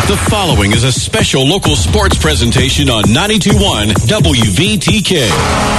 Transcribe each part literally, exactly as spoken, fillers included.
The following is a special local sports presentation on ninety-two point one W V T K.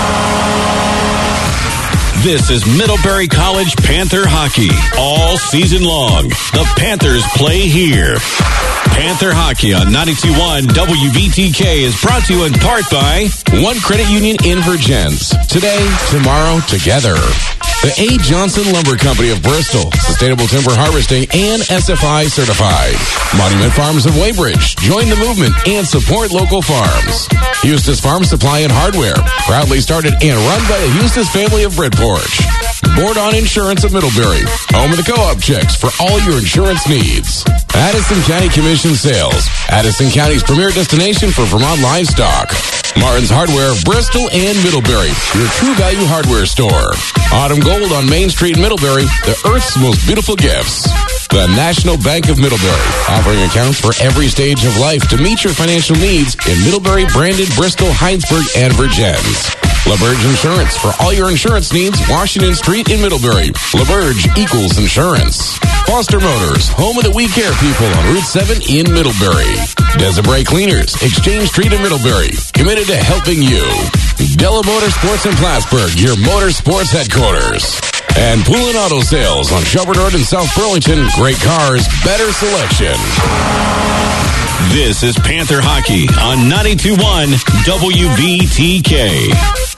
This is Middlebury College Panther hockey all season long. The Panthers play here. Panther hockey on ninety-two point one W V T K is brought to you in part by One Credit Union in Virgins. Today, tomorrow, together. The A. Johnson Lumber Company of Bristol, Sustainable Timber Harvesting and S F I certified. Monument Farms of Weybridge, join the movement and support local farms. Eustis Farm Supply and Hardware, proudly started and run by the Eustis family of Bridport. Board on Insurance of Middlebury, home of the co-op checks for all your insurance needs. Addison County Commission Sales, Addison County's premier destination for Vermont livestock. Martin's Hardware of Bristol and Middlebury, your true value hardware store. Autumn Gold on Main Street in Middlebury, the Earth's most beautiful gifts. The National Bank of Middlebury, offering accounts for every stage of life to meet your financial needs in Middlebury, Brandon, Bristol, Heinsberg, and Virgins. LaBerge Insurance for all your insurance needs, Washington Street in Middlebury. LaBerge equals insurance. Foster Motors, home of the We Care people on Route seven in Middlebury. Desibray Cleaners, Exchange Street in Middlebury, committed to helping you. Della Motorsports in Plattsburgh, your motorsports headquarters. And Pool and Auto Sales on Shelburne Road in South Burlington. Great cars, better selection. This is Panther hockey on ninety-two point one W V T K.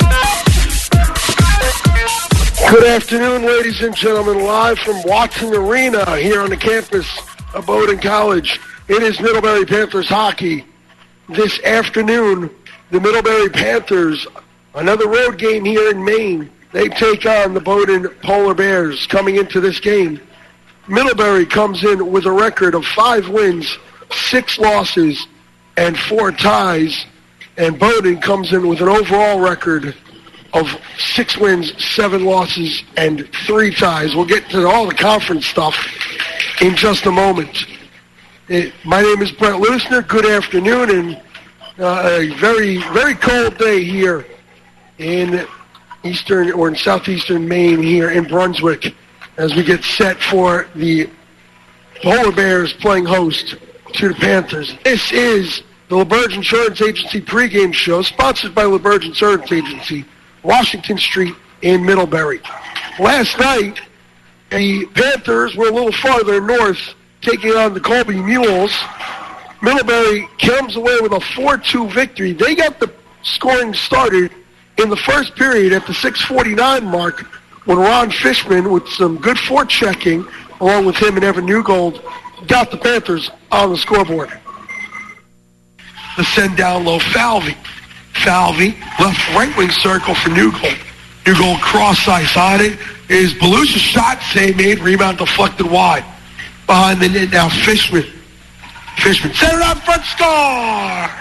Good afternoon, ladies and gentlemen. Live from Watson Arena here on the campus of Bowdoin College. It is Middlebury Panthers hockey. This afternoon, the Middlebury Panthers, another road game here in Maine. They take on the Bowdoin Polar Bears coming into this game. Middlebury comes in with a record of five wins, six losses, and four ties. And Bowdoin comes in with an overall record of six wins, seven losses, and three ties. We'll get to all the conference stuff in just a moment. It, my name is Brent Lusner. Good afternoon, and uh, a very, very cold day here in eastern or in southeastern Maine here in Brunswick as we get set for the Polar Bears playing host to the Panthers. This is the LaBerge Insurance Agency pregame show, sponsored by LaBerge Insurance Agency, Washington Street in Middlebury. Last night, the Panthers were a little farther north, taking on the Colby Mules. Middlebury comes away with a four two victory. They got the scoring started in the first period at the six forty-nine mark when Ron Fishman, with some good forechecking, along with him and Evan Newgold, got the Panthers on the scoreboard. The send down low, Falvey. Falvey, left right wing circle for Newgold. Newgold cross ice on it. Is Belusha's shot save made, rebound deflected wide. Behind the net now, Fishman. Fishman centered out front, score!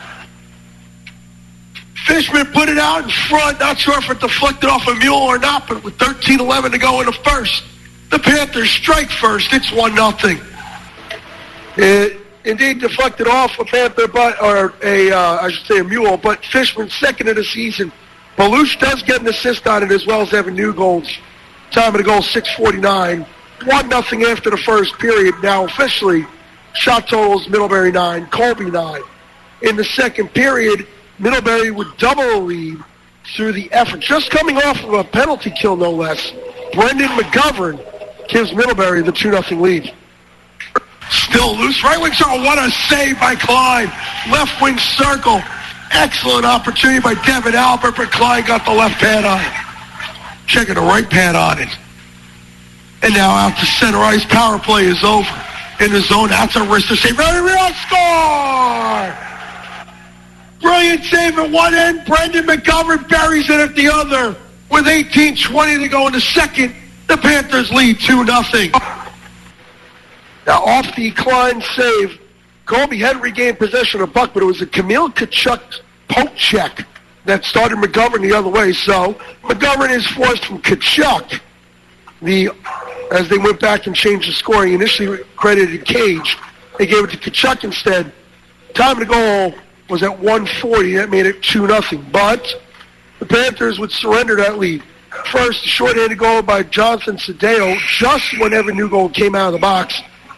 Fishman put it out in front. Not sure if it deflected off a mule or not, but with thirteen eleven to go in the first, the Panthers strike first. It's one nothing. It indeed deflected off a Panther, but or a uh, I should say a mule, but Fishman's second of the season. Belush does get an assist on it as well as Evan Newgold's. Time of the goal six forty-nine. One nothing after the first period. Now officially, shot totals Middlebury nine, Colby nine. In the second period, Middlebury would double a lead through the effort. Just coming off of a penalty kill, no less. Brendan McGovern gives Middlebury the two nothing lead. Still loose. Right wing circle. What a save by Klein. Left wing circle. Excellent opportunity by Devin Albert, but Klein got the left pad on it. Checking the right pad on it. And now out to center ice. Power play is over. In the zone. That's a wrist to save. Very real score! Brilliant save at one end. Brendan McGovern buries it at the other. With eighteen twenty to go in the second, the Panthers lead two nothing. Now off the Klein save, Colby had regained possession of the puck, but it was a Kamil Tkachuk poke check that started McGovern the other way. So McGovern is forced from Tkachuk. The as they went back and changed the scoring, initially credited Cage. They gave it to Tkachuk instead. Time to goal was at one forty. That made it two nothing. But the Panthers would surrender that lead. First, a short-handed goal by Jonathan Sadeo just when Evan Newgold came out of the box.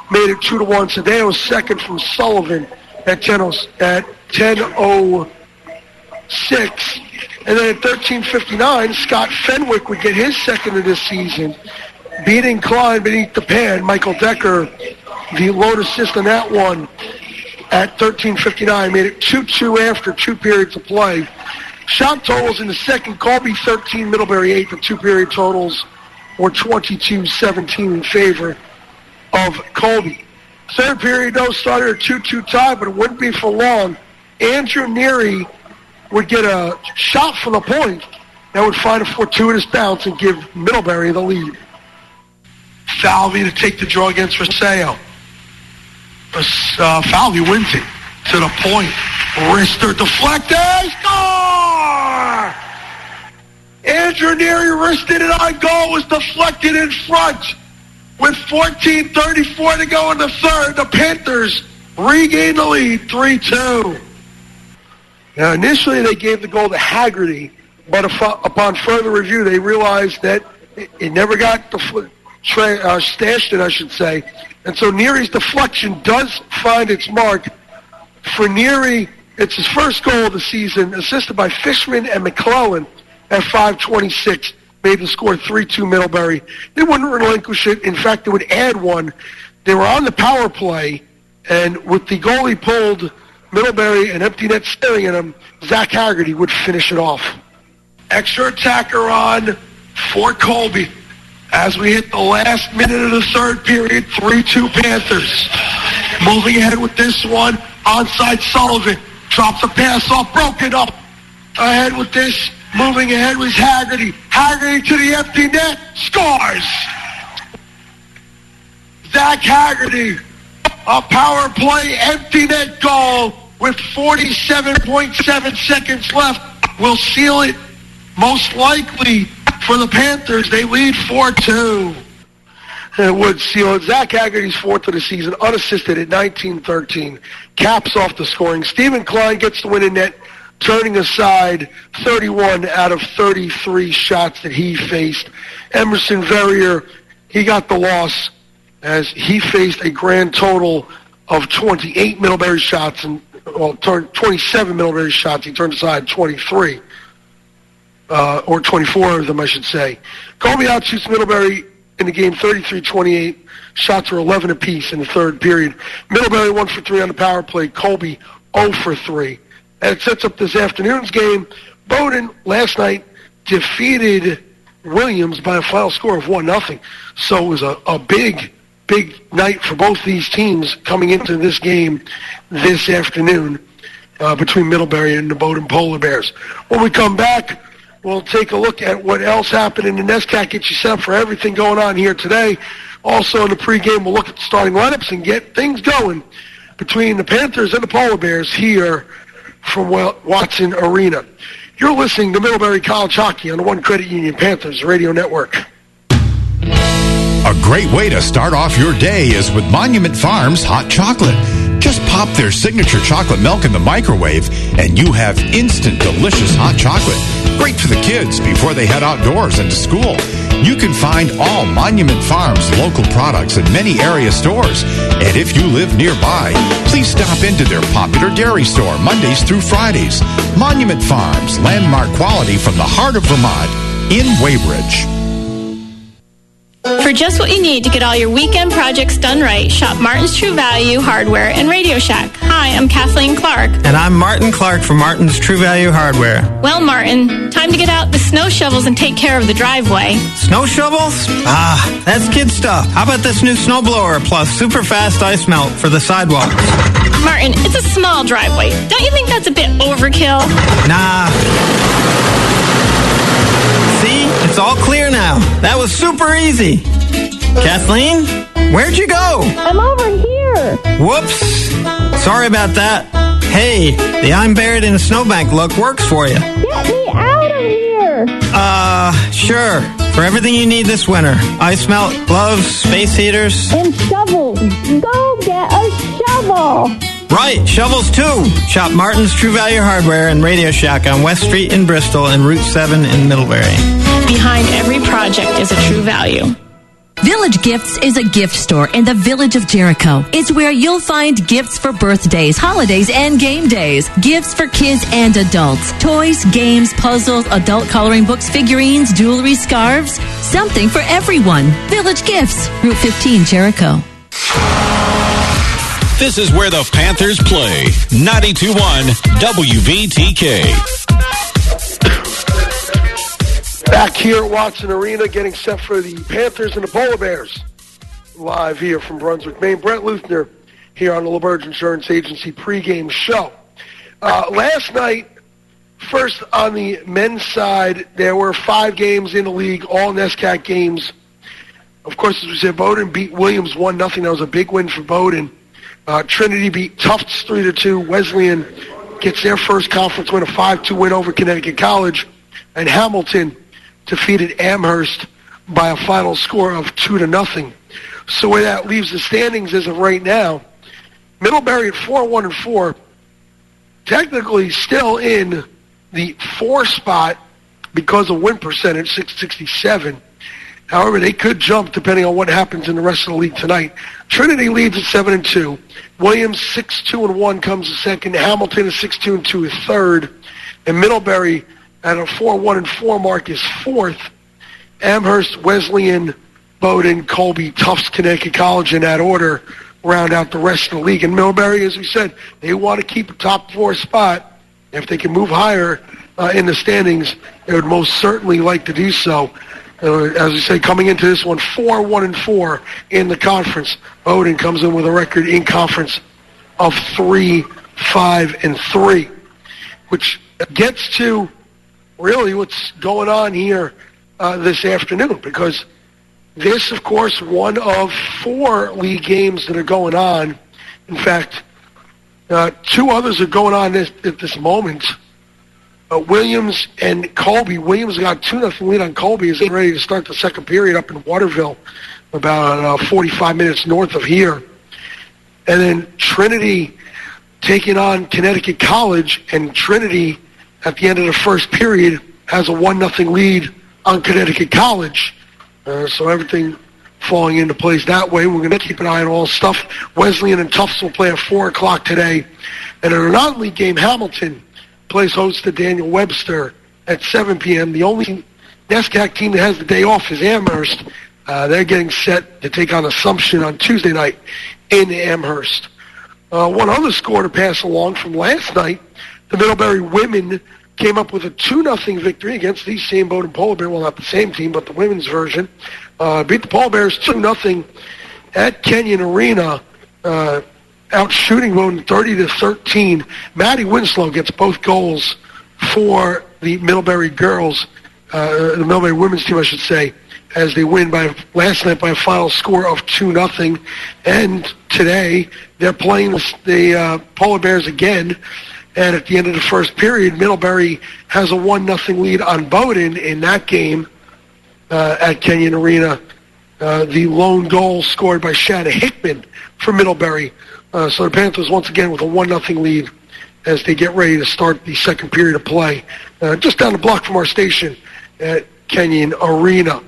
made it two to one. Sadeo second from Sullivan at ten oh six. And then at thirteen fifty-nine, Scott Fenwick would get his second of this season, beating Klein beneath the pad. Michael Decker, the lone assist on that one at thirteen fifty-nine, made it two two after two periods of play. Shot totals in the second, Colby thirteen, Middlebury eight. The two-period totals were twenty-two seventeen in favor of Colby. Third period, though, started a two two tie, but it wouldn't be for long. Andrew Neary would get a shot from the point that would find a fortuitous bounce and give Middlebury the lead. Falvey to take the draw against Rosario. Uh, Falvey wins it to the point. Wrister deflected. Score! Andrew Neary wristed it on goal. Was deflected in front. With fourteen thirty-four to go in the third, the Panthers regain the lead three two. Now, initially they gave the goal to Haggerty, but if, uh, upon further review, they realized that it, it never got the tra- uh, stashed it, I should say. And so Neary's deflection does find its mark. For Neary, it's his first goal of the season, assisted by Fishman and McClellan at five twenty-six. Made the score three two Middlebury. They wouldn't relinquish it. In fact, they would add one. They were on the power play, and with the goalie pulled, Middlebury and empty net staring at him, Zach Haggerty would finish it off. Extra attacker on for Colby. As we hit the last minute of the third period, three two Panthers. Moving ahead with this one, onside Sullivan. Drops a pass off, broken up. Ahead with this, moving ahead was Haggerty. Haggerty to the empty net, scores! Zach Haggerty, a power play empty net goal with forty-seven point seven seconds left. Will seal it, most likely, for the Panthers. They lead four two. It would seal it. Zach Haggerty's fourth of the season, unassisted at nineteen thirteen. Caps off the scoring. Stephen Klein gets the win in net, turning aside thirty-one out of thirty-three shots that he faced. Emerson Verrier, he got the loss as he faced a grand total of twenty-eight Middlebury shots, and well, twenty-seven Middlebury shots. He turned aside twenty-three, uh, or twenty-four of them, I should say. Colby outshoots Middlebury in the game thirty-three twenty-eight. Shots were eleven apiece in the third period. Middlebury one for three on the power play. Colby zero for three. And it sets up this afternoon's game. Bowdoin last night defeated Williams by a final score of one nothing. So it was a, a big, big night for both these teams coming into this game this afternoon uh, between Middlebury and the Bowdoin Polar Bears. When we come back, we'll take a look at what else happened in the NESCAC, get you set up for everything going on here today. Also in the pregame, we'll look at the starting lineups and get things going between the Panthers and the Polar Bears here from Watson Arena. You're listening to Middlebury College Hockey on the One Credit Union Panthers Radio Network. A great way to start off your day is with Monument Farms hot chocolate. Just pop their signature chocolate milk in the microwave and you have instant delicious hot chocolate. Great for the kids before they head outdoors and to school. You can find all Monument Farms local products in many area stores. And if you live nearby, please stop into their popular dairy store Mondays through Fridays. Monument Farms, landmark quality from the heart of Vermont in Weybridge. For just what you need to get all your weekend projects done right, shop Martin's True Value Hardware and Radio Shack. Hi, I'm Kathleen Clark. And I'm Martin Clark from Martin's True Value Hardware. Well, Martin, time to get out the snow shovels and take care of the driveway. Snow shovels? Ah, that's kid stuff. How about this new snowblower plus super fast ice melt for the sidewalks? Martin, it's a small driveway. Don't you think that's a bit overkill? Nah. See? It's all clear now. That was super easy. Kathleen, where'd you go? I'm over here. Whoops. Sorry about that. Hey, the I'm buried in a snowbank look works for you. Get me out of here. Uh, sure. For everything you need this winter. Ice melt, gloves, space heaters. And shovels. Go get a shovel. Right, shovels too. Shop Martin's True Value Hardware and Radio Shack on West Street in Bristol and Route seven in Middlebury. Behind every project is a true value. Village Gifts is a gift store in the village of Jericho. It's where you'll find gifts for birthdays, holidays, and game days. Gifts for kids and adults. Toys, games, puzzles, adult coloring books, figurines, jewelry, scarves. Something for everyone. Village Gifts, Route fifteen, Jericho. This is where the Panthers play. ninety-two point one W V T K. Back here at Watson Arena, getting set for the Panthers and the Polar Bears. Live here from Brunswick, Maine. Brett Luthner here on the LeBurge Insurance Agency pregame show. Uh, last night, first on the men's side, there were five games in the league, all NESCAC games. Of course, as we said, Bowdoin beat Williams one nothing. That was a big win for Bowdoin. Uh, Trinity beat Tufts three to two. Wesleyan gets their first conference win, a five two win over Connecticut College. And Hamilton defeated Amherst by a final score of two to nothing. So where that leaves the standings as of right now, Middlebury at four one and four, technically still in the four spot because of win percentage, six sixty-seven. However, they could jump depending on what happens in the rest of the league tonight. Trinity leads at seven and two. Williams six two and one comes second. Hamilton is six two and two is third. And Middlebury at a four one and four mark is fourth. Amherst, Wesleyan, Bowdoin, Colby, Tufts, Connecticut College in that order round out the rest of the league. And Middlebury, as we said, they want to keep a top four spot. If they can move higher uh, in the standings, they would most certainly like to do so. Uh, as we say, coming into this one, four one and four in the conference. Bowdoin comes in with a record in conference of three five and three, which gets to really what's going on here uh, this afternoon, because this, of course, one of four league games that are going on. In fact, uh, two others are going on this, at this moment. Uh, Williams and Colby. Williams got two nothing lead on Colby. Is ready to start the second period up in Waterville, about uh, forty-five minutes north of here. And then Trinity taking on Connecticut College, and Trinity at the end of the first period has a one nothing lead on Connecticut College. Uh, so everything falling into place that way. We're going to keep an eye on all stuff. Wesleyan and Tufts will play at four o'clock today. And in a non-league game, Hamilton plays host to Daniel Webster at seven p.m. The only NESCAC team that has the day off is Amherst. Uh, they're getting set to take on Assumption on Tuesday night in Amherst. Uh, one other score to pass along from last night, the Middlebury women came up with a two nothing victory against these same Bowdoin Polar Bears. Well, not the same team, but the women's version. Uh, beat the Polar Bears two nothing at Kenyon Arena, uh, out shooting Bowdoin thirty to thirteen. Maddie Winslow gets both goals for the Middlebury girls, uh, the Middlebury women's team, I should say, as they win by last night by a final score of two nothing. And today they're playing the, the uh, Polar Bears again. And at the end of the first period, Middlebury has a one nothing lead on Bowdoin in that game uh, at Kenyon Arena. Uh, the lone goal scored by Shanna Hickman for Middlebury. Uh, so the Panthers once again with a one nothing lead as they get ready to start the second period of play. Uh, just down the block from our station at Kenyon Arena.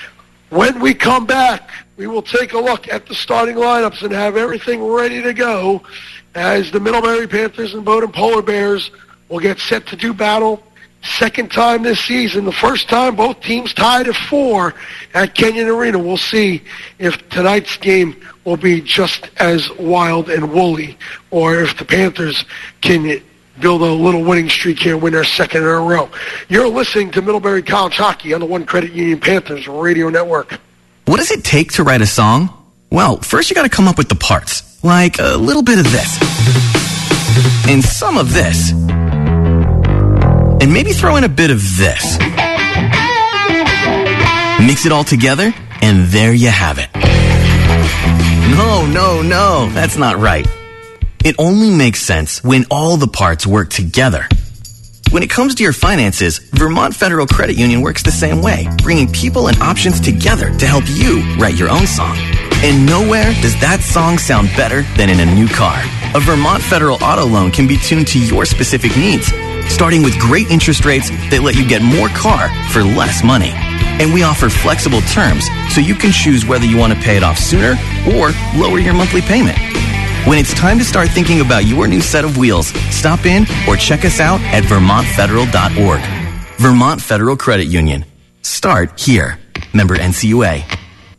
When we come back, we will take a look at the starting lineups and have everything ready to go as the Middlebury Panthers and Bowdoin Polar Bears will get set to do battle. Second time this season. The first time both teams tied at four at Kenyon Arena. We'll see if tonight's game will be just as wild and woolly, or if the Panthers can build a little winning streak here and win their second in a row. You're listening to Middlebury College Hockey on the One Credit Union Panthers Radio Network. What does it take to write a song? Well, first you got to come up with the parts. Like a little bit of this, and some of this, and maybe throw in a bit of this. Mix it all together, and there you have it. No, no, no, that's not right. It only makes sense when all the parts work together. When it comes to your finances, Vermont Federal Credit Union works the same way, bringing people and options together to help you write your own song. And nowhere does that song sound better than in a new car. A Vermont Federal Auto Loan can be tuned to your specific needs, starting with great interest rates that let you get more car for less money. And we offer flexible terms so you can choose whether you want to pay it off sooner or lower your monthly payment. When it's time to start thinking about your new set of wheels, stop in or check us out at vermont federal dot org. Vermont Federal Credit Union. Start here. Member N C U A.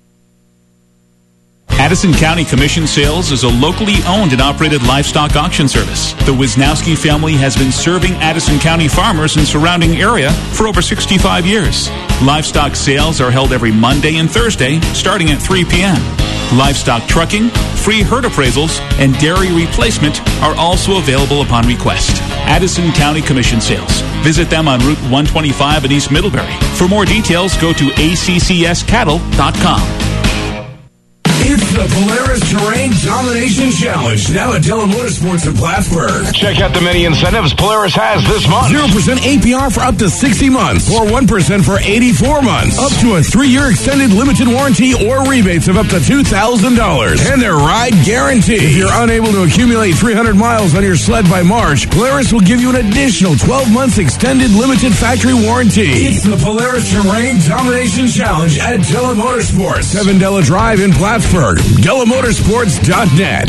Addison County Commission Sales is a locally owned and operated livestock auction service. The Wisnowski family has been serving Addison County farmers and surrounding area for over sixty-five years. Livestock sales are held every Monday and Thursday, starting at three p.m. Livestock trucking, free herd appraisals, and dairy replacement are also available upon request. Addison County Commission Sales. Visit them on Route one twenty-five in East Middlebury. For more details, go to a c c s cattle dot com. It's the Polaris Terrain Domination Challenge, now at Della Motorsports in Plattsburgh. Check out the many incentives Polaris has this month. zero percent A P R for up to sixty months, or one percent for eighty-four months. Up to a three-year extended limited warranty or rebates of up to two thousand dollars. And their ride guarantee. If you're unable to accumulate three hundred miles on your sled by March, Polaris will give you an additional twelve months extended limited factory warranty. It's the Polaris Terrain Domination Challenge at Della Motorsports. seven Della Drive in Plattsburgh. Della Motorsports dot net.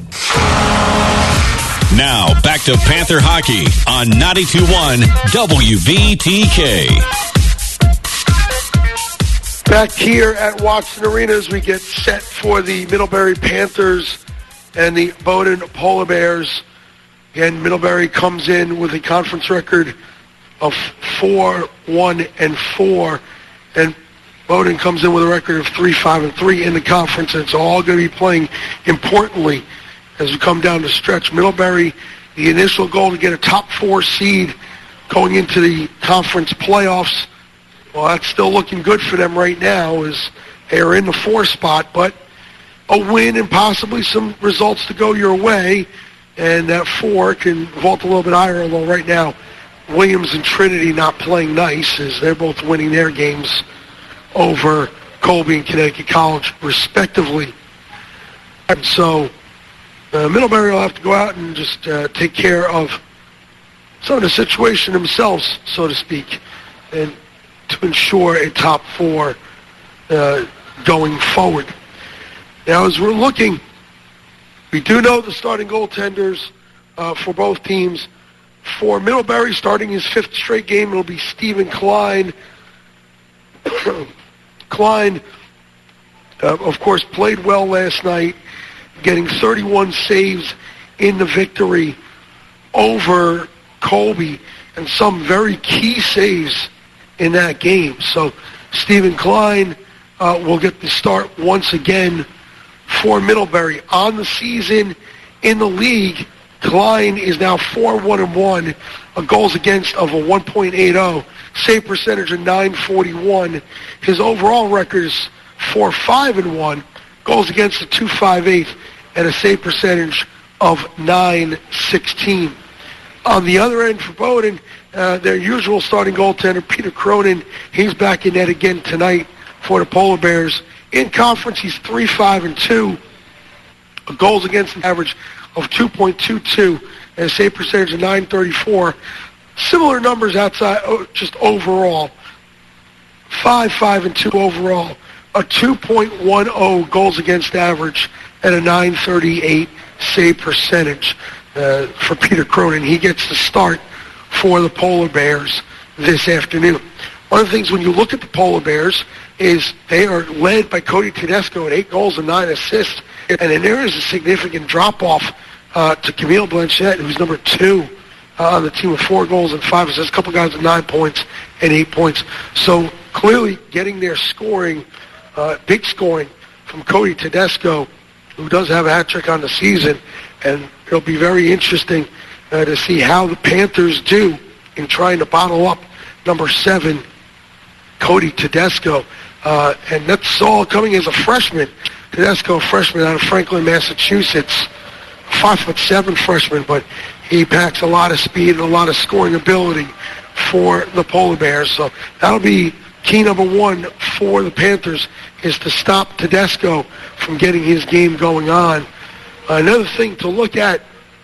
Now, back to Panther Hockey on ninety-two point one W V T K. Back here at Watson Arena as we get set for the Middlebury Panthers and the Bowdoin Polar Bears. Again, Middlebury comes in with a conference record of four, one, and four, and Bowdoin comes in with a record of three, five, and three in the conference, and it's all going to be playing importantly as we come down the stretch. Middlebury, the initial goal to get a top four seed going into the conference playoffs. Well, that's still looking good for them right now as they are in the four spot, but a win and possibly some results to go your way, and that four can vault a little bit higher, although right now Williams and Trinity not playing nice as they're both winning their games over Colby and Connecticut College, respectively. And so uh, Middlebury will have to go out and just uh, take care of some of the situation themselves, so to speak, and to ensure a top four uh, going forward. Now, as we're looking, we do know the starting goaltenders uh, for both teams. For Middlebury, starting his fifth straight game, it'll be Stephen Klein. Klein, uh, of course, played well last night, getting thirty-one saves in the victory over Colby, and some very key saves in that game. So Stephen Klein uh, will get the start once again for Middlebury. On the season in the league, Klein is now four, one, and one, a goals against of a one point eight oh, save percentage of nine forty-one. His overall record is four, five, and one, goals against of two fifty-eight, and a save percentage of nine sixteen. On the other end for Bowdoin, uh, their usual starting goaltender, Peter Cronin, he's back in net again tonight for the Polar Bears. In conference, he's three, five, and two, a goals against an average of two point two two, and a save percentage of nine thirty-four. Similar numbers outside, just overall. five, five, and two overall. A two point one oh goals against average and a nine thirty-eight save percentage uh, for Peter Cronin. He gets the start for the Polar Bears this afternoon. One of the things when you look at the Polar Bears is they are led by Cody Tedesco at eight goals and nine assists. And then there is a significant drop-off uh, to Camille Blanchette, who's number two uh, on the team with four goals and five assists. A couple guys with nine points and eight points. So clearly getting their scoring, uh, big scoring from Cody Tedesco, who does have a hat trick on the season. And it'll be very interesting uh, to see how the Panthers do in trying to bottle up number seven, Cody Tedesco. Uh, and that's all coming as a freshman. Tedesco, a freshman out of Franklin, Massachusetts. Five foot seven freshman, but he packs a lot of speed and a lot of scoring ability for the Polar Bears. So that'll be key number one for the Panthers, is to stop Tedesco from getting his game going on. Another thing to look at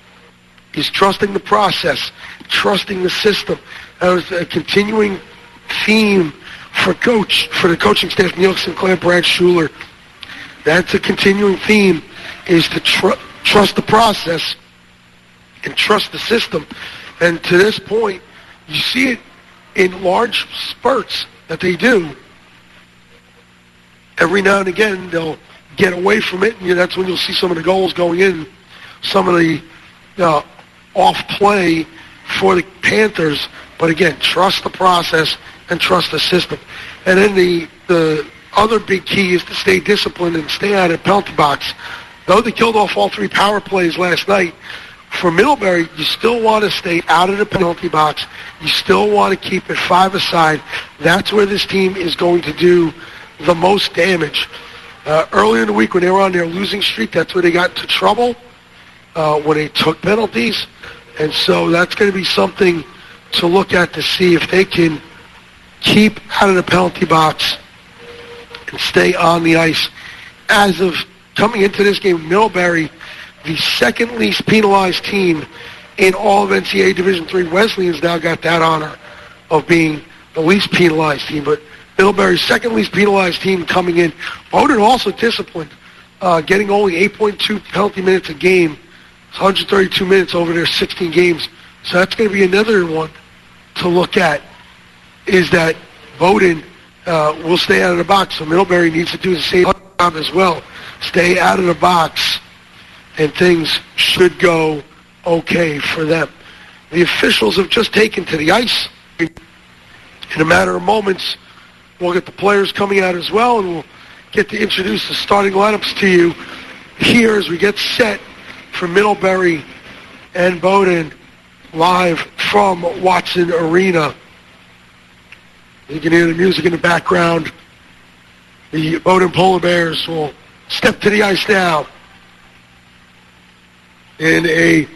is trusting the process, trusting the system. That was a continuing theme for coach, for the coaching staff, Neil Sinclair, Brad Schuler, that's a continuing theme, is to tr- trust the process and trust the system. And to this point, you see it in large spurts that they do. Every now and again, they'll get away from it, and that's when you'll see some of the goals going in, some of the uh, off play for the Panthers. But again, trust the process and trust the system. And then the the other big key is to stay disciplined and stay out of the penalty box. Though they killed off all three power plays last night, for Middlebury, you still want to stay out of the penalty box. You still want to keep it five aside. That's where this team is going to do the most damage. Uh, earlier in the week when they were on their losing streak, that's where they got into trouble, uh, when they took penalties. And so that's going to be something to look at to see if they can keep out of the penalty box and stay on the ice. As of coming into this game, Middlebury, the second least penalized team in all of N C double A Division three. Wesleyan's now got that honor of being the least penalized team, but Middlebury's second least penalized team coming in. Bowdoin also disciplined, uh, getting only eight point two penalty minutes a game. It's one hundred thirty-two minutes over their sixteen games. So that's going to be another one to look at, is that Bowdoin uh, will stay out of the box. So Middlebury needs to do the same job as well. Stay out of the box, and things should go okay for them. The officials have just taken to the ice. In a matter of moments, we'll get the players coming out as well, and we'll get to introduce the starting lineups to you here as we get set for Middlebury and Bowdoin live from Watson Arena. You can hear the music in the background. The Bowdoin Polar Bears will step to the ice now in a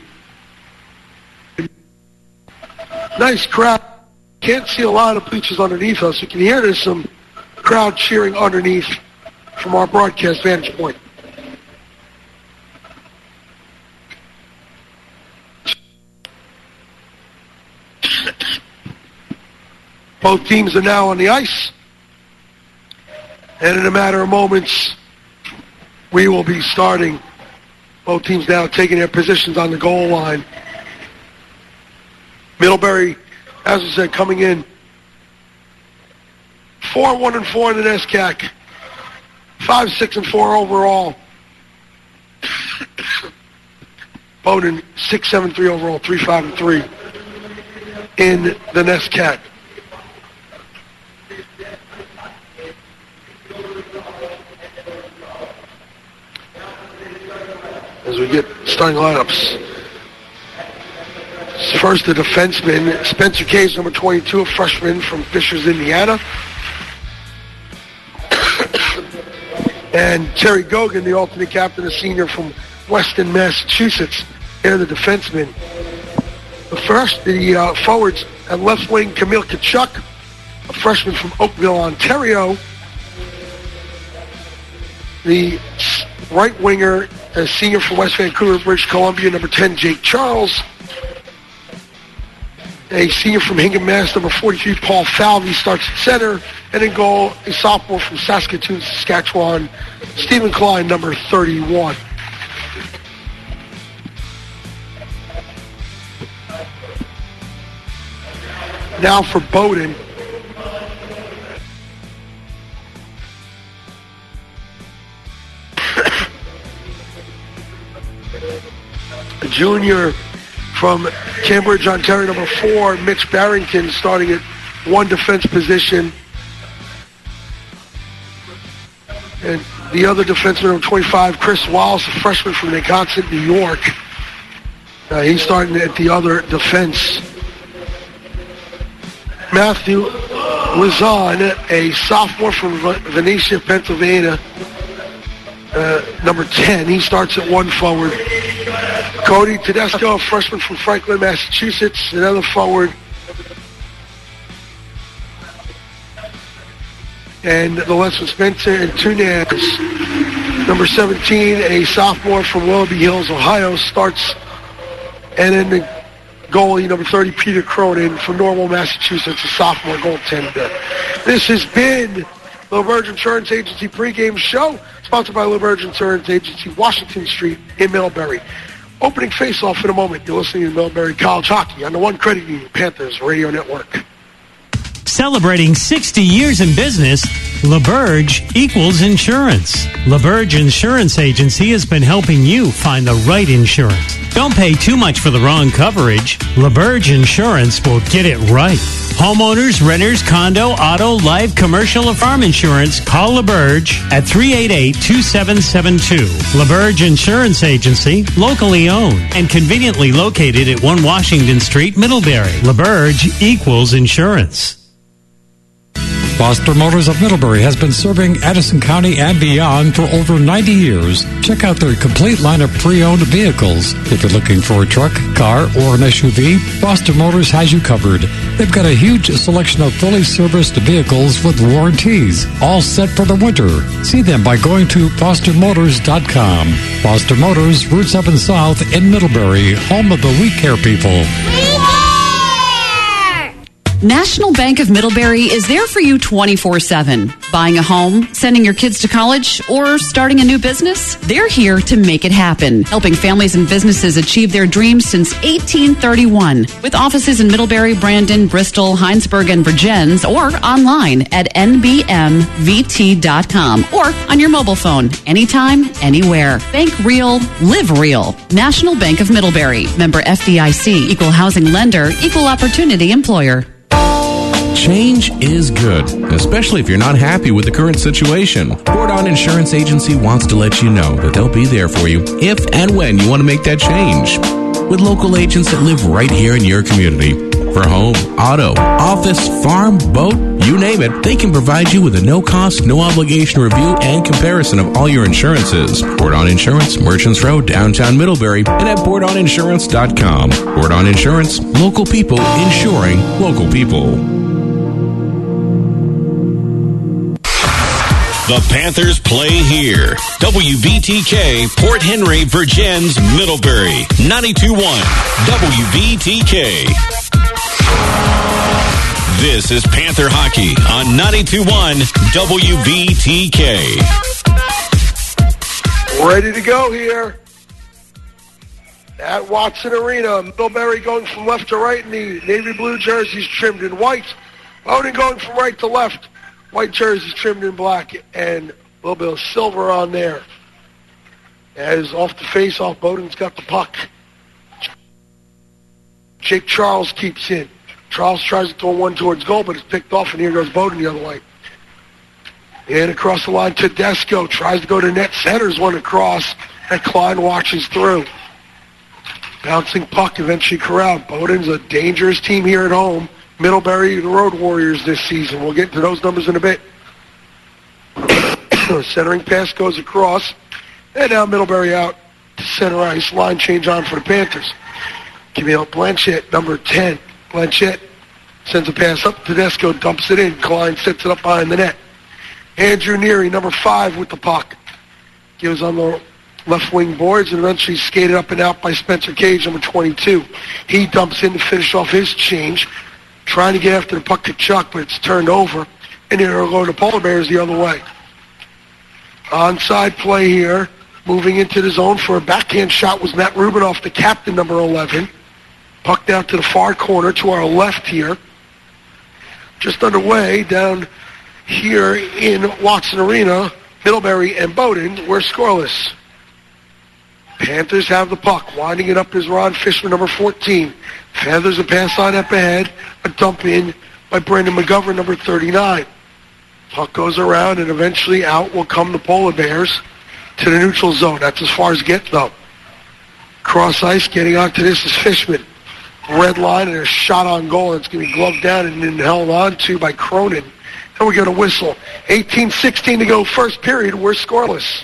nice crowd. Can't see a lot of bleachers underneath us. You can hear there's some crowd cheering underneath from our broadcast vantage point. Both teams are now on the ice. And in a matter of moments, we will be starting. Both teams now taking their positions on the goal line. Middlebury, as I said, coming in four one and four in the N S C A C, five six and four overall. Bowdoin six seven three overall, three five and three in the N S C A C. As we get starting lineups. First, the defenseman, Spencer Case, number twenty-two, a freshman from Fishers, Indiana. And Terry Gogan, the alternate captain, a senior from Weston, Massachusetts. They're the defensemen. The first, the uh, forwards at left wing, Camille Kachuk, a freshman from Oakville, Ontario. The right winger, a senior from West Vancouver, British Columbia, number ten, Jake Charles. A senior from Hingham, Mass, number forty-three, Paul Falvey, starts at center. And in goal, a sophomore from Saskatoon, Saskatchewan, Stephen Klein, number thirty-one. Now for Bowdoin. A junior from Cambridge, Ontario, number four, Mitch Barrington, starting at one defense position. And the other defenseman, number twenty-five, Chris Wallace, a freshman from Wisconsin, New York. Uh, he's starting at the other defense. Matthew Lizon, a sophomore from Venetia, Pennsylvania, uh, number ten. He starts at one forward. Cody Tedesco, a freshman from Franklin, Massachusetts, another forward. And the Lesson Spencer and Tunez, number seventeen, a sophomore from Willoughby Hills, Ohio, starts. And then the Goalie number thirty, Peter Cronin from Norwell, Massachusetts, a sophomore goaltender. This has been the LeBurge Insurance Agency pregame show, sponsored by LeBurge Insurance Agency, Washington Street in Middlebury. Opening face-off in a moment. You're listening to Middlebury College Hockey on the One Credit Union Panthers Radio Network. Celebrating sixty years in business, LeBurge equals insurance. LeBurge Insurance Agency has been helping you find the right insurance. Don't pay too much for the wrong coverage. LeBurge Insurance will get it right. Homeowners, renters, condo, auto, life, commercial, or farm insurance, call LeBurge at three eight eight, two seven seven two. LeBurge Insurance Agency, locally owned and conveniently located at one Washington Street, Middlebury. LeBurge equals insurance. Foster Motors of Middlebury has been serving Addison County and beyond for over ninety years. Check out their complete line of pre-owned vehicles. If you're looking for a truck, car, or an S U V, Foster Motors has you covered. They've got a huge selection of fully serviced vehicles with warranties, all set for the winter. See them by going to foster motors dot com. Foster Motors, Route seven South in Middlebury, home of the We Care people. National Bank of Middlebury is there for you twenty-four seven. Buying a home, sending your kids to college, or starting a new business? They're here to make it happen, helping families and businesses achieve their dreams since eighteen thirty-one. With offices in Middlebury, Brandon, Bristol, Heinsberg, and Virgins, or online at N B M V T dot com or on your mobile phone, anytime, anywhere. Bank real, live real. National Bank of Middlebury. Member F D I C. Equal housing lender. Equal opportunity employer. Change is good, especially if you're not happy with the current situation. Bordon Insurance Agency wants to let you know that they'll be there for you if and when you want to make that change. With local agents that live right here in your community. For home, auto, office, farm, boat, you name it, they can provide you with a no-cost, no-obligation review and comparison of all your insurances. Bordon Insurance, Merchants Road, downtown Middlebury, and at bordon insurance dot com. Bordon Insurance, local people insuring local people. The Panthers play here. W V T K, Port Henry, Virgins, Middlebury. ninety-two point one W V T K. This is Panther Hockey on ninety-two point one W V T K. Ready to go here at Watson Arena. Middlebury going from left to right in the navy blue jerseys trimmed in white. Bowden going from right to left. White jerseys trimmed in black and a little bit of silver on there. As off the face-off, Bowden's got the puck. Jake Charles keeps in. Charles tries to throw one towards goal, but it's picked off, and here goes Bowden the other way. And across the line, Tedesco tries to go to net, centers one across, and Klein watches through. Bouncing puck eventually corralled. Bowden's a dangerous team here at home. Middlebury, the Road Warriors this season. We'll get to those numbers in a bit. Centering pass goes across. And now Middlebury out to center ice. Line change on for the Panthers. Camille Blanchette, number ten. Blanchette sends a pass up. Tedesco dumps it in. Klein sets it up behind the net. Andrew Neary, number five, with the puck. Gives on the left wing boards and eventually skated up and out by Spencer Cage, number twenty-two. He dumps in to finish off his change. Trying to get after the puck to Chuck, but it's turned over. And here will go to Polar Bears the other way. Onside play here. Moving into the zone for a backhand shot was Matt Rubinoff, the captain, number eleven. Puck down to the far corner to our left here. Just underway down here in Watson Arena, Middlebury and Bowden were scoreless. Panthers have the puck. Winding it up is Ron Fishman, number fourteen. Panthers a pass line up ahead. A dump in by Brandon McGovern, number thirty-nine. Puck goes around, and eventually out will come the Polar Bears to the neutral zone. That's as far as get, though. Cross ice, getting onto this is Fishman. Red line, and a shot on goal. It's going to be gloved down and then held on to by Cronin. And we get a whistle. eighteen sixteen to go, first period. We're scoreless.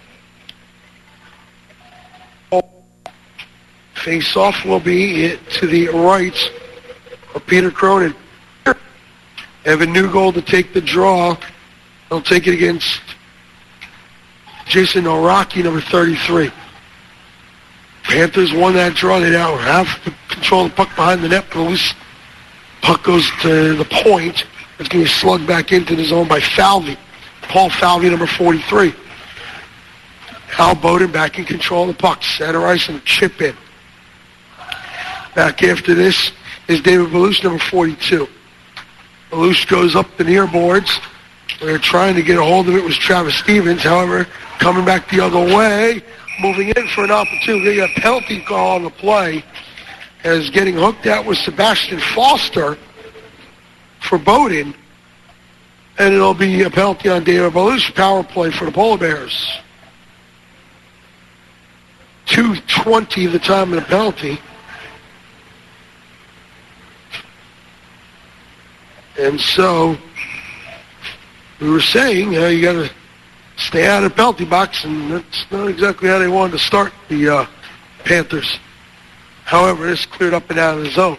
Face-off will be it to the right of Peter Cronin. Evan Newgold to take the draw. He'll take it against Jason Oraki, number thirty-three. Panthers won that draw. They now have control of the puck behind the net, but the loose puck goes to the point. It's going to be slugged back into the zone by Falvey. Paul Falvey, number forty-three. Al Bowden back in control of the puck. Center ice and chip in. Back after this is David Belush, number forty-two. Belush goes up the near boards. They're trying to get a hold of it was Travis Stevens. However, coming back the other way, moving in for an opportunity. They got a penalty call on the play as getting hooked at was Sebastian Foster for Bowden. And it'll be a penalty on David Belush, power play for the Polar Bears. two twenty the time of the penalty. And so, we were saying, uh, you got to stay out of the penalty box, and that's not exactly how they wanted to start the uh, Panthers. However, this cleared up and out of the zone.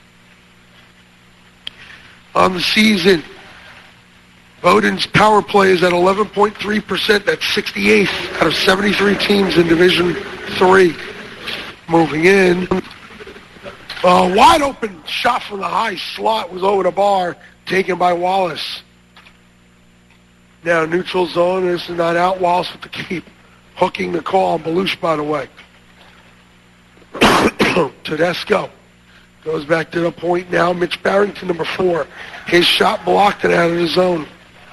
On the season, Bowden's power play is at eleven point three percent. That's sixty-eighth out of seventy-three teams in Division three. Moving in. A wide open shot from the high slot was over the bar, taken by Wallace. Now neutral zone. This is not out. Wallace with the keep. Hooking the call on Belush, by the way. Tedesco goes back to the point now. Mitch Barrington, number four. His shot blocked and out of the zone.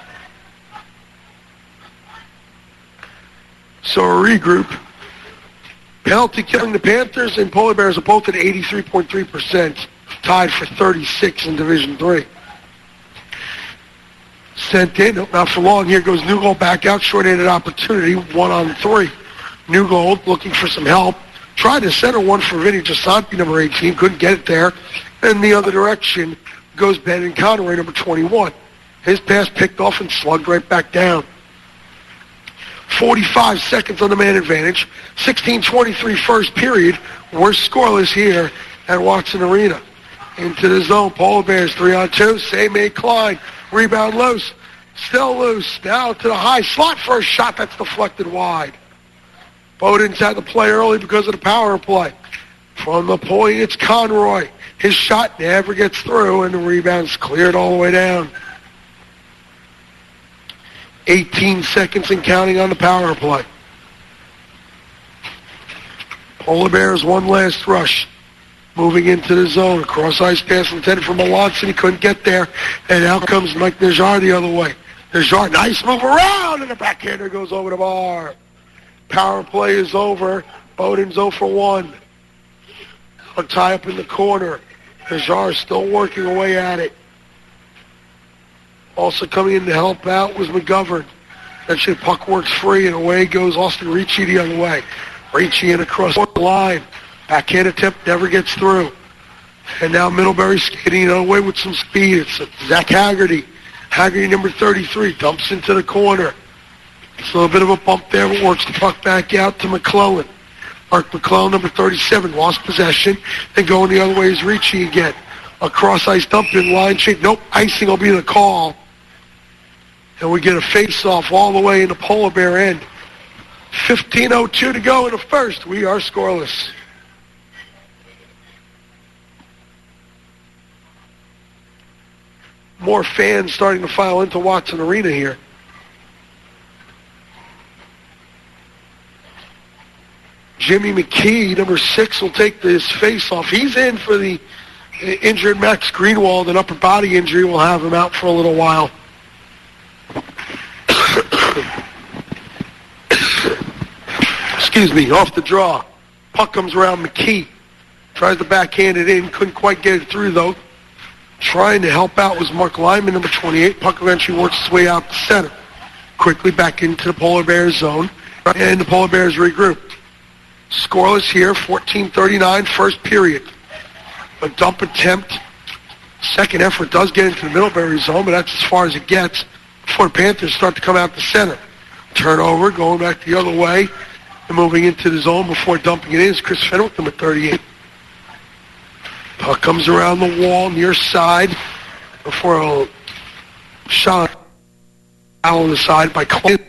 So a regroup. Penalty killing the Panthers and Polar Bears are both at eighty-three point three percent, tied for thirty-six in Division three. Sent in, not for long. Here goes Newgold back out, short-handed opportunity, one on three. Newgold looking for some help. Tried to center one for Vinny Giusanti, number eighteen, couldn't get it there. And the other direction goes Ben Conroy, number twenty-one. His pass picked off and slugged right back down. forty-five seconds on the man advantage. sixteen twenty-three first period. We're scoreless here at Watson Arena. Into the zone. Polar Bears three on two. Same Klein. Rebound loose. Still loose. Now to the high slot for a shot that's deflected wide. Bowden's had to play early because of the power play. From the point, it's Conroy. His shot never gets through, and the rebound's cleared all the way down. eighteen seconds and counting on the power play. Polar Bears one last rush. Moving into the zone. A cross-ice pass intended for Melanson. He couldn't get there. And out comes Mike Najjar the other way. Najjar, nice move around, and the backhander goes over the bar. Power play is over. Bowden's oh for one. A tie up in the corner. Najjar still working away at it. Also coming in to help out was McGovern. Eventually puck works free, and away goes Austin Ricci the other way. Ricci in across the line. Backhand attempt never gets through. And now Middlebury skating away with some speed. It's Zach Haggerty. Haggerty, number thirty-three, dumps into the corner. It's a little bit of a bump there, but works the puck back out to McClellan. Mark McClellan, number thirty-seven, lost possession. Then going the other way is Ricci again. A cross-ice dump in line shape. Nope, icing will be the call. And we get a face-off all the way in the Polar Bear end. fifteen oh two to go in the first. We are scoreless. More fans starting to file into Watson Arena here. Jimmy McKee, number six, will take this face-off. He's in for the injured Max Greenwald, an upper body injury. Will have him out for a little while. Excuse me, off the draw. Puck comes around McKee. Tries to backhand it in. Couldn't quite get it through, though. Trying to help out was Mark Lyman, number twenty-eight. Puck eventually works its way out the center. Quickly back into the Polar Bears zone. And the Polar Bears regroup. Scoreless here, fourteen thirty-nine, first period. A dump attempt. Second effort does get into the Middlebury zone, but that's as far as it gets before the Panthers start to come out the center. Turnover, going back the other way, and moving into the zone before dumping it in is Chris Fenwick, number thirty-eight. Puck comes around the wall, near side, before a shot on the side by Clinton.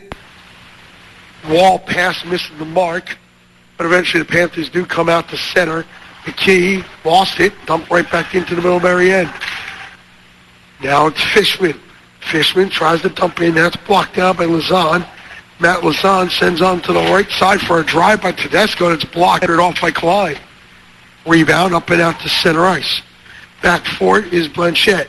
Wall pass missing the mark, but eventually the Panthers do come out to center. McKee lost it, dumped right back into the Middlebury end. Now it's Fishman. Fishman tries to dump in. That's blocked down by Lazan. Matt Lazan sends on to the right side for a drive by Tedesco. It's blocked it off by Klein. Rebound up and out to center ice. Back for it is Blanchette.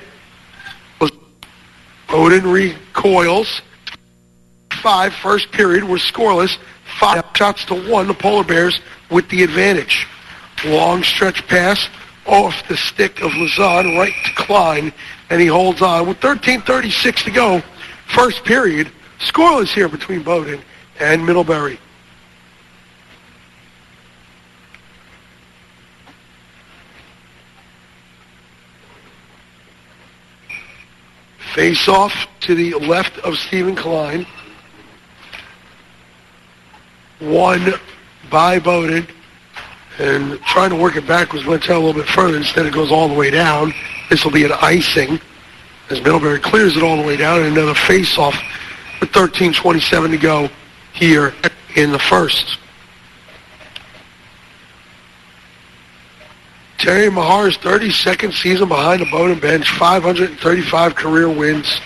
Bowdoin recoils. Five, first period was scoreless. Five shots to one. The Polar Bears with the advantage. Long stretch pass off the stick of Lazan right to Klein, and he holds on with thirteen thirty-six to go. First period. Scoreless here between Bowdoin and Middlebury. Face off to the left of Stephen Klein. One by Bowdoin. And trying to work it backwards, went a little bit further. Instead, it goes all the way down. This will be an icing as Middlebury clears it all the way down. And another face-off with thirteen twenty-seven to go here in the first. Terry Mahar's thirty-second season behind the Bowdoin bench, five hundred thirty-five career wins.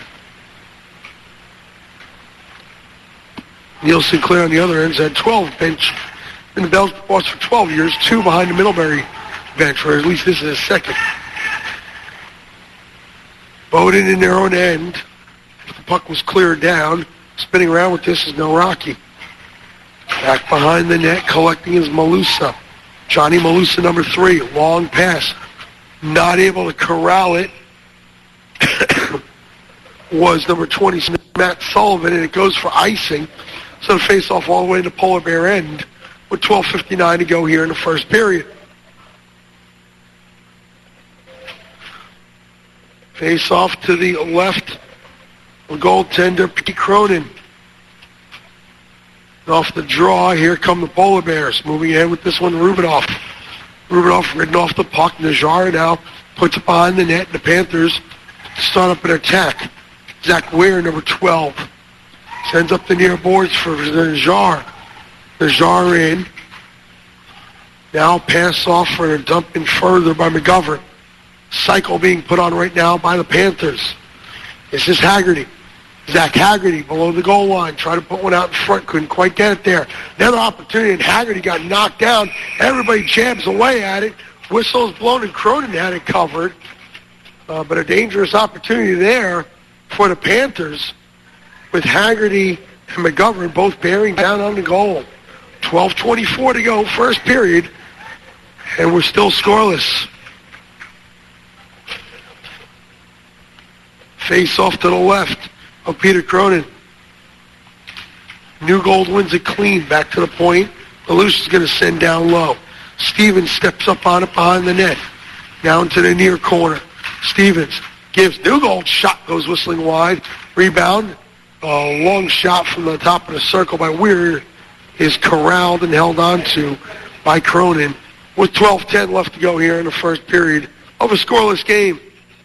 Neil Sinclair on the other ends had twelve bench in the Bell's boss for twelve years, two behind the Middlebury bench, or at least this is his second. Bowdoin in their own end. The puck was cleared down. Spinning around with this is Milwaukee. Back behind the net, collecting is Malusa. Johnny Malusa, number three. Long pass. Not able to corral it. Was number twenty, Matt Sullivan, and it goes for icing. So the face-off all the way to the Polar Bear end with twelve fifty-nine to go here in the first period. Face-off to the left. The goaltender, Pete Cronin. And off the draw, here come the Polar Bears. Moving ahead with this one, Rubinoff. Rubinoff ridden off the puck. Najar now puts it behind the net. The Panthers start up an attack. Zach Weir, number twelve, sends up the near boards for Najar. Najar in. Now pass off for a dump in further by McGovern. Cycle being put on right now by the Panthers. This is Haggerty. Zach Haggerty below the goal line. Tried to put one out in front. Couldn't quite get it there. Another opportunity, and Haggerty got knocked down. Everybody jabs away at it. Whistle's blown, and Cronin had it covered. Uh, but a dangerous opportunity there for the Panthers with Haggerty and McGovern both bearing down on the goal. twelve twenty-four to go, first period, and we're still scoreless. Face off to the left of Peter Cronin. Newgold wins it clean, back to the point. Belush is going to send down low. Stevens steps up on it behind the net. Down to the near corner. Stevens gives Newgold, shot goes whistling wide. Rebound, a long shot from the top of the circle by Weir is corralled and held on to by Cronin with twelve ten left to go here in the first period of a scoreless game.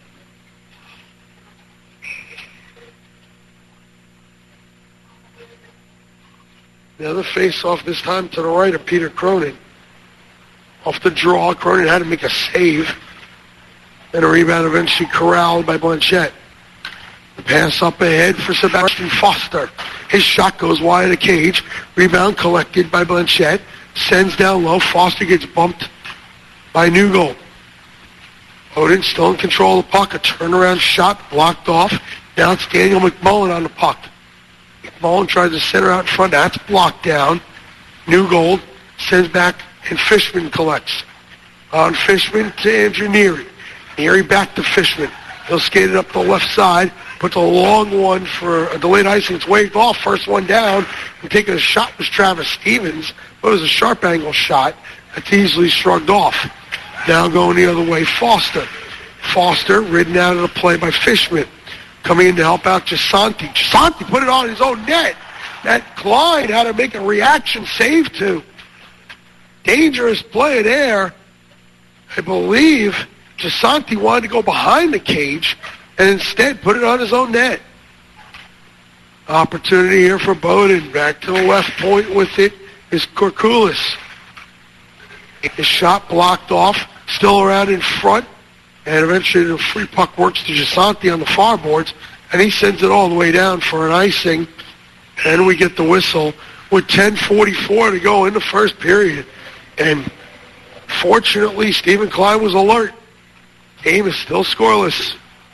Another face-off, this time to the right of Peter Cronin. Off the draw, Cronin had to make a save. And a rebound eventually corralled by Blanchette. The pass up ahead for Sebastian Foster. His shot goes wide of the cage. Rebound collected by Blanchette. Sends down low. Foster gets bumped by Newgold. Bowdoin still in control of the puck. A turnaround shot blocked off. Now it's Daniel McMullen on the puck. McMullen tries to center out in front. That's blocked down. Newgold sends back, and Fishman collects. On Fishman to Andrew Neary. Neary back to Fishman. He'll skate it up the left side. Puts a long one for a delayed icing. It's waved off. First one down. And taking a shot was Travis Stevens. But it was a sharp angle shot. That's easily shrugged off. Now going the other way, Foster. Foster ridden out of the play by Fishman. Coming in to help out Gisanti. Gisanti put it on his own net. That Klein had to make a reaction save to. Dangerous play there. I believe Gisanti wanted to go behind the cage and instead put it on his own net. Opportunity here for Bowdoin. Back to the left point with it is Korkulis. His shot blocked off, still around in front, and eventually the free puck works to Gisanti on the far boards, and he sends it all the way down for an icing, and we get the whistle with ten forty-four to go in the first period. And fortunately, Stephen Klein was alert. Game is still scoreless.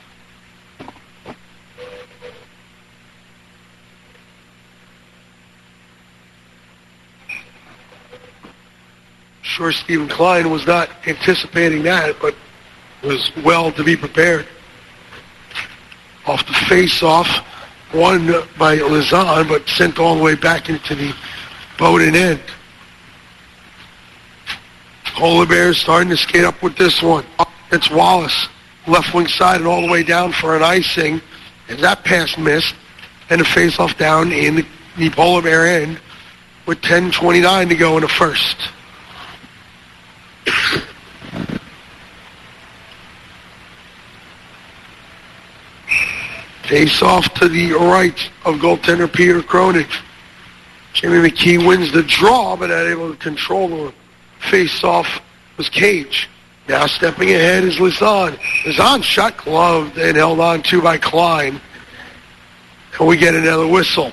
Sure, Stephen Klein was not anticipating that, but was well to be prepared. Off the face-off, won by Lazan, but sent all the way back into the Bowdoin end. Polar Bears starting to skate up with this one. It's Wallace, left wing side and all the way down for an icing. And that pass missed. And a face-off down in the, the Polar Bear end with ten twenty-nine to go in the first. Face off to the right of goaltender Peter Cronin. Jimmy McKee wins the draw, but not able to control the face off was Cage. Now stepping ahead is Lazan. Lazan shot gloved and held on to by Klein. And we get another whistle.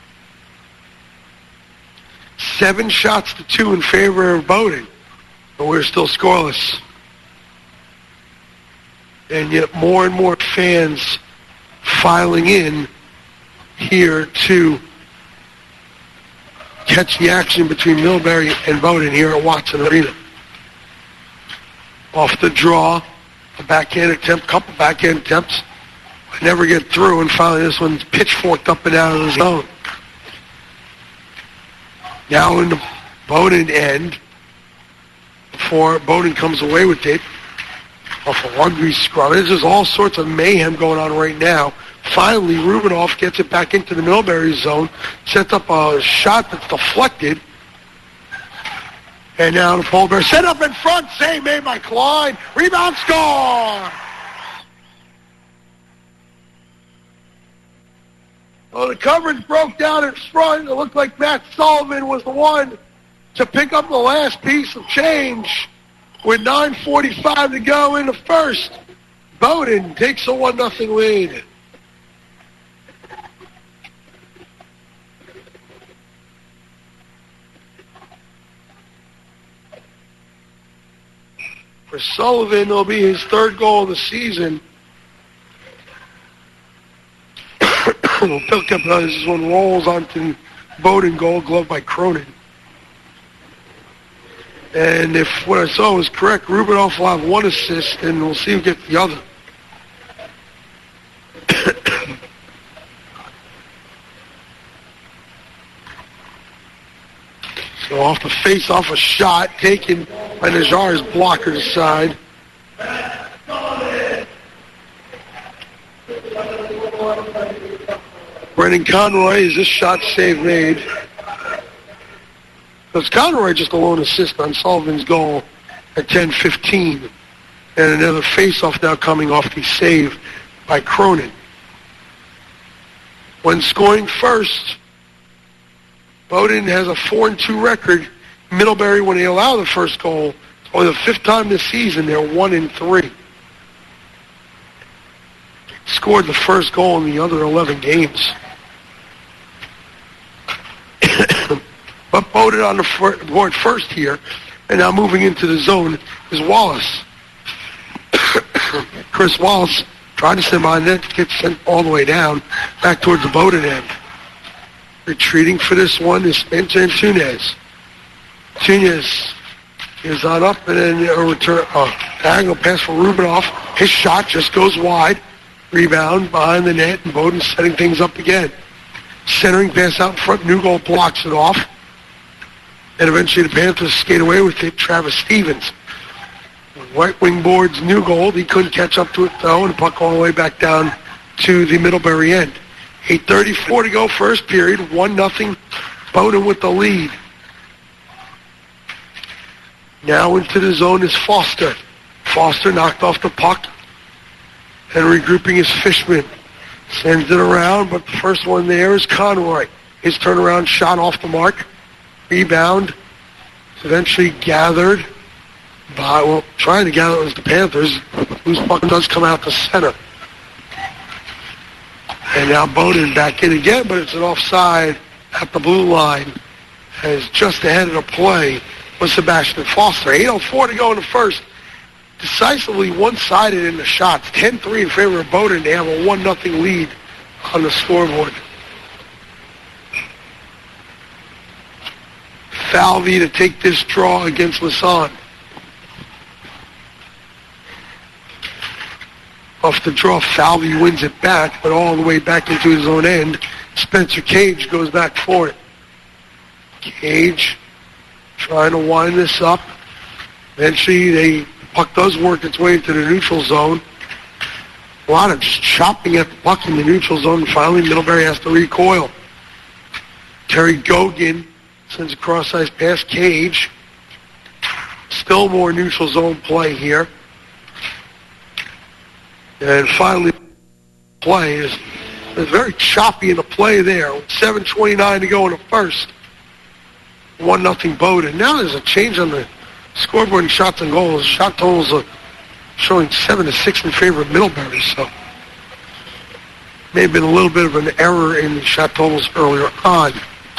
Seven shots to two in favor of Bowdoin. But we're still scoreless. And yet more and more fans filing in here to catch the action between Middlebury and Bowdoin here at Watson Arena. Off the draw, a backhand attempt, couple backhand attempts. I never get through, and finally this one's pitchforked up and out of the zone. Now in the Bowdoin end, before Bowdoin comes away with it, off a rugby scrum. There's just all sorts of mayhem going on right now. Finally, Rubinoff gets it back into the Middlebury zone, sets up a shot that's deflected. And now the Polar Bears set up in front, save made by Klein. Rebound, score! Well, the coverage broke down in front. It looked like Matt Sullivan was the one to pick up the last piece of change. With nine forty-five to go in the first, Bowdoin takes a one nothing lead. For Sullivan, it'll be his third goal of the season. Pick up uh, this one rolls onto Bowdoin goal, gloved by Cronin. And if what I saw was correct, Rubinoff will have one assist, and we'll see who gets the other. So off the face, off a shot taken by Najar's blocker aside. Brendan Conroy, is this shot save made? Because Conroy just a lone assist on Sullivan's goal at ten fifteen. And another face-off now coming off the save by Cronin. When scoring first, Bowdoin has a four and two record. Middlebury, when they allow the first goal, only the fifth time this season, they're one and three. Scored the first goal in the other eleven games. But Bowdoin on the board first here, and now moving into the zone is Wallace. Chris Wallace trying to send by net, gets sent all the way down, back towards the Bowdoin end. Retreating for this one is Spencer Antunes. Antunes is on up, and then a return, uh, angle pass for Rubinoff. His shot just goes wide. Rebound behind the net, and Bowdoin setting things up again. Centering pass out in front, Newgold blocks it off. And eventually the Panthers skate away with it. Travis Stevens. Right wing boards Newgold. He couldn't catch up to it though, and the puck all the way back down to the Middlebury end. eight thirty-four to go first period. one nothing Bowdoin with the lead. Now into the zone is Foster. Foster knocked off the puck and regrouping his Fishman. Sends it around, but the first one there is Conroy. His turnaround shot off the mark. Rebound. It's eventually gathered By, well, trying to gather it was the Panthers, whose puck does come out to center. And now Bowden back in again, but it's an offside at the blue line. As just ahead of the play was Sebastian Foster. eight oh four to go in the first. Decisively one-sided in the shots. ten three in favor of Bowden. They have a one nothing lead on the scoreboard. Falvey to take this draw against Lassonde. Off the draw, Falvey wins it back, but all the way back into his own end. Spencer Cage goes back for it. Cage trying to wind this up. Eventually, the puck does work its way into the neutral zone. A lot of just chopping at the puck in the neutral zone. Finally, Middlebury has to recoil. Terry Gogan sends a cross-ice pass. Cage. Still more neutral zone play here. And finally, play is, is very choppy in the play there. With seven twenty-nine to go in the first. one nothing Bowden. Now there's a change on the scoreboard in shots and goals. Shot totals are showing seven to six in favor of Middlebury. So may have been a little bit of an error in the shot totals earlier on.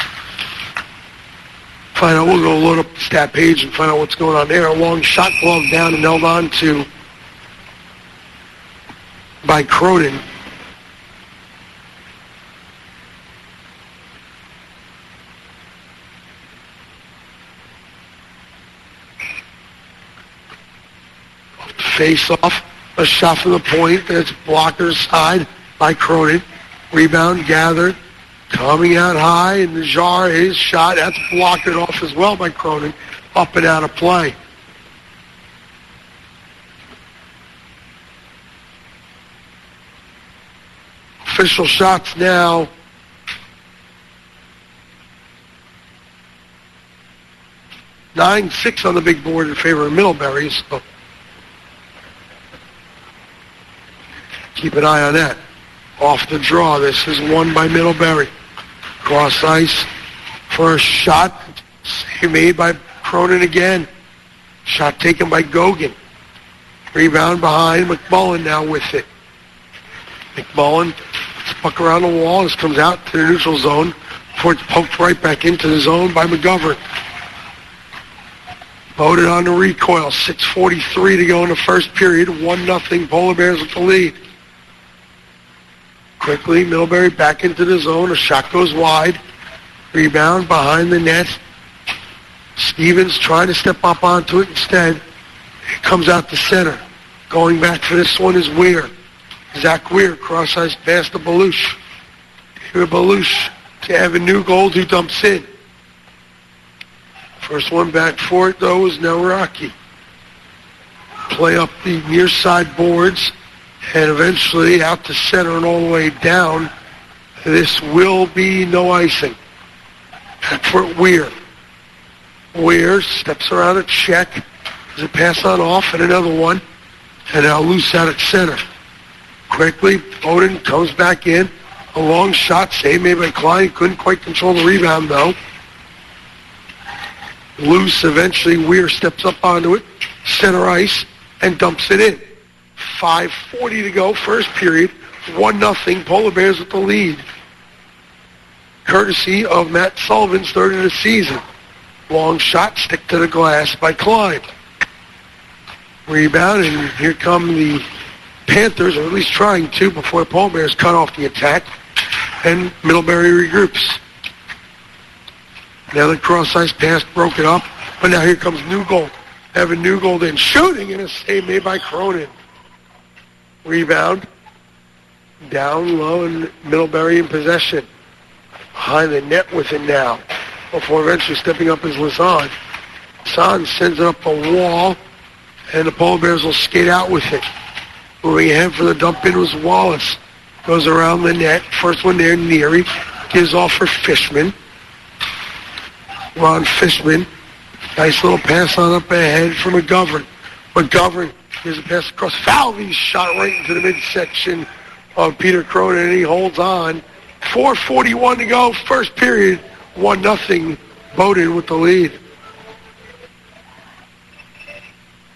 Find out. We'll go load up the stat page and find out what's going on there. A long shot glove down and held on to by Cronin. Face off, a shot from the point. That's blocker's side by Cronin. Rebound gathered, coming out high, and Najar, his shot, that's blocked it off as well by Cronin. Up and out of play. Official shots now. nine six on the big board in favor of Middlebury. So keep an eye on that. Off the draw. This is won by Middlebury. Cross ice for a shot. Save made by Cronin again. Shot taken by Gogan. Rebound behind. McMullen now with it. McMullen, puck around the wall. This comes out to the neutral zone before it's poked right back into the zone by McGovern. Bowden on the recoil. six forty-three to go in the first period. one nothing. Polar Bears with the lead. Quickly, Middlebury back into the zone. A shot goes wide. Rebound behind the net. Stevens trying to step up onto it instead. It comes out to center. Going back for this one is Weir. Zach Weir, cross-ice pass to Belush. Here Belush to Evan Newgold, who dumps in. First one back for it, though, is now Rocky. Play up the near side boards, and eventually out to center and all the way down. This will be no icing. Back for it, Weir. Weir steps around a check. There's a pass on off and another one. And now loose out at center. Quickly, Bowden comes back in. A long shot, save made by Klein. Couldn't quite control the rebound, though. Loose, eventually Weir steps up onto it. Center ice and dumps it in. five forty to go, first period. one nothing, Polar Bears with the lead. Courtesy of Matt Sullivan's third of the season. Long shot, stick to the glass by Klein. Rebound, and here come the Panthers, or at least trying to, before the Polar Bears cut off the attack. And Middlebury regroups. Now the cross-ice pass broken up, but now here comes Newgold. Evan Newgold in shooting, and a save made by Cronin. Rebound. Down low, and Middlebury in possession. Behind the net with it now. Before eventually stepping up is Lassonde. Lassonde sends it up the wall, and the Polar Bears will skate out with it. Moving ahead for the dump in was Wallace. Goes around the net. First one there, Neary. Gives off for Fishman. Ron Fishman. Nice little pass on up ahead for McGovern. McGovern gives a pass across. Falvey's shot right into the midsection of Peter Cronin, and he holds on. four forty-one to go, first period. one nothing, Bowden with the lead.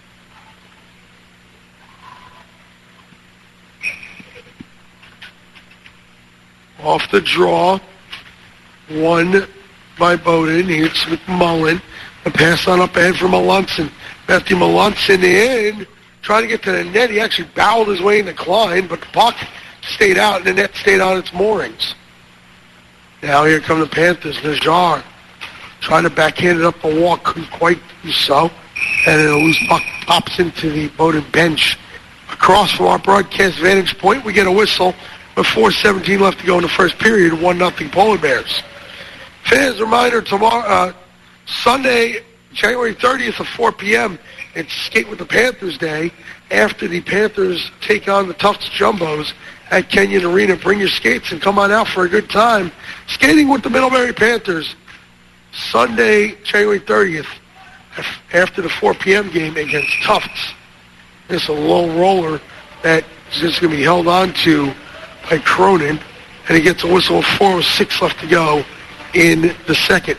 Off the draw. One by Bowdoin. Here's McMullen. A pass on up ahead from Malunson. Matthew Malunson in. Trying to get to the net. He actually barreled his way in the Klein, but the puck stayed out, and the net stayed on its moorings. Now here come the Panthers. Najjar trying to backhand it up the wall. Couldn't quite do so. And then a loose puck pops into the Bowdoin bench. Across from our broadcast vantage point, we get a whistle with four seventeen left to go in the first period. one nothing Polar Bears. Fans, reminder, tomorrow, uh, Sunday, January thirtieth at four p.m., it's Skate with the Panthers Day. After the Panthers take on the Tufts Jumbos at Kenyon Arena, bring your skates and come on out for a good time. Skating with the Middlebury Panthers, Sunday, January thirtieth, after the four p.m. game against Tufts. It's a low roller that is just going to be held on to by Cronin, and he gets a whistle with four oh six left to go in the second.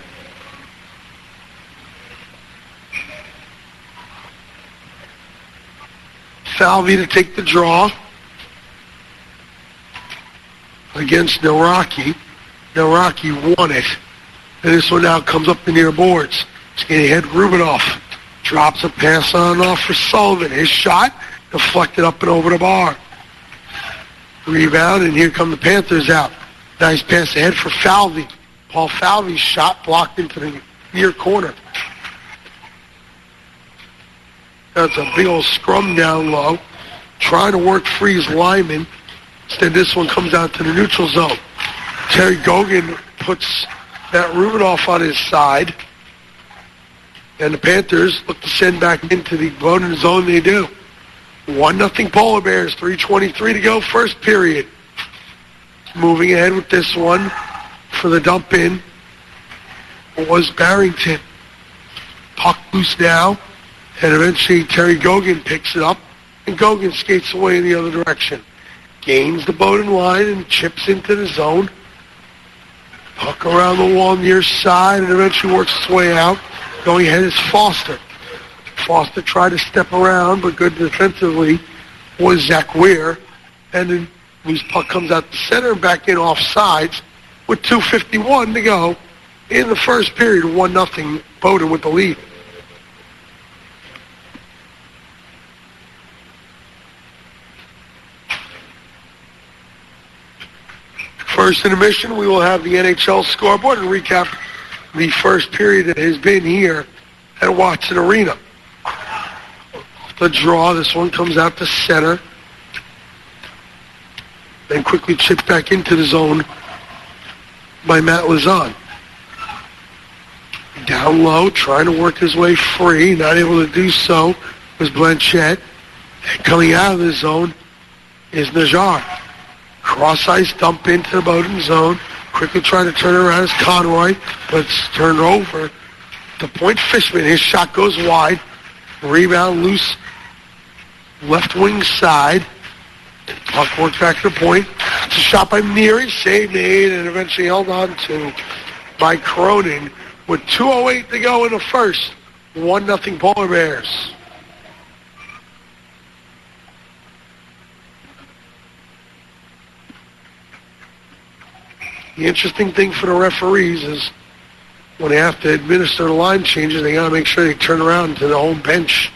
Falvey to take the draw against Nawrocki. Nawrocki won it. And this one now comes up the near boards. Skating ahead, Rubinoff drops a pass on off for Sullivan. His shot deflected up and over the bar. Rebound, and here come the Panthers out. Nice pass ahead for Falvey. Paul Falvey's shot blocked into the near corner. That's a big old scrum down low. Trying to work Freeze Lyman. Instead, this one comes out to the neutral zone. Terry Gogan puts that Rubinoff on his side. And the Panthers look to send back into the Bowdoin zone. They do. one nothing Polar Bears. three twenty-three to go, first period. Moving ahead with this one for the dump in was Barrington. Puck loose now. And eventually Terry Gogan picks it up, and Gogan skates away in the other direction. Gains the Bowdoin line and chips into the zone. Puck around the wall near side, and eventually works its way out. Going ahead is Foster. Foster tried to step around, but good defensively was Zach Weir. And then loose puck comes out the center and back in off sides with two fifty-one to go in the first period. one nothing Bowdoin with the lead. First intermission, we will have the N H L scoreboard and recap the first period that has been here at Watson Arena. The draw, this one comes out to center. Then quickly chipped back into the zone by Matt Lazon. Down low, trying to work his way free. Not able to do so was Blanchette. And coming out of the zone is Najjar. Cross ice dump into the Bowdoin zone. Quickly trying to turn it around is Conroy, but it's turned over to Point Fishman. His shot goes wide. Rebound loose. Left wing side. Puck worked back to the point. It's a shot by Neary. Save made and eventually held on to by Cronin with two oh eight to go in the first. one nothing Polar Bears. The interesting thing for the referees is when they have to administer the line changes, they got to make sure they turn around to the home bench.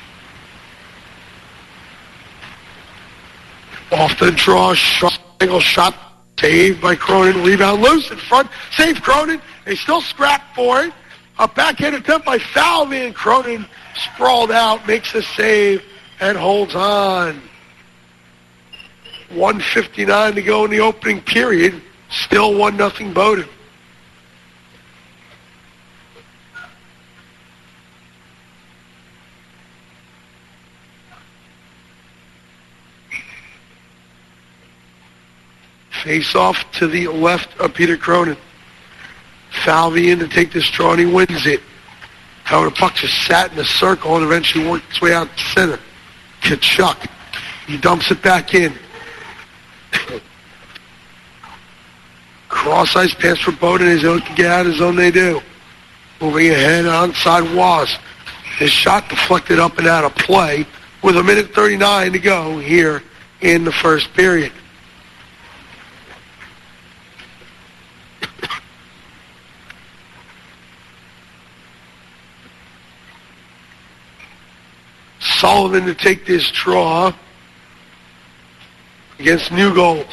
Off the draw, shot, angle shot, saved by Cronin. Rebound loose in front. Save Cronin. They still scrap for it. A backhand attempt by Falvey, and Cronin sprawled out, makes the save, and holds on. one fifty-nine to go in the opening period. Still one nothing Bowdoin. Face off to the left of Peter Cronin. Falvey in to take this draw, and he wins it. However, the puck just sat in a circle and eventually worked its way out to center. Kachuk. He dumps it back in. Cross ice pass for Bowdoin. As they can get out of his zone, they do. Moving ahead onside Was. His shot deflected up and out of play with a minute thirty-nine to go here in the first period. Sullivan to take this draw against Newgold.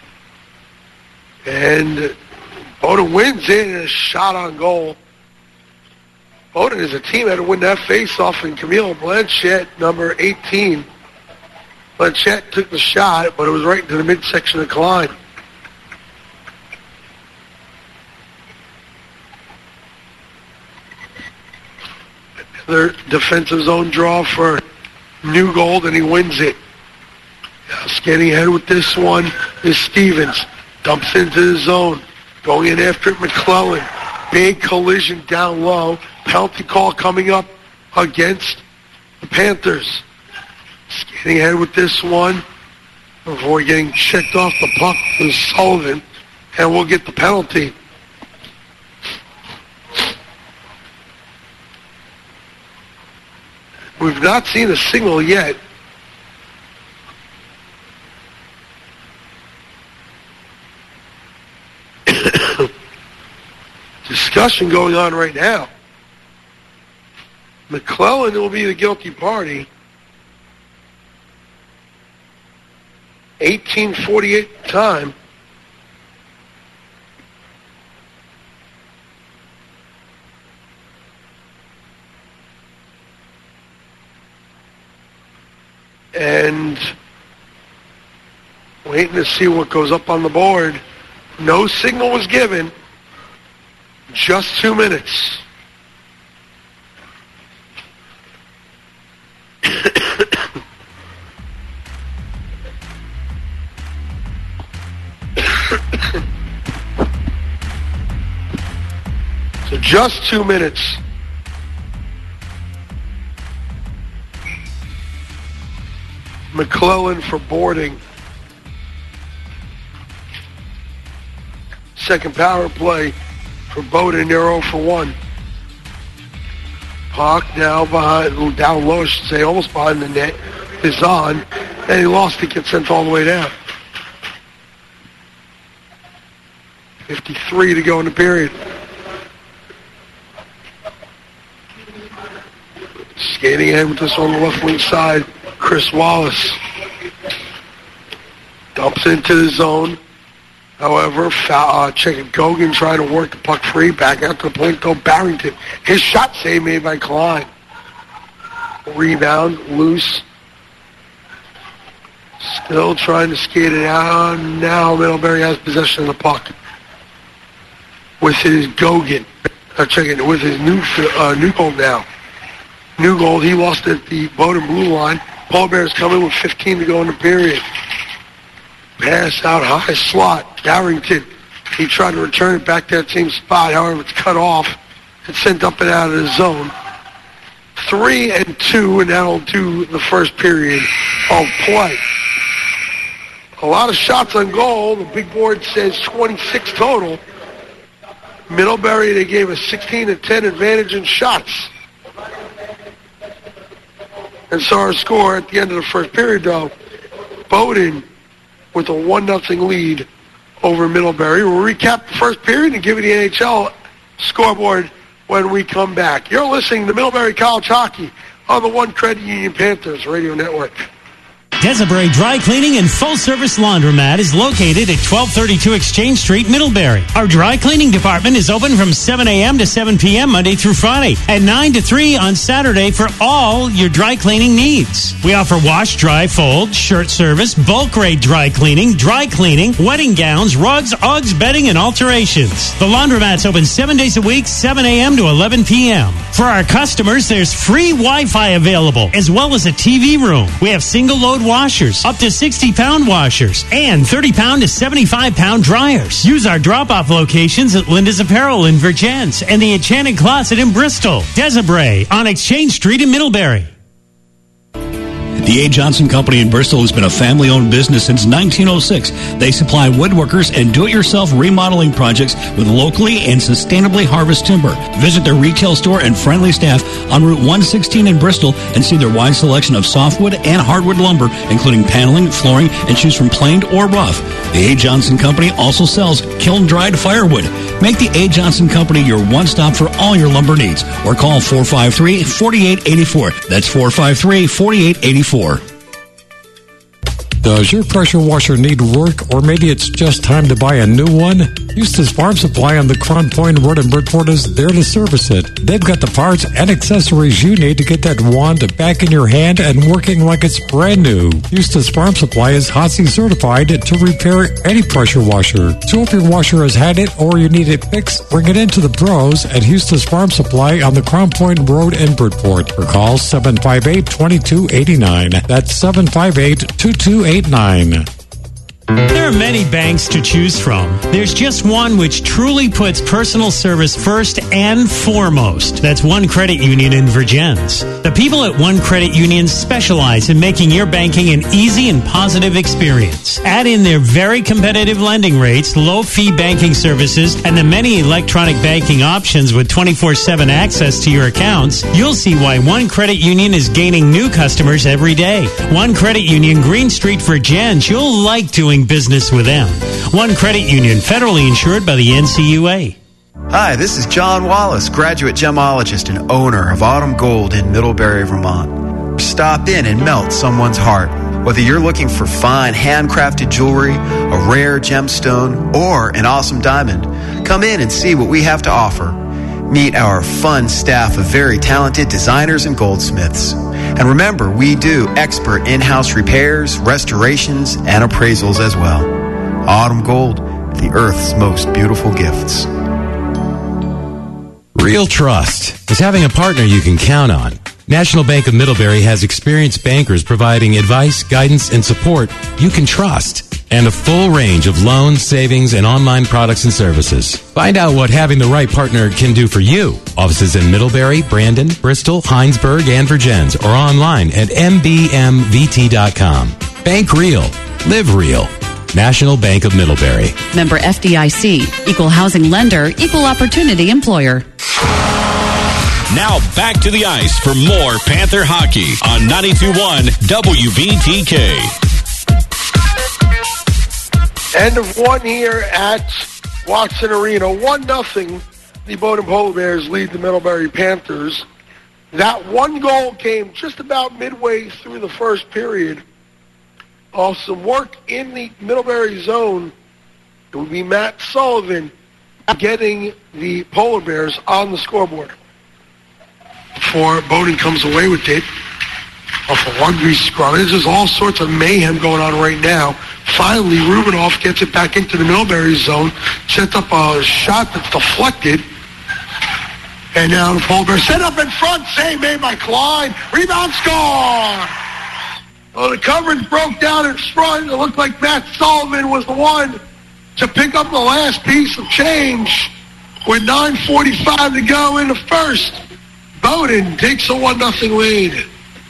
And Bowdoin wins it, and a shot on goal. Bowdoin as a team had to win that face-off, and Camille Blanchette, number eighteen. Blanchette took the shot, but it was right into the midsection of Klein. Another defensive zone draw for Newgold, and he wins it. Now skating ahead with this one is Stevens. Dumps into the zone. Going in after it, McClellan. Big collision down low. Penalty call coming up against the Panthers. Skating ahead with this one before getting checked off the puck is Sullivan, and we'll get the penalty. We've not seen a signal yet. Discussion going on right now. McClellan will be the guilty party. eighteen forty-eight time. And waiting to see what goes up on the board. No signal was given. Just two minutes. So just two minutes. McClellan for boarding. Second power play for Bowdoin, they're oh for one. Puck now behind, down low, I should say, almost behind the net, is on, and he lost it, gets sent all the way down. fifty-three to go in the period. Skating ahead with this on the left wing side, Chris Wallace. Dumps into the zone. However, uh, checking Gogan trying to work the puck free. Back out to the point, though, Barrington. His shot save made by Klein. Rebound, loose. Still trying to skate it out. Now Middlebury has possession of the puck. With his Gogan. Uh, checking with his new uh, Newgold now. Newgold, he lost at the Bowdoin blue line. Paul Bear's coming with fifteen to go in the period. Pass out high slot. Barrington. He tried to return it back to that same spot. However, it's cut off and sent up and out of the zone. Three and two, and that'll do the first period of play. A lot of shots on goal. The big board says twenty-six total. Middlebury, they gave a sixteen to ten advantage in shots. And so our score at the end of the first period, though, Bowdoin with a one nothing lead over Middlebury. We'll recap the first period and give you the N H L scoreboard when we come back. You're listening to Middlebury College Hockey on the One Credit Union Panthers Radio Network. Desiree Dry Cleaning and Full Service Laundromat is located at twelve thirty-two Exchange Street, Middlebury. Our dry cleaning department is open from seven a.m. to seven p.m. Monday through Friday, and nine to three on Saturday for all your dry cleaning needs. We offer wash, dry, fold, shirt service, bulk rate dry cleaning, dry cleaning, wedding gowns, rugs, Uggs, bedding, and alterations. The laundromat's open seven days a week, seven a.m. to eleven p.m. For our customers, there's free Wi-Fi available, as well as a T V room. We have single-load washers, up to sixty pound washers, and thirty pound to seventy-five pound dryers. Use our drop-off locations at Linda's Apparel in Virgins and the Enchanted Closet in Bristol. Desiree on Exchange Street in Middlebury. The A. Johnson Company in Bristol has been a family-owned business since nineteen oh six. They supply woodworkers and do-it-yourself remodeling projects with locally and sustainably harvested timber. Visit their retail store and friendly staff on Route one sixteen in Bristol and see their wide selection of softwood and hardwood lumber, including paneling, flooring, and choose from planed or rough. The A. Johnson Company also sells kiln-dried firewood. Make the A. Johnson Company your one-stop for all your lumber needs, or call four five three, four eight eight four. That's four five three, four eight eight four. Does your pressure washer need work, or maybe it's just time to buy a new one? Eustace Farm Supply on the Crown Point Road in Bridgeport is there to service it. They've got the parts and accessories you need to get that wand back in your hand and working like it's brand new. Eustace Farm Supply is H O S I certified to repair any pressure washer. So if your washer has had it or you need it fixed, bring it into the pros at Eustace Farm Supply on the Crown Point Road in Bridgeport. Or call seven five eight, two two eight nine. That's seven five eight, two two eight nine. There are many banks to choose from. There's just one which truly puts personal service first and foremost. That's One Credit Union in Virgins. The people at One Credit Union specialize in making your banking an easy and positive experience. Add in their very competitive lending rates, low-fee banking services, and the many electronic banking options with twenty-four seven access to your accounts, you'll see why One Credit Union is gaining new customers every day. One Credit Union, Green Street, Virgins. You'll like doing business with them. One Credit Union, federally insured by the N C U A. Hi, this is John Wallace, graduate gemologist and owner of Autumn Gold in Middlebury, Vermont. Stop in and melt someone's heart. Whether you're looking for fine handcrafted jewelry, a rare gemstone, or an awesome diamond, come in and see what we have to offer. Meet our fun staff of very talented designers and goldsmiths. And remember, we do expert in-house repairs, restorations, and appraisals as well. Autumn Gold, the Earth's most beautiful gifts. Real trust is having a partner you can count on. National Bank of Middlebury has experienced bankers providing advice, guidance, and support you can trust. And a full range of loans, savings, and online products and services. Find out what having the right partner can do for you. Offices in Middlebury, Brandon, Bristol, Heinsberg, and Virgins, or online at m b m v t dot com. Bank real. Live real. National Bank of Middlebury. Member F D I C. Equal housing lender. Equal opportunity employer. Now back to the ice for more Panther hockey on ninety-two point one W B T K. End of one here at Watson Arena. One nothing. The Bowdoin Polar Bears lead the Middlebury Panthers. That one goal came just about midway through the first period. Off some work in the Middlebury zone. It would be Matt Sullivan getting the Polar Bears on the scoreboard. Before Bowdoin comes away with it off a rugby scrum. There's just all sorts of mayhem going on right now. Finally, Rubinoff gets it back into the Middlebury zone, sets up a shot that's deflected. And now the Polar Bears set up in front, save made by Klein. Rebound score! Well, the coverage broke down in front. It looked like Matt Sullivan was the one to pick up the last piece of change with nine forty-five to go in the first. Bowdoin takes a one nothing lead.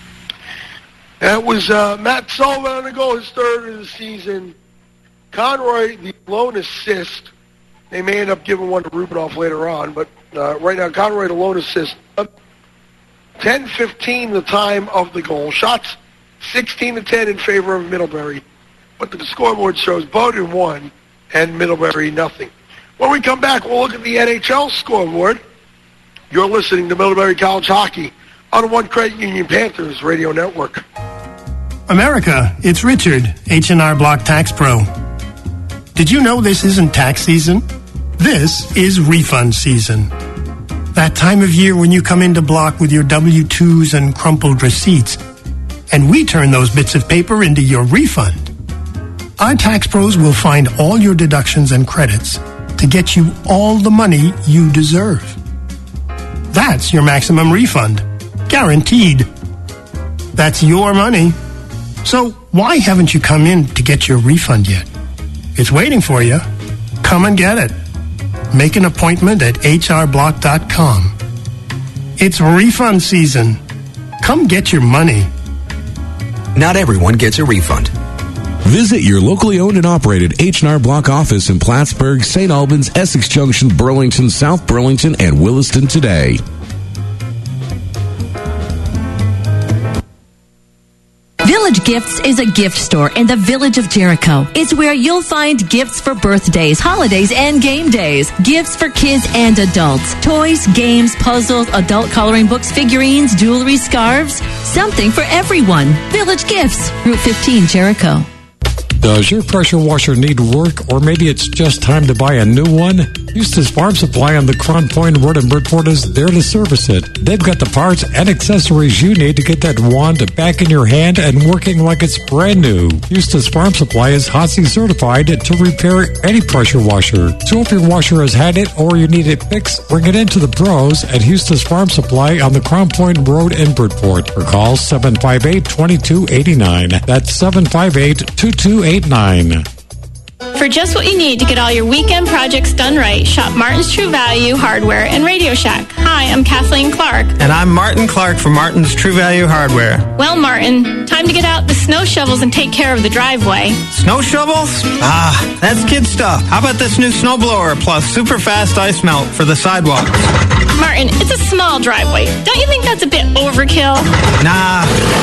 That was uh, Matt Sullivan on the goal, his third of the season. Conroy, the lone assist. They may end up giving one to Rubinoff later on, but uh, right now, Conroy, the lone assist. ten fifteen the time of the goal. Shots sixteen to ten in favor of Middlebury. But the scoreboard shows Bowdoin one and Middlebury nothing. When we come back, we'll look at the N H L scoreboard. You're listening to Middlebury College Hockey on the One Credit Union Panthers Radio Network. America, it's Richard, H and R Block Tax Pro. Did you know this isn't tax season? This is refund season. That time of year when you come into Block with your W two's and crumpled receipts, and we turn those bits of paper into your refund. Our tax pros will find all your deductions and credits to get you all the money you deserve. That's your maximum refund. Guaranteed. That's your money. So why haven't you come in to get your refund yet? It's waiting for you. Come and get it. Make an appointment at h r block dot com. It's refund season. Come get your money. not everyone gets a refund. Visit your locally owned and operated H and R Block office in Plattsburgh, Saint Albans, Essex Junction, Burlington, South Burlington, and Williston today. Village Gifts is a gift store in the village of Jericho. It's where you'll find gifts for birthdays, holidays, and game days. Gifts for kids and adults. Toys, games, puzzles, adult coloring books, figurines, jewelry, scarves. Something for everyone. Village Gifts, Route fifteen, Jericho. Does your pressure washer need work, or maybe it's just time to buy a new one? Eustace Farm Supply on the Crown Point Road in Bridgeport is there to service it. They've got the parts and accessories you need to get that wand back in your hand and working like it's brand new. Eustace Farm Supply is H O S I certified to repair any pressure washer. So if your washer has had it or you need it fixed, bring it into the pros at Eustace Farm Supply on the Crown Point Road in Bridgeport. Or call seven five eight, two two eight nine. That's seven five eight, two two eight nine. For just what you need to get all your weekend projects done right, shop Martin's True Value Hardware and Radio Shack. Hi, I'm Kathleen Clark. And I'm Martin Clark from Martin's True Value Hardware. Well, Martin, time to get out the snow shovels and take care of the driveway. Snow shovels? Ah, that's kid stuff. How about this new snowblower plus super fast ice melt for the sidewalks? Martin, it's a small driveway. Don't you think that's a bit overkill? Nah.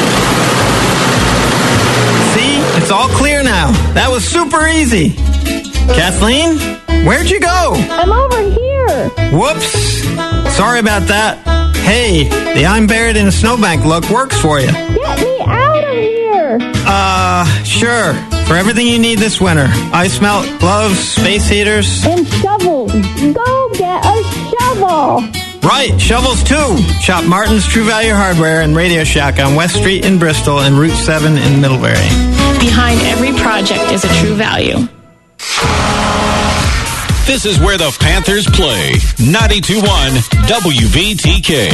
See? It's all clear now. That was super easy. Kathleen, where'd you go? I'm over here. Whoops. Sorry about that. Hey, the I'm buried in a snowbank look works for you. Get me out of here. Uh, sure. For everything you need this winter. Ice melt, gloves, space heaters. And shovels. Go get a shovel. Right, shovels too. Shop Martin's True Value Hardware and Radio Shack on West Street in Bristol and Route seven in Middlebury. Behind every project is a True Value. This is where the Panthers play. ninety-two point one W V T K.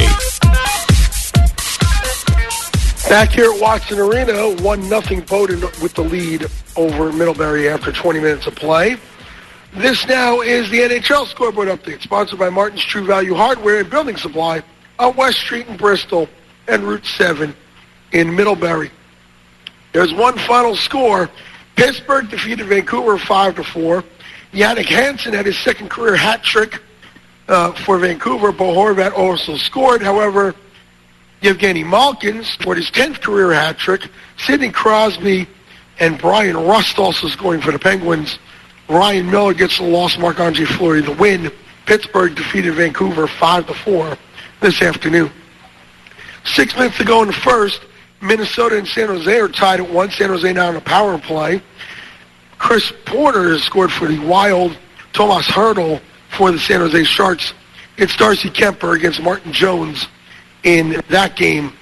Back here at Watson Arena, one nothing Bowdoin with the lead over Middlebury after twenty minutes of play. This now is the N H L scoreboard update, sponsored by Martin's True Value Hardware and Building Supply on West Street in Bristol and Route seven in Middlebury. There's one final score. Pittsburgh defeated Vancouver five to four. Yannick Hansen had his second career hat trick uh, for Vancouver. Bo Horvat also scored. However, Yevgeny Malkin scored his tenth career hat trick. Sidney Crosby and Brian Rust also scoring for the Penguins. Ryan Miller gets the loss. Marc-Andre Fleury the win. Pittsburgh defeated Vancouver five to four this afternoon. Six minutes to go in the first. Minnesota and San Jose are tied at one. San Jose now in a power play. Chris Porter has scored for the Wild. Tomas Hertl for the San Jose Sharks. It's Darcy Kemper against Martin Jones in that game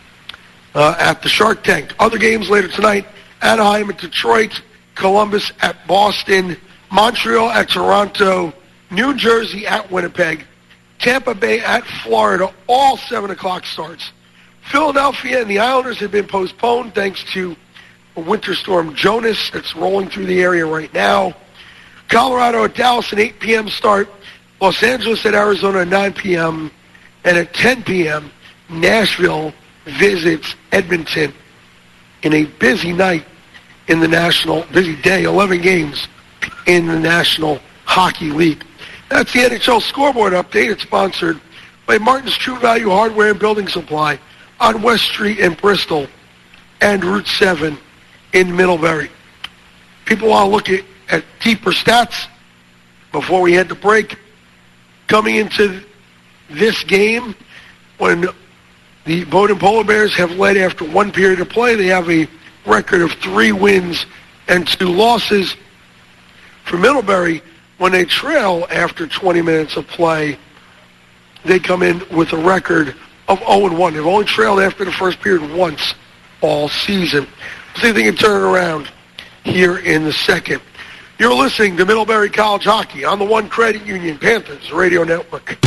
uh, at the Shark Tank. Other games later tonight. Anaheim at Detroit. Columbus at Boston. Montreal at Toronto. New Jersey at Winnipeg. Tampa Bay at Florida. All seven o'clock starts. Philadelphia and the Islanders have been postponed thanks to a winter storm Jonas that's rolling through the area right now. Colorado at Dallas, an eight p.m. start. Los Angeles at Arizona at nine p.m. And at ten p.m., Nashville visits Edmonton in a busy night in the National, busy day, eleven games in the National Hockey League. That's the N H L scoreboard update. It's sponsored by Martin's True Value Hardware and Building Supply on West Street in Bristol and Route seven in Middlebury. People want to look at, at deeper stats before we head to break. Coming into this game, when the Bowdoin Polar Bears have led after one period of play, they have a record of three wins and two losses. For Middlebury, when they trail after twenty minutes of play, they come in with a record of oh and one. They've only trailed after the first period once all season. See if they can turn it around here in the second. You're listening to Middlebury College Hockey on the One Credit Union Panthers Radio Network.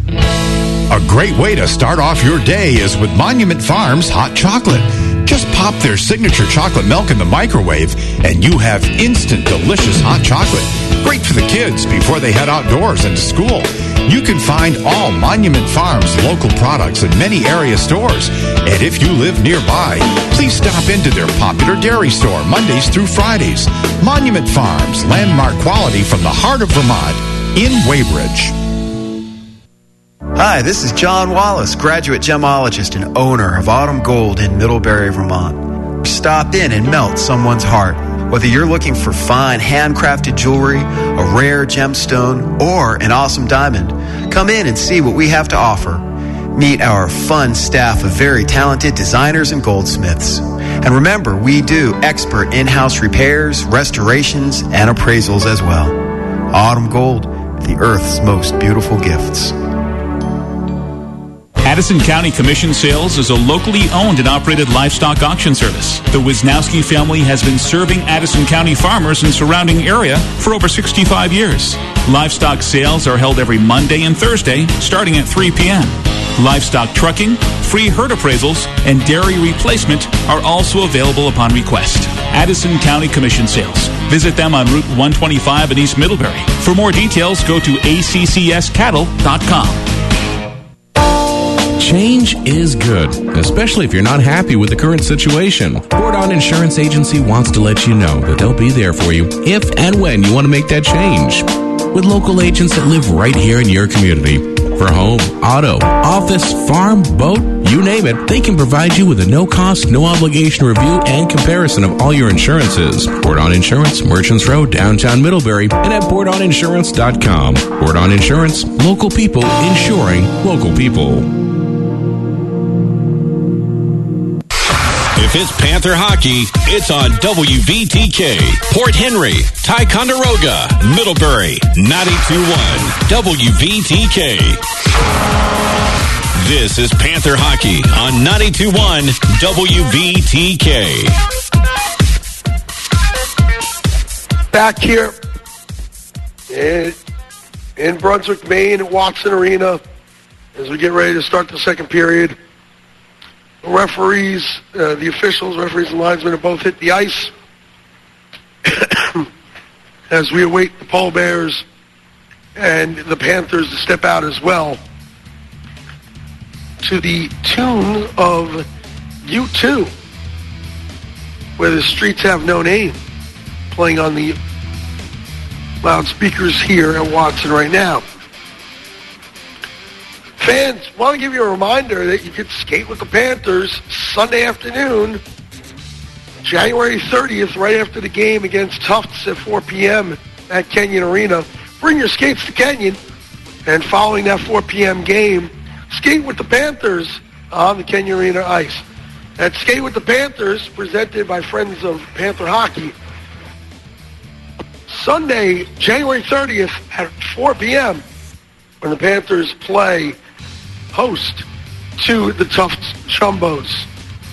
A great way to start off your day is with Monument Farms hot chocolate. Just pop their signature chocolate milk in the microwave and you have instant delicious hot chocolate. Great for the kids before they head outdoors and to school. You can find all Monument Farms local products in many area stores. And if you live nearby, please stop into their popular dairy store Mondays through Fridays. Monument Farms, landmark quality from the heart of Vermont in Weybridge. Hi, this is John Wallace, graduate gemologist and owner of Autumn Gold in Middlebury, Vermont. Stop in and melt someone's heart. Whether you're looking for fine handcrafted jewelry, a rare gemstone, or an awesome diamond, come in and see what we have to offer. Meet our fun staff of very talented designers and goldsmiths. And remember, we do expert in-house repairs, restorations, and appraisals as well. Autumn Gold, the Earth's most beautiful gifts. Addison County Commission Sales is a locally owned and operated livestock auction service. The Wisnowski family has been serving Addison County farmers and surrounding area for over sixty-five years. Livestock sales are held every Monday and Thursday, starting at three p.m. Livestock trucking, free herd appraisals, and dairy replacement are also available upon request. Addison County Commission Sales. Visit them on Route one twenty-five in East Middlebury. For more details, go to A C C S cattle dot com. Change is good, especially if you're not happy with the current situation. Bordon Insurance Agency wants to let you know that they'll be there for you if and when you want to make that change. With local agents that live right here in your community. For home, auto, office, farm, boat, you name it, they can provide you with a no-cost, no-obligation review and comparison of all your insurances. Bordon Insurance, Merchants Road, downtown Middlebury, and at bordon insurance dot com. Bordon Insurance, local people insuring local people. If it's Panther hockey, it's on W V T K. Port Henry, Ticonderoga, Middlebury, ninety-two point one W V T K. This is Panther hockey on ninety-two point one W V T K. Back here in, in Brunswick, Maine, at Watson Arena, as we get ready to start the second period. The referees, uh, the officials, referees and linesmen have both hit the ice as we await the Pole Bears and the Panthers to step out as well to the tune of U two, where the streets have no name, playing on the loudspeakers here at Watson right now. Fans, want to give you a reminder that you can skate with the Panthers Sunday afternoon, January thirtieth, right after the game against Tufts at four p.m. at Kenyon Arena. Bring your skates to Kenyon, and following that four p.m. game, skate with the Panthers on the Kenyon Arena ice. That's Skate with the Panthers, presented by Friends of Panther Hockey. Sunday, January thirtieth at four p.m. when the Panthers play host to the Tufts Jumbos.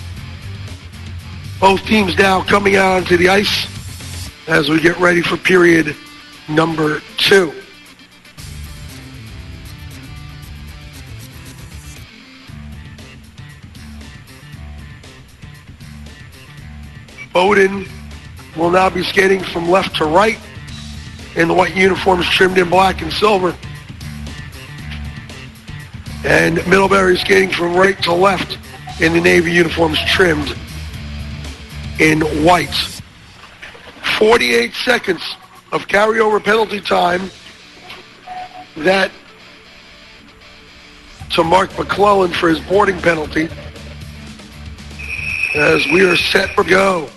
Both teams now coming out onto the ice as we get ready for period number two. Bowden will now be skating from left to right in the white uniforms trimmed in black and silver. And Middlebury skating from right to left in the navy uniforms trimmed in white. forty-eight seconds of carryover penalty time. That to Mark McClellan for his boarding penalty. As we are set for go.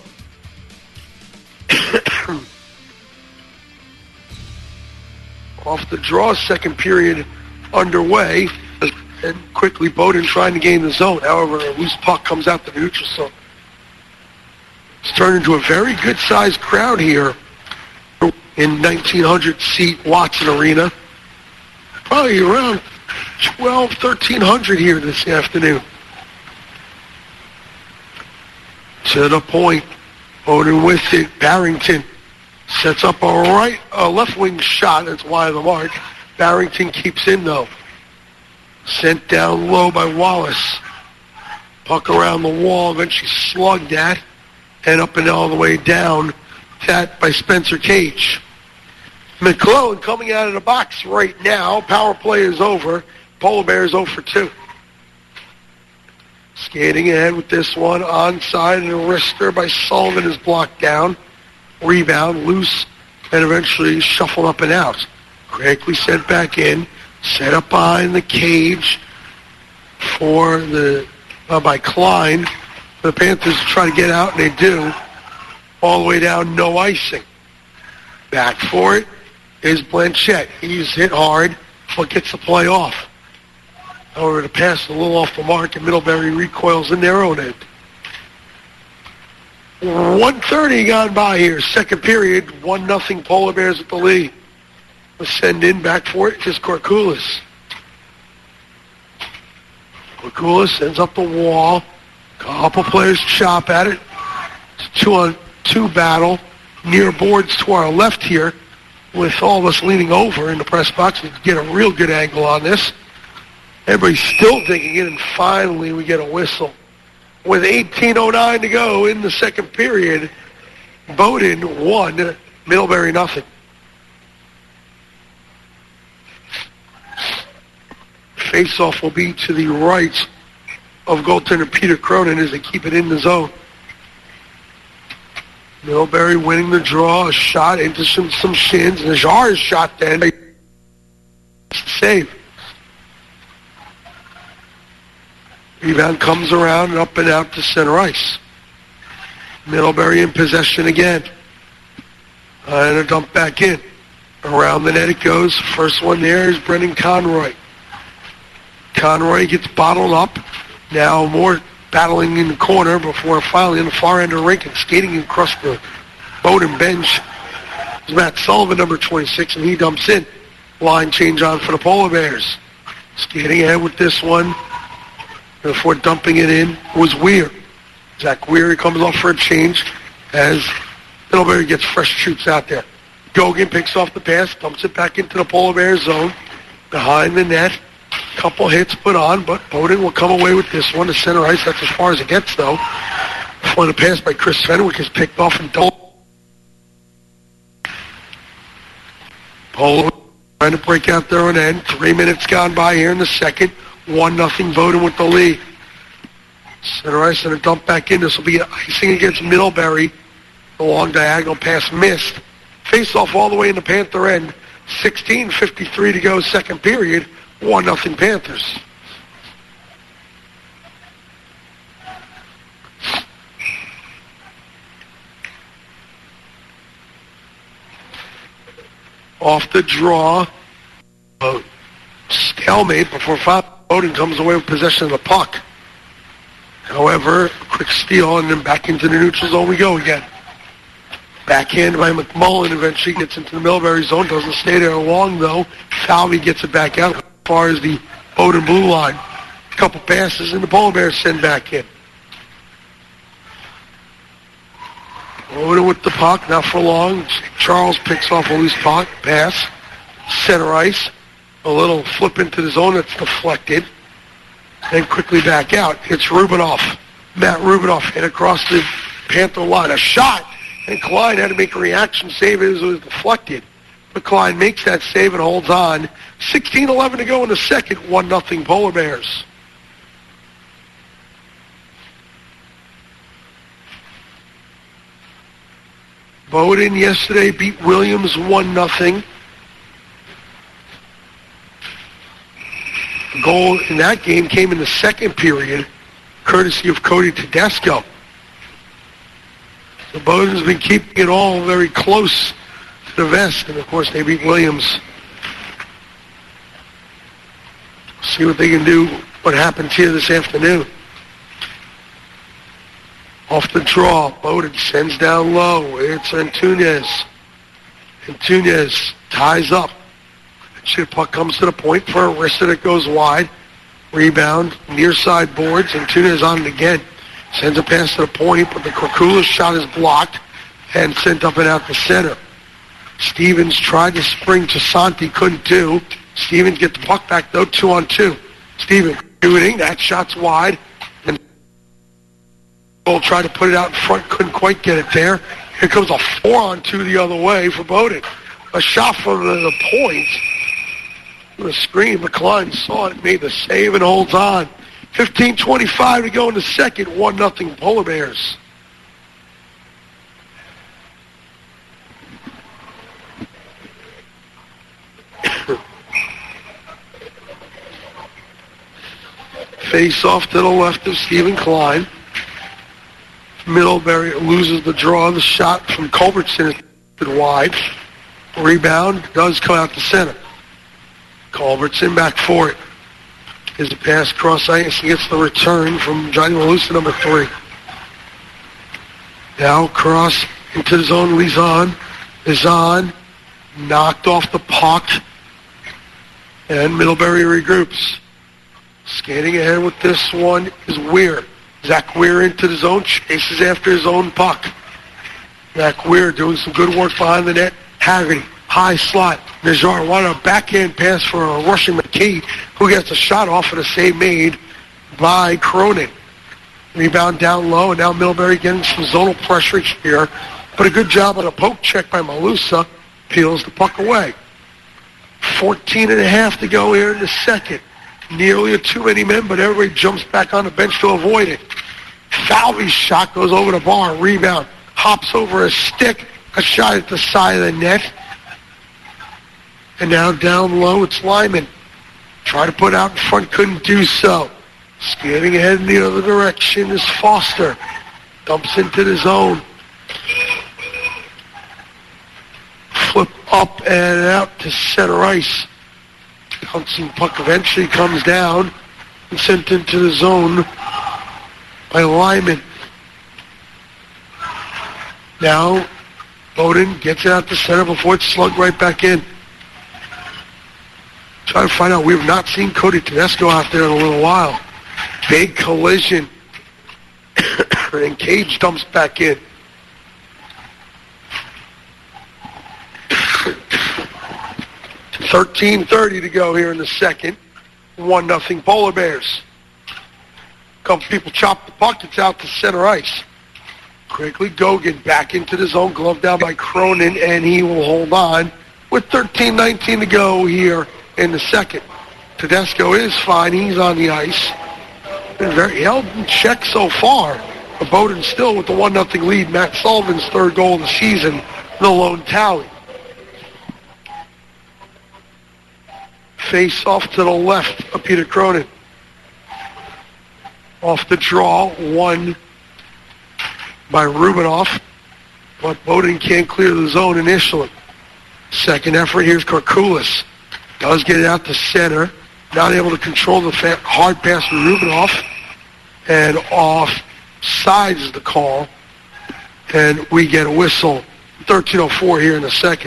Off the draw, second period underway. And quickly Bowden trying to gain the zone. However, a loose puck comes out the neutral zone. It's turned into a very good-sized crowd here in nineteen hundred seat Watson Arena. Probably around twelve, thirteen hundred here this afternoon. To the point. Bowden with it. Barrington sets up a right, a left wing shot. That's wide of the mark. Barrington keeps in though. Sent down low by Wallace. Puck around the wall, eventually slugged at, and up and all the way down. That by Spencer Cage. McClellan coming out of the box right now. Power play is over. Polar Bears oh for two. Skating ahead with this one. Onside, and a wrister by Sullivan is blocked down. Rebound, loose, and eventually shuffled up and out. Quickly sent back in. Set up behind the cage for the uh, by Klein. The Panthers try to get out, and they do. All the way down, no icing. Back for it is Blanchette. He's hit hard, but gets the play off. However, the pass is a little off the mark, and Middlebury recoils in their own end. one thirty gone by here. Second period, one nothing Polar Bears at the lead. We'll send in, back for it, is Korkulis. Korkulis sends up the wall. Couple players chop at it. It's a two on two battle. Near boards to our left here, with all of us leaning over in the press box. We get a real good angle on this. Everybody's still digging it, and finally we get a whistle. With eighteen oh nine to go in the second period, Bowdoin one, Middlebury nothing. Face-off will be to the right of goaltender Peter Cronin as they keep it in the zone. Middlebury winning the draw, a shot into some, some shins, and Najar's shot then. Save. Rebound comes around and up and out to center ice. Middlebury in possession again. Uh, and a dump back in. Around the net it goes. First one there is Brendan Conroy. Conroy gets bottled up. Now more battling in the corner before finally in the far end of the rink and skating across the Bowdoin bench is Matt Sullivan, number twenty-six, and he dumps in. Line change on for the Polar Bears. Skating ahead with this one before dumping it in was Weir. Zach Weir comes off for a change as Middlebury gets fresh shoots out there. Gogan picks off the pass, dumps it back into the Polar Bears zone. Behind the net. Couple hits put on, but Bowdoin will come away with this one to center ice. That's as far as it gets, though. When the pass by Chris Fenwick is picked off and double. Polo trying to break out their own end. Three minutes gone by here in the second. One nothing Bowdoin with the lead. Center ice and a dump back in. This will be an icing against Middlebury. The long diagonal pass missed. Face off all the way in the Panther end. sixteen fifty-three to go, second period. One nothing Panthers. Off the draw. Uh, stalemate before Bowdoin comes away with possession of the puck. However, a quick steal and then back into the neutral zone we go again. Backhand by McMullen eventually gets into the Middlebury zone. Doesn't stay there long though. Falvey gets it back out as far as the Bowdoin blue line. A couple passes and the Polar Bears send back in. Bowdoin with the puck, not for long. Charles picks off a loose puck, pass. Center ice. A little flip into the zone that's deflected. Then quickly back out. It's Rubinoff. Matt Rubinoff hit across the Panther line. A shot. And Klein had to make a reaction save as it was deflected. But Klein makes that save and holds on. sixteen eleven to go in the second. one nothing Polar Bears. Bowdoin yesterday beat Williams one nothing. The goal in that game came in the second period, courtesy of Cody Tedesco. The Bowdoin's been keeping it all very close to the vest, and of course they beat Williams. See what they can do, what happens here this afternoon. Off the draw, Bowdoin sends down low. It's Antunes. Antunes ties up. The puck comes to the point for a wrister that goes wide. Rebound, near side boards. Antunes on it again. Sends a pass to the point, but the Korkulis shot is blocked and sent up and out the center. Stevens tried to spring to Santi, couldn't do. Stevens gets the puck back, though, two on two. Stevens shooting, that shot's wide. And Bull tried to put it out in front, couldn't quite get it there. Here comes a four on two the other way for Bowdoin. a shot from the, the point. The screen, McCline saw it, made the save, and holds on. fifteen twenty-five to go in the second, one nothing Polar Bears. Face off to the left of Stephen Klein. Middlebury loses the draw. The shot from Culbertson is wide. Rebound does come out to center. Culbertson back for it. Is a pass cross ice and gets the return from Johnny Malusa, number three. Now cross into the zone. Lizon is on. Knocked off the puck. And Middlebury regroups. Skating ahead with this one is Weir. Zach Weir into the zone, chases after his own puck. Zach Weir doing some good work behind the net. Haggerty, high slot. Najjar wanted a backhand pass for a rushing McKee, who gets a shot off of the save made by Cronin. Rebound down low, and now Middlebury getting some zonal pressure here. But a good job on a poke check by Malusa. Peels the puck away. fourteen and a half to go here in the second. Nearly a too many men, but everybody jumps back on the bench to avoid it. Falvey's shot goes over the bar. Rebound. Hops over a stick. A shot at the side of the net. And now down low, it's Lyman. Try to put out in front, couldn't do so. Skating ahead in the other direction is Foster. Dumps into the zone. Flip up and out to center ice. Bouncing puck eventually comes down and sent into the zone by Lyman. Now, Bowden gets it out to center before it's slugged right back in. Trying to find out. We have not seen Cody Tedesco out there in a little while. Big collision. And Cage dumps back in. thirteen thirty to go here in the second. one nothing Polar Bears. A couple people chop the puck. It's out to center ice. Quickly, Gogan back into the zone. Glove down by Cronin, and he will hold on with thirteen nineteen to go here in the second. Tedesco is fine. He's on the ice. Been very held in check so far. But Bowden still with the one nothing lead. Matt Sullivan's third goal of the season. The lone tally. Face off to the left of Peter Cronin. Off the draw, one by Rubinoff, but Bowden can't clear the zone initially. Second effort, here's Karkulis. Does get it out to center. Not able to control the fa- hard pass from Rubinoff. And off sides is the call. And we get a whistle. thirteen oh four here in the second.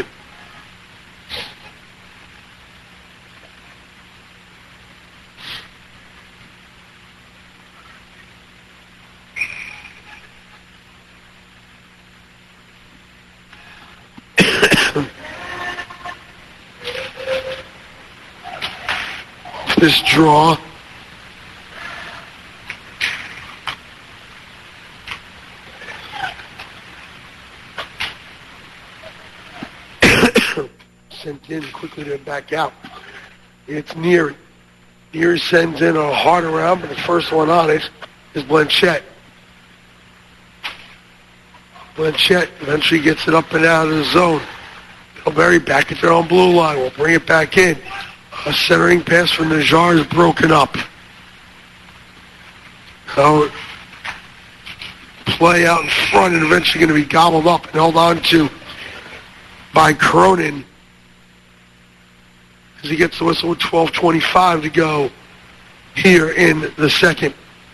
This draw. Sent in quickly to back out. It's Neary. Neary sends in a hard around, but the first one on it is Blanchette. Blanchette eventually gets it up and out of the zone. Middlebury back at their own blue line. We'll bring it back in. A centering pass from Najjar is broken up. So, play out in front and eventually going to be gobbled up and held on to by Cronin as he gets the whistle with twelve twenty-five to go here in the second.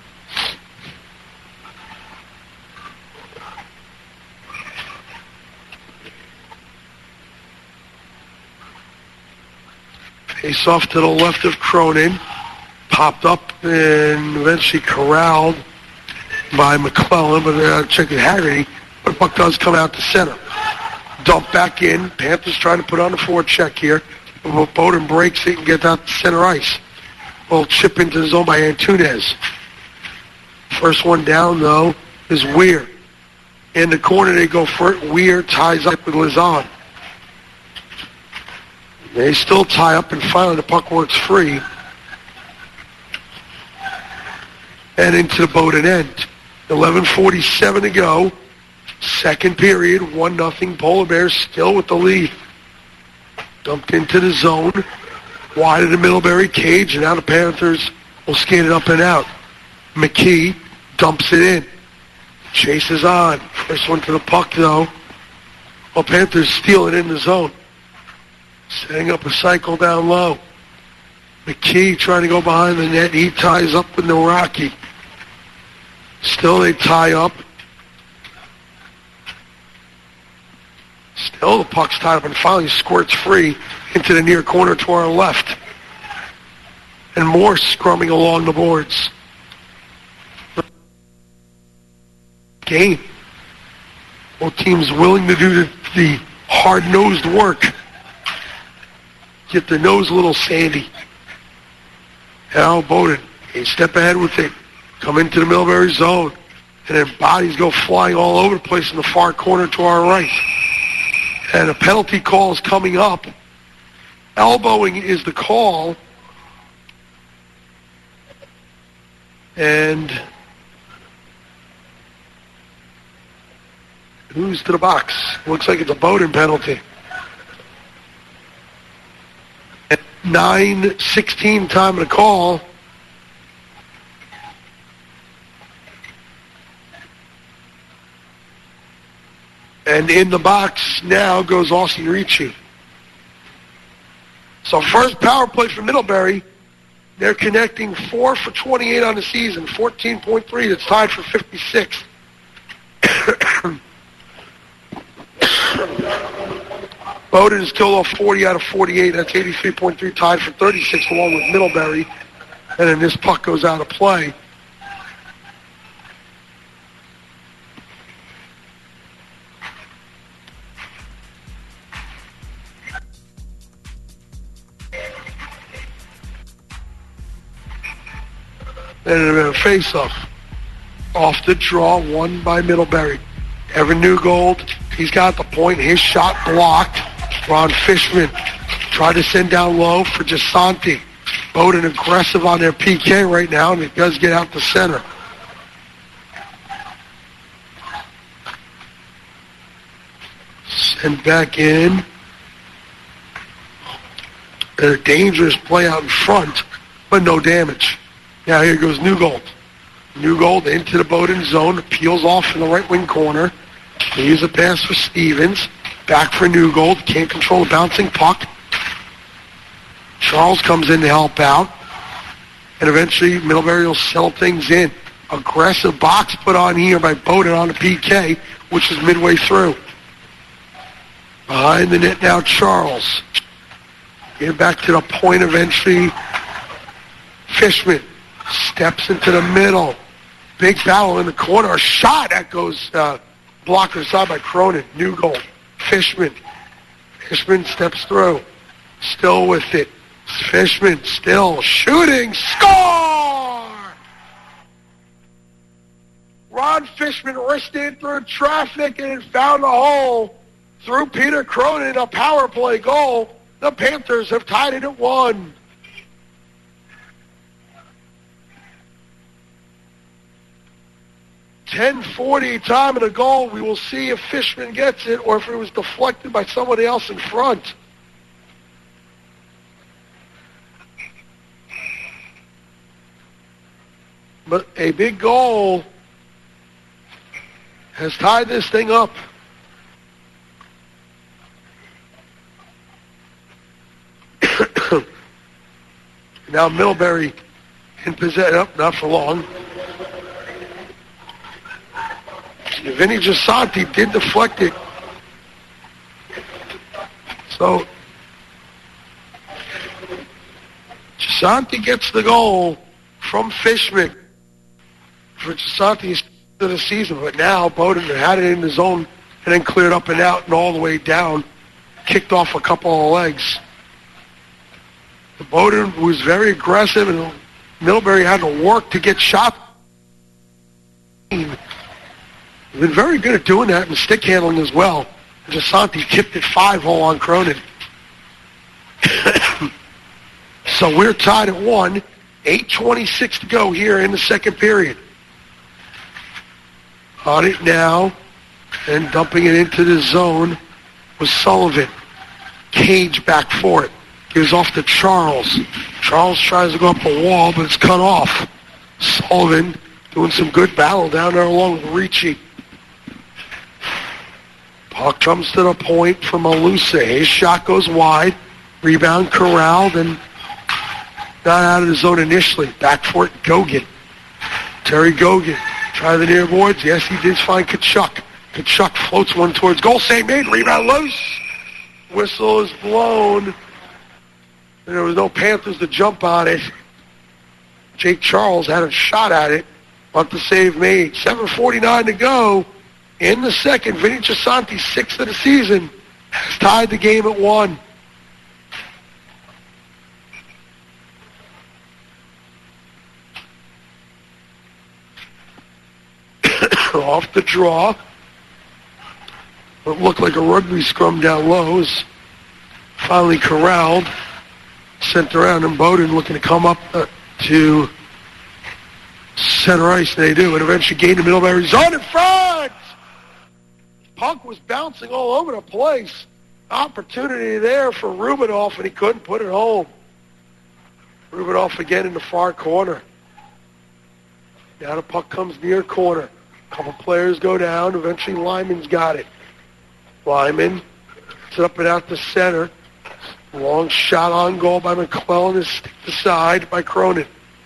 Face off to the left of Cronin. Popped up and eventually corralled by McClellan, but they're checking Haggerty. But puck does come out to center. Dump back in. Panthers trying to put on the forecheck here. Bowden breaks it and gets out to center ice. Well, chip into the zone by Antunes. First one down, though, is Weir. In the corner, they go for it. Weir ties up with Lizon. They still tie up, and finally the puck works free. And into the Bowdoin end. eleven forty-seven to go. Second period, one nothing. Polar Bears still with the lead. Dumped into the zone. Wide of the Middlebury cage, and now the Panthers will skate it up and out. McKee dumps it in. Chases on. First one to the puck, though. Well, Panthers steal it in the zone. Setting up a cycle down low. McKee trying to go behind the net. He ties up with Rocky. Still they tie up. Still the puck's tied up and finally squirts free into the near corner to our left. And more scrumming along the boards. Game. Both teams willing to do the, the hard-nosed work. Get their nose a little sandy. Now Bowdoin, a step ahead with it. Come into the Middlebury zone. And then bodies go flying all over the place in the far corner to our right. And a penalty call is coming up. Elbowing is the call. And who's to the box? Looks like it's a Bowdoin penalty. At nine sixteen time of the call. And in the box now goes Austin Ricci. So first power play for Middlebury. They're connecting four for twenty-eight on the season, fourteen point three. That's tied for fifty-six. Bowdoin is still off forty out of forty-eight. That's eighty-three point three, tied for thirty-six along with Middlebury. And then this puck goes out of play. And a face-off. Off the draw, won by Middlebury. Evan Newgold, he's got the point. His shot blocked. Ron Fishman tried to send down low for Gisanti. Bowdoin aggressive on their P K right now, and it does get out the center. Send back in. And a dangerous play out in front, but no damage. Now here goes Newgold. Newgold into the Bowdoin zone, peels off in the right wing corner. They use a pass for Stevens. Back for Newgold. Can't control the bouncing puck. Charles comes in to help out. And eventually Middlebury will settle things in. Aggressive box put on here by Bowdoin on the P K, which is midway through. Behind the net now, Charles. Get back to the point eventually. Fishman steps into the middle. Big battle in the corner. A shot that goes uh, blocked aside by Cronin. Newgold. Fishman. Fishman steps through. Still with it. Fishman still shooting. Score! Ron Fishman risked in through traffic and found a hole through Peter Cronin. A power play goal. The Panthers have tied it at one. ten forty time of the goal. We will see if Fishman gets it or if it was deflected by somebody else in front. But a big goal has tied this thing up. Now Middlebury in possession. Up, not for long. Vinny Gisanti did deflect it. So Gisanti gets the goal from Fishman for Gisanti's to the season. But now Bowdoin had it in the zone and then cleared up and out and all the way down. Kicked off a couple of legs. The Bowdoin was very aggressive and Middlebury had to work to get shots. Been very good at doing that and stick handling as well. Gisanti tipped it five-hole on Cronin. So we're tied at one. eight twenty-six to go here in the second period. On it now, and dumping it into the zone was Sullivan. Cage back for it. Gives off to Charles. Charles tries to go up the wall, but it's cut off. Sullivan doing some good battle down there along with Ricci. Puck comes to the point for Malusa. His shot goes wide. Rebound corralled and not out of the zone initially. Back for it, Gogan. Terry Gogan. Try the near boards. Yes, he did find Kachuk. Kachuk floats one towards goal. Save made. Rebound loose. Whistle is blown. And there was no Panthers to jump on it. Jake Charles had a shot at it, but the save made. seven forty-nine to go in the second. Vinny Cisanti, sixth of the season, has tied the game at one. Off the draw. What looked like a rugby scrum down low is finally corralled. Sent around, and Bowden looking to come up uh, to center ice. They do, and eventually gain the Middlebury zone in front. Puck was bouncing all over the place. Opportunity there for Rubinoff, and he couldn't put it home. Rubinoff again in the far corner. Now the puck comes near corner. A couple players go down. Eventually Lyman's got it. Lyman puts it up and out the center. Long shot on goal by McClellan is stick aside by Cronin.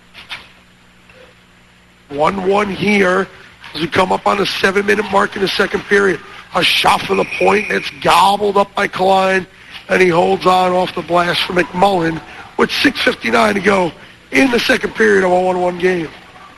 one one here as we come up on the seven-minute mark in the second period. A shot for the point that's gobbled up by Klein, and he holds on off the blast for McMullen with six fifty-nine to go in the second period of a one one game.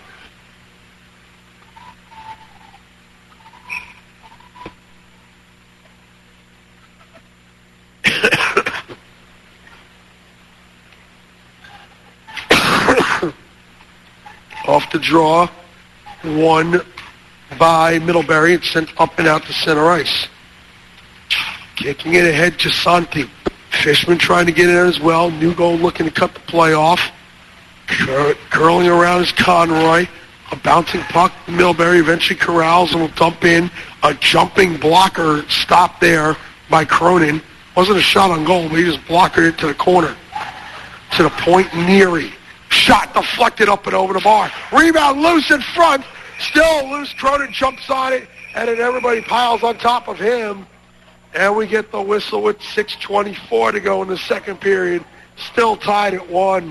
Off the draw, one by Middlebury. It's sent up and out to center ice. Kicking it ahead to Santi. Fishman trying to get in as well. New goal looking to cut the play off. Cur- curling around is Conroy. A bouncing puck. Middlebury eventually corrals and will dump in. A jumping blocker stop there by Cronin. Wasn't a shot on goal, but he just blocked it to the corner. To the point, Neary. Shot deflected up and over the bar. Rebound loose in front. Still loose. Cronin jumps on it, and then everybody piles on top of him. And we get the whistle with six twenty-four to go in the second period. Still tied at one.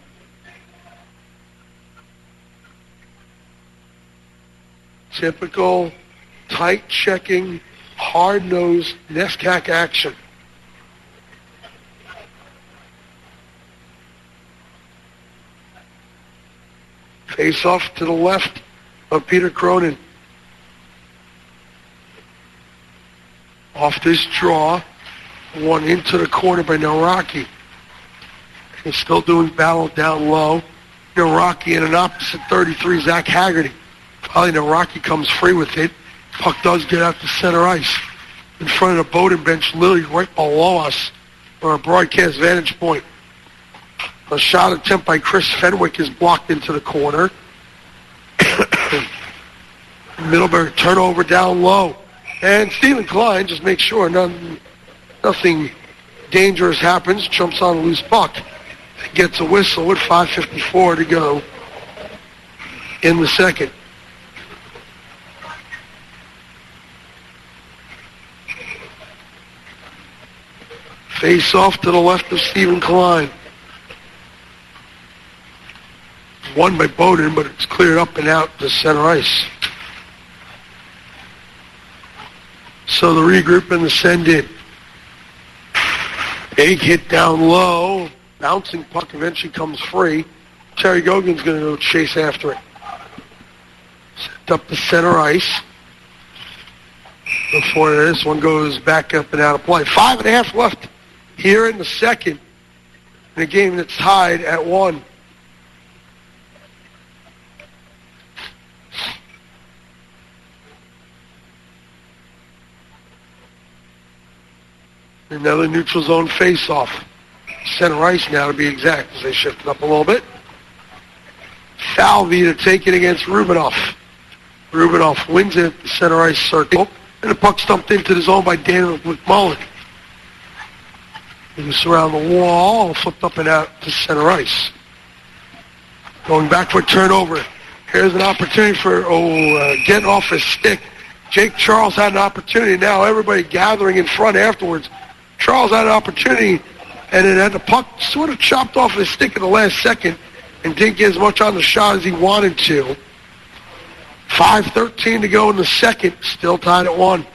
Typical tight checking, hard-nosed NESCAC action. Face off to the left of Peter Cronin. Off this draw, one into the corner by Naraki. He's still doing battle down low. Naraki in an opposite thirty-three, Zach Haggerty. Finally, Naraki comes free with it. Puck does get out to center ice. In front of the Bowden bench, literally right below us, for a broadcast vantage point. A shot attempt by Chris Fenwick is blocked into the corner. Middlebury turnover down low. And Stephen Klein just makes sure none, nothing dangerous happens. Jumps on a loose puck. And gets a whistle with five fifty-four to go in the second. Face off to the left of Stephen Klein. Won by Bowden, but it's cleared up and out to center ice. So the regroup and the send in. Big hit down low. Bouncing puck eventually comes free. Terry Gogan's going to go chase after it. Sent up to center ice. Before this one goes back up and out of play. Five and a half left here in the second. In a game that's tied at one. Another neutral zone face-off. center ice now, to be exact, as they shifted up a little bit. Falvey to take it against Rubinoff. Rubinoff wins it at the center ice circle, and the puck stumped into the zone by Daniel McMullen. Loose around the wall, flipped up and out to center ice. Going back for a turnover. Here's an opportunity for, oh, uh, getting off his stick. Jake Charles had an opportunity. Now everybody gathering in front afterwards. Charles had an opportunity, and then had the puck sort of chopped off his stick at the last second and didn't get as much on the shot as he wanted to. five thirteen to go in the second. Still tied at one.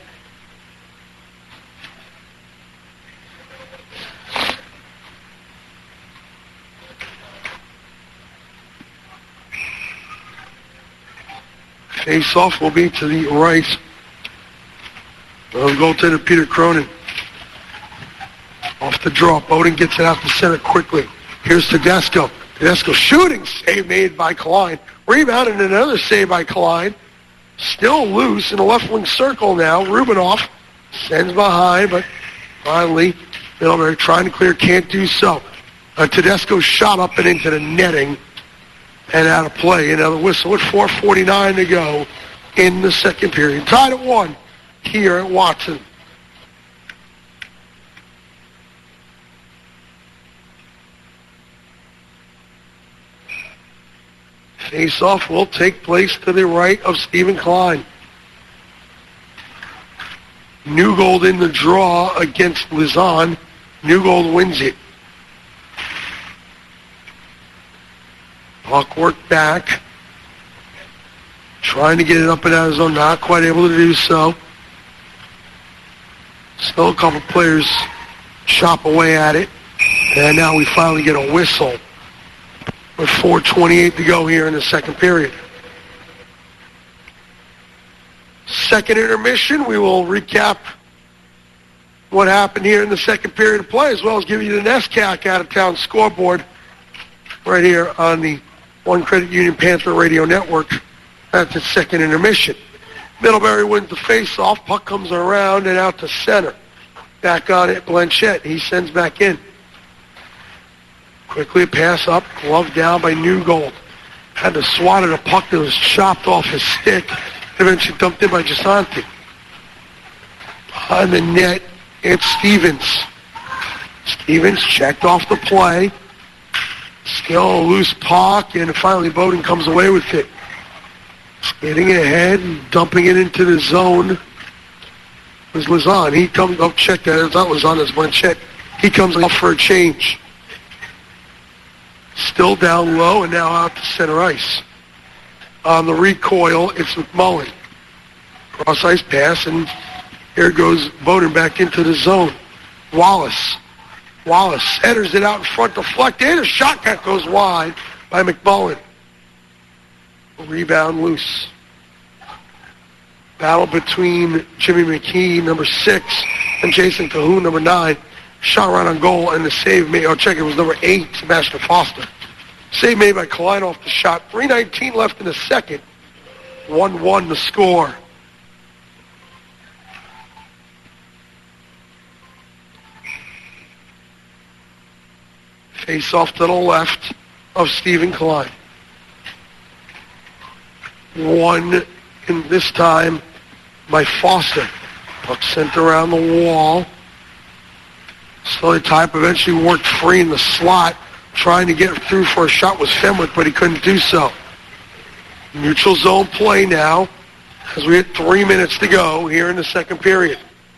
Face-off will be to the right. Well, goaltender Peter Cronin. Off the draw. Bowden gets it out to center quickly. Here's Tedesco. Tedesco shooting. Save made by Klein. Rebound and another save by Klein. Still loose in the left wing circle now. Rubinoff sends behind, but finally Middlebury trying to clear, can't do so. Uh, Tedesco shot up and into the netting and out of play. Another whistle with four forty-nine to go in the second period. Tied at one here at Watson. Face-off will take place to the right of Stephen Klein. Newgold in the draw against Lizon. Newgold wins it. Puck worked back. Trying to get it up and out of zone. Not quite able to do so. Still a couple players chop away at it. And now we finally get a whistle with four twenty-eight to go here in the second period. Second intermission, we will recap what happened here in the second period of play, as well as give you the NESCAC out-of-town scoreboard right here on the One Credit Union Panther Radio Network. That's its second intermission. Middlebury wins the face-off. Puck comes around and out to center. Back on it, Blanchette. He sends back in. Quickly a pass up, glove down by Newgold. Had to swat at a puck that was chopped off his stick. Eventually dumped in by Gisanti. On the net, it's Stevens. Stevens checked off the play. Still a loose puck, and finally Bowden comes away with it. Skating ahead and dumping it into the zone was Lizon. He comes up, oh, check that. It's not Lizon, it's Blanchette. He comes up for a change. Still down low and now out to center ice. On the recoil, it's McMullen. Cross ice pass, and here goes Bowden back into the zone. Wallace. Wallace centers it out in front, deflected. A shot that goes wide by McMullen. Rebound loose. Battle between Jimmy McKee, number six, and Jason Cahoon, number nine. Shot right on goal, and the save made, oh, check, it was number eight, Sebastian Foster. Save made by Klein off the shot. three nineteen left in the second. one one the score. Face off to the left of Stephen Klein. One, in this time, by Foster. Puck sent around the wall. Slowly type eventually worked free in the slot. Trying to get through for a shot was Fenwick, but he couldn't do so. Neutral zone play now as we hit three minutes to go here in the second period.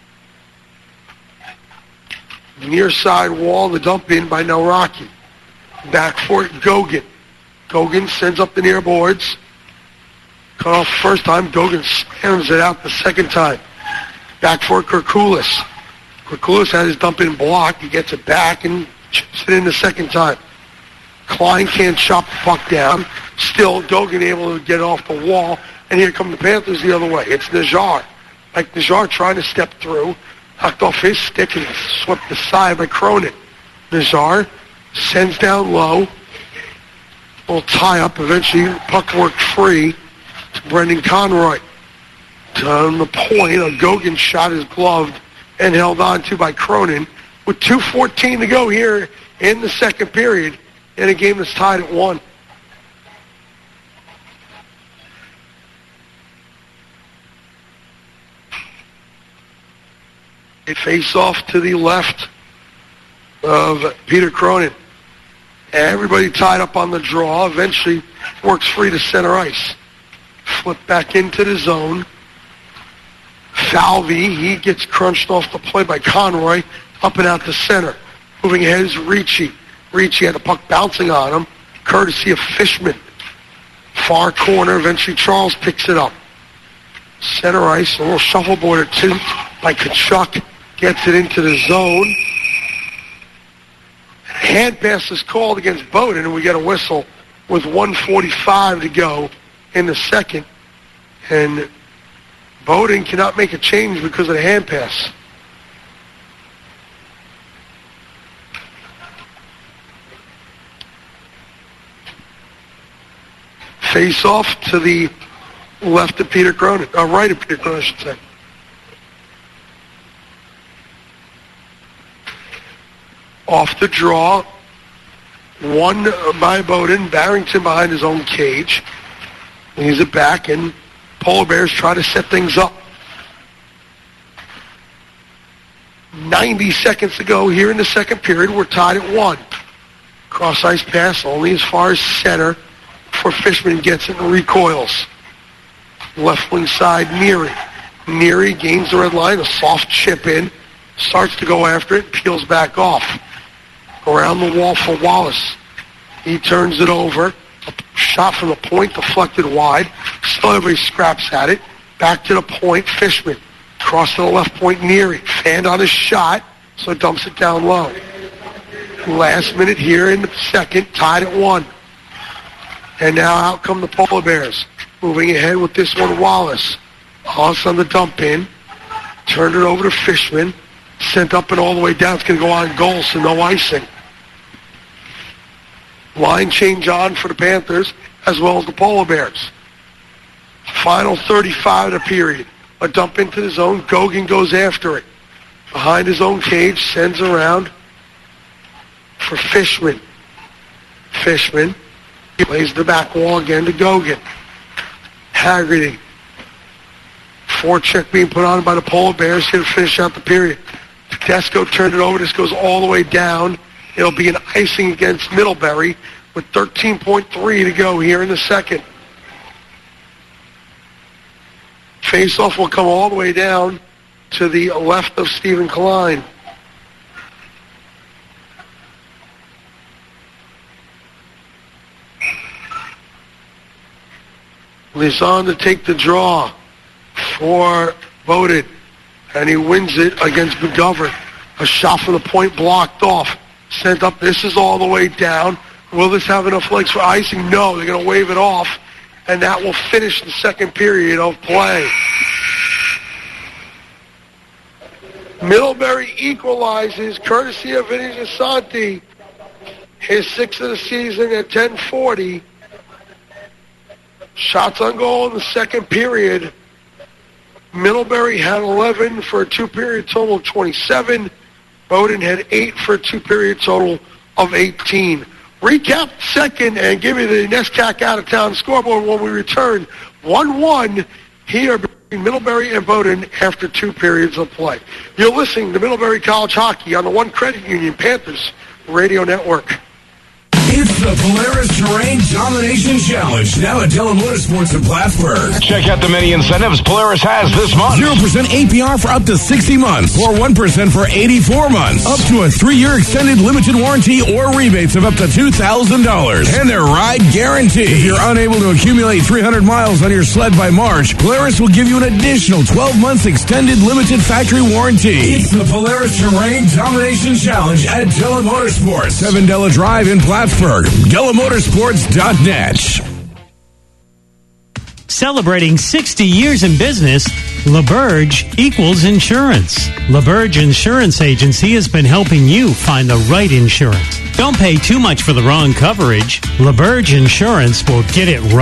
Near side wall, the dump in by Nelraki. Back for it, Gogan. Gogan sends up the near boards. Cut off first time. Gogan slams it out the second time. Back for it, Kirkoulis. Kirkoulis had his dump in blocked. He gets it back and chips it in the second time. Klein can't chop the puck down. Still, Gogan able to get off the wall. And here come the Panthers the other way. It's Najjar. Like Najjar trying to step through. Knocked off his stick and swept aside by Cronin. Najjar sends down low. Little tie-up. Eventually, puck worked free to Brendan Conroy. On the point, a Gogan shot is gloved and held on to by Cronin. With two fourteen to go here in the second period in a game that's tied at one. They face off to the left of Peter Cronin. Everybody tied up on the draw. Eventually works free to center ice. Flip back into the zone. Falvey, he gets crunched off the play by Conroy. Up and out to center. Moving ahead is Ricci. Ricci had the puck bouncing on him. Courtesy of Fishman. Far corner. Eventually Charles picks it up. Center ice. A little shuffleboard or two by Tkachuk. Gets it into the zone. Hand pass is called against Bowden, and we get a whistle with one forty-five to go in the second. And Bowden cannot make a change because of the hand pass. Face off to the left of Peter Cronin, uh, right of Peter Cronin, I should say. Off the draw, one by Bowden, Barrington behind his own cage. He's it back, and Polar Bears try to set things up. ninety seconds to go here in the second period. We're tied at one. Cross-ice pass only as far as center before Fishman gets it and recoils. Left wing side, Neary. Neary gains the red line, a soft chip in, starts to go after it, peels back off. Around the wall for Wallace. He turns it over. A shot from the point, deflected wide. Still everybody scraps at it. Back to the point, Fishman. Cross to the left point, Neary. Fanned on his shot, so dumps it down low. Last minute here in the second, tied at one. And now out come the Polar Bears. Moving ahead with this one, Wallace. Wallace on the dump in. Turned it over to Fishman. Sent up and all the way down. It's going to go on goal, so no icing. Line change on for the Panthers as well as the Polar Bears. Final thirty-five of the period. A dump into the zone. Gogan goes after it. Behind his own cage, sends around for Fishman. Fishman plays the back wall again to Gogan. Haggerty. Forecheck being put on by the Polar Bears here to finish out the period. Tedesco turned it over. This goes all the way down. It'll be an icing against Middlebury with thirteen point three to go here in the second. Faceoff will come all the way down to the left of Stephen Klein. Lisan to take the draw for Bowden. And he wins it against McGovern. A shot from the point blocked off. Sent up. This is all the way down. Will this have enough legs for icing? No. They're going to wave it off. And that will finish the second period of play. Middlebury equalizes courtesy of Vinny Gisanti. His sixth of the season at ten forty. Shots on goal in the second period. Middlebury had eleven for a two-period total of twenty-seven. Bowden had eight for a two-period total of eighteen. Recap second and give you the NESCAC out-of-town scoreboard when we return. one one here between Middlebury and Bowden after two periods of play. You're listening to Middlebury College Hockey on the One Credit Union Panthers Radio Network. It's the Polaris Terrain Domination Challenge, now at Della Motorsports in Plattsburgh. Check out the many incentives Polaris has this month. zero percent A P R for up to sixty months, or one percent for eighty-four months. Up to a three-year extended limited warranty or rebates of up to two thousand dollars. And their ride guarantee. If you're unable to accumulate three hundred miles on your sled by March, Polaris will give you an additional twelve months extended limited factory warranty. It's the Polaris Terrain Domination Challenge at Della Motorsports. seven Della Drive in Plattsburgh. Della Motorsports dot net. Celebrating sixty years in business, LaBerge equals insurance. LaBerge Insurance Agency has been helping you find the right insurance. Don't pay too much for the wrong coverage. LaBerge Insurance will get it right.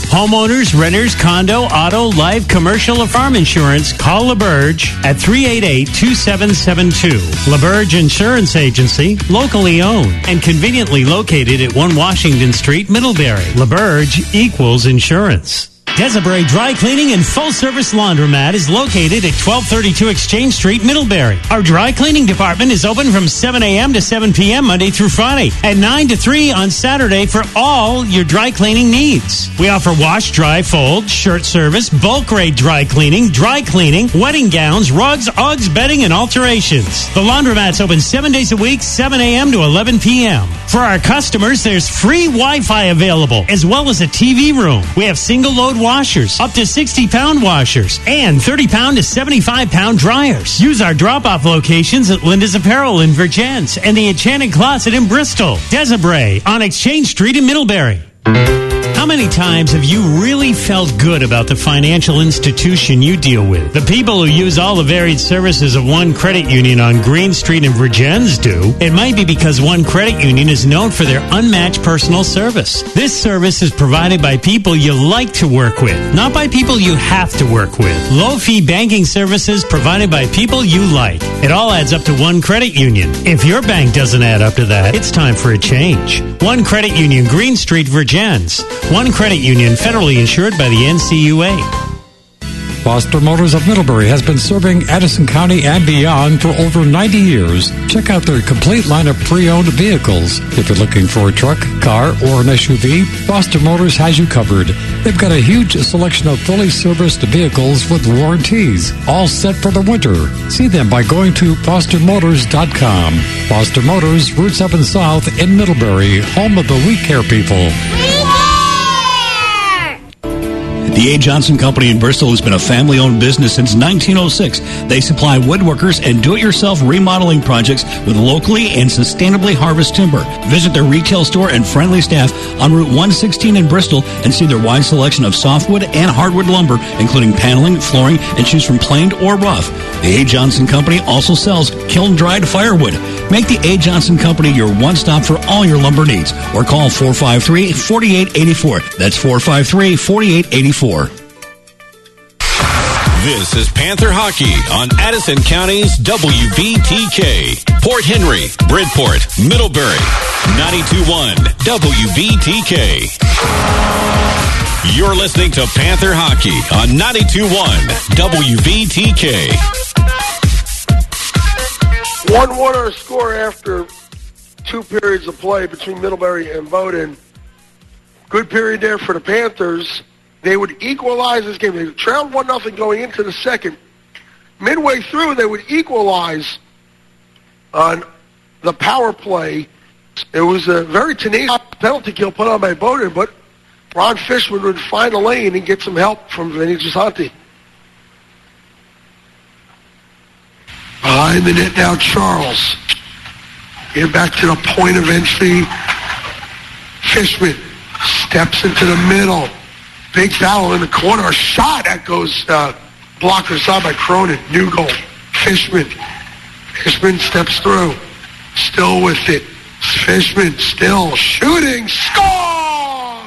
Homeowners, renters, condo, auto, life, commercial, or farm insurance, call LaBerge at three eight eight, two seven seven two. LaBerge Insurance Agency, locally owned and conveniently located at one Washington Street, Middlebury. LaBerge equals insurance. Desiree Dry Cleaning and Full Service Laundromat is located at twelve thirty-two Exchange Street, Middlebury. Our dry cleaning department is open from seven a.m. to seven p.m. Monday through Friday and nine to three on Saturday for all your dry cleaning needs. We offer wash, dry, fold, shirt service, bulk rate dry cleaning, dry cleaning, wedding gowns, rugs, Uggs, bedding, and alterations. The laundromat's open seven days a week, seven a.m. to eleven p.m. For our customers, there's free Wi-Fi available as well as a T V room. We have single load washers, up to sixty pound washers, and thirty pound to seventy-five pound dryers. Use our drop-off locations at Linda's Apparel in Virgins and the Enchanted Closet in Bristol. Desiree on Exchange Street in Middlebury. How many times have you really felt good about the financial institution you deal with? The people who use all the varied services of One Credit Union on Green Street in Virgins do. It might be because One Credit Union is known for their unmatched personal service. This service is provided by people you like to work with, not by people you have to work with. Low-fee banking services provided by people you like. It all adds up to One Credit Union. If your bank doesn't add up to that, it's time for a change. One Credit Union, Green Street, Virgins. One Credit Union, federally insured by the N C U A. Foster Motors of Middlebury has been serving Addison County and beyond for over ninety years. Check out their complete line of pre-owned vehicles. If you're looking for a truck, car, or an S U V, Foster Motors has you covered. They've got a huge selection of fully serviced vehicles with warranties, all set for the winter. See them by going to foster motors dot com. Foster Motors, Route seven South in Middlebury, home of the We Care people. The A. Johnson Company in Bristol has been a family-owned business since nineteen oh six. They supply woodworkers and do-it-yourself remodeling projects with locally and sustainably harvested timber. Visit their retail store and friendly staff on Route one sixteen in Bristol and see their wide selection of softwood and hardwood lumber, including paneling, flooring, and choose from planed or rough. The A. Johnson Company also sells kiln-dried firewood. Make the A. Johnson Company your one-stop for all your lumber needs, or call four five three, four eight eight four. That's four five three, four eight eight four. This is Panther Hockey on Addison County's W B T K. Port Henry, Bridport, Middlebury, ninety-two point one W B T K. You're listening to Panther Hockey on ninety-two point one W B T K. one one our score after two periods of play between Middlebury and Bowdoin. Good period there for the Panthers. They would equalize this game. They trailed one nothing going into the second. Midway through, they would equalize on the power play. It was a very tenacious penalty kill put on by Bowdoin, but Ron Fishman would find a lane and get some help from Vinny Gisanti. Behind the net now, Charles. Get back to the point of entry. Fishman steps into the middle. Big foul in the corner. A shot that goes uh, blocked aside by Cronin. New goal. Fishman. Fishman steps through. Still with it. Fishman still shooting. Score!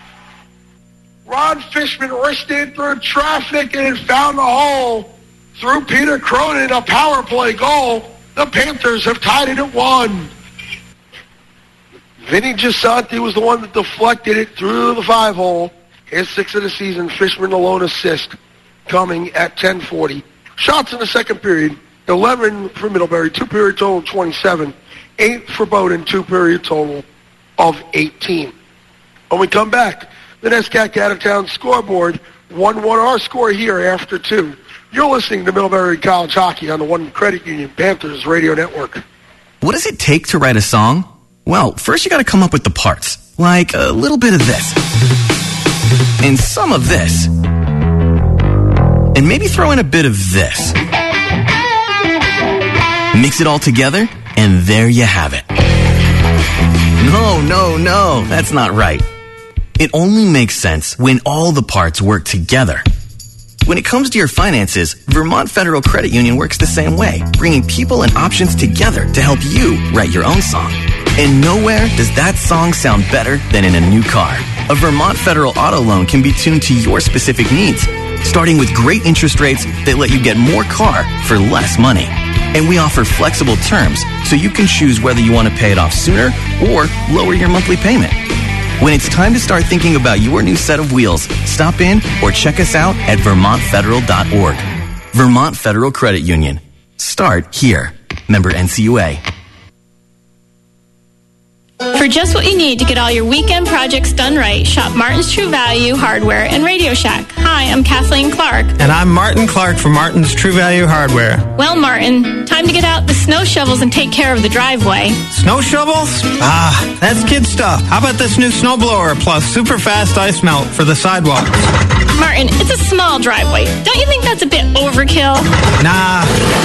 Ron Fishman risked in through traffic and found the hole. Through Peter Cronin, a power play goal. The Panthers have tied it at one. Vinny Gisanti was the one that deflected it through the five hole. His sixth of the season, Fishman alone assist, coming at ten forty. Shots in the second period, eleven for Middlebury, two-period total of twenty-seven. eight for Bowdoin, two-period total of eighteen. When we come back, the NESCAC out-of-town scoreboard, one one our score here after two. You're listening to Middlebury College Hockey on the One Credit Union Panthers Radio Network. What does it take to write a song? Well, first you got to come up with the parts, like a little bit of this. And some of this. And maybe throw in a bit of this. Mix it all together, and there you have it. No, no, no, that's not right. It only makes sense when all the parts work together. When it comes to your finances, Vermont Federal Credit Union works the same way, bringing people and options together to help you write your own song. And nowhere does that song sound better than in a new car. A Vermont Federal Auto Loan can be tuned to your specific needs, starting with great interest rates that let you get more car for less money. And we offer flexible terms so you can choose whether you want to pay it off sooner or lower your monthly payment. When it's time to start thinking about your new set of wheels, stop in or check us out at vermont federal dot org. Vermont Federal Credit Union. Start here. Member N C U A. For just what you need to get all your weekend projects done right, shop Martin's True Value Hardware and Radio Shack. Hi, I'm Kathleen Clark. And I'm Martin Clark from Martin's True Value Hardware. Well, Martin, time to get out the snow shovels and take care of the driveway. Snow shovels? Ah, that's kid stuff. How about this new snowblower plus super fast ice melt for the sidewalks? Martin, it's a small driveway. Don't you think that's a bit overkill? Nah.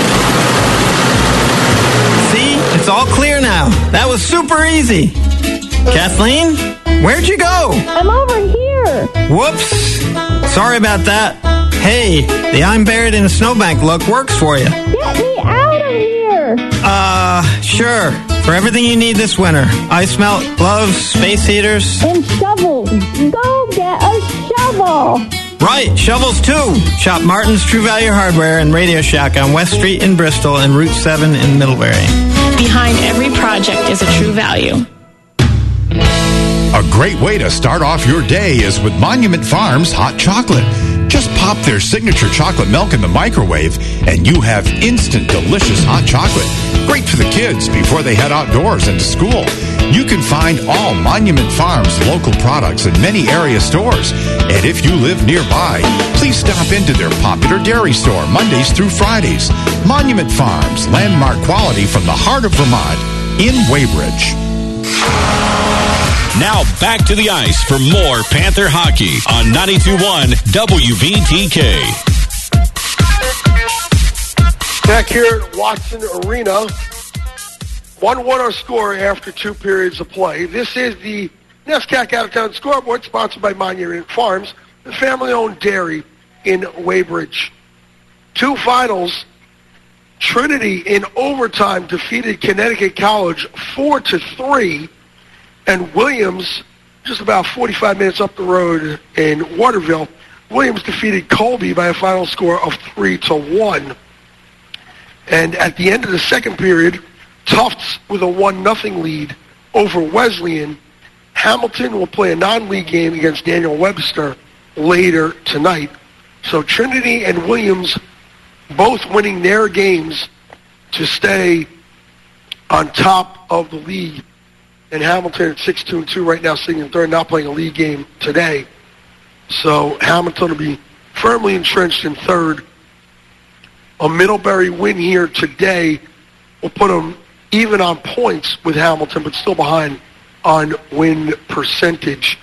See? It's all clear now. That was super easy. Kathleen, where'd you go? I'm over here. Whoops. Sorry about that. Hey, the I'm buried in a snowbank look works for you. Get me out of here. Uh, sure. For everything you need this winter. Ice melt, gloves, space heaters. And shovels. Go get a shovel. Right, shovels too. Shop Martin's True Value Hardware and Radio Shack on West Street in Bristol and Route seven in Middlebury. Behind every project is a True Value. A great way to start off your day is with Monument Farms hot chocolate. Just pop their signature chocolate milk in the microwave and you have instant delicious hot chocolate. Great for the kids before they head outdoors and to school. You can find all Monument Farms local products in many area stores. And if you live nearby, please stop into their popular dairy store Mondays through Fridays. Monument Farms, landmark quality from the heart of Vermont in Weybridge. Now back to the ice for more Panther hockey on ninety-two point one W V T K. Back here at Watson Arena, one one our score after two periods of play. This is the NESCAC Out-of-Town Scoreboard, sponsored by Monument Farms, the family-owned dairy in Weybridge. Two finals. Trinity in overtime defeated Connecticut College four to three. And Williams, just about forty-five minutes up the road in Waterville, Williams defeated Colby by a final score of three to one. And at the end of the second period, Tufts with a one nothing lead over Wesleyan. Hamilton will play a non-league game against Daniel Webster later tonight. So Trinity and Williams both winning their games to stay on top of the league. And Hamilton at six two and two right now, sitting in third, not playing a league game today. So Hamilton will be firmly entrenched in third. A Middlebury win here today will put them even on points with Hamilton, but still behind on win percentage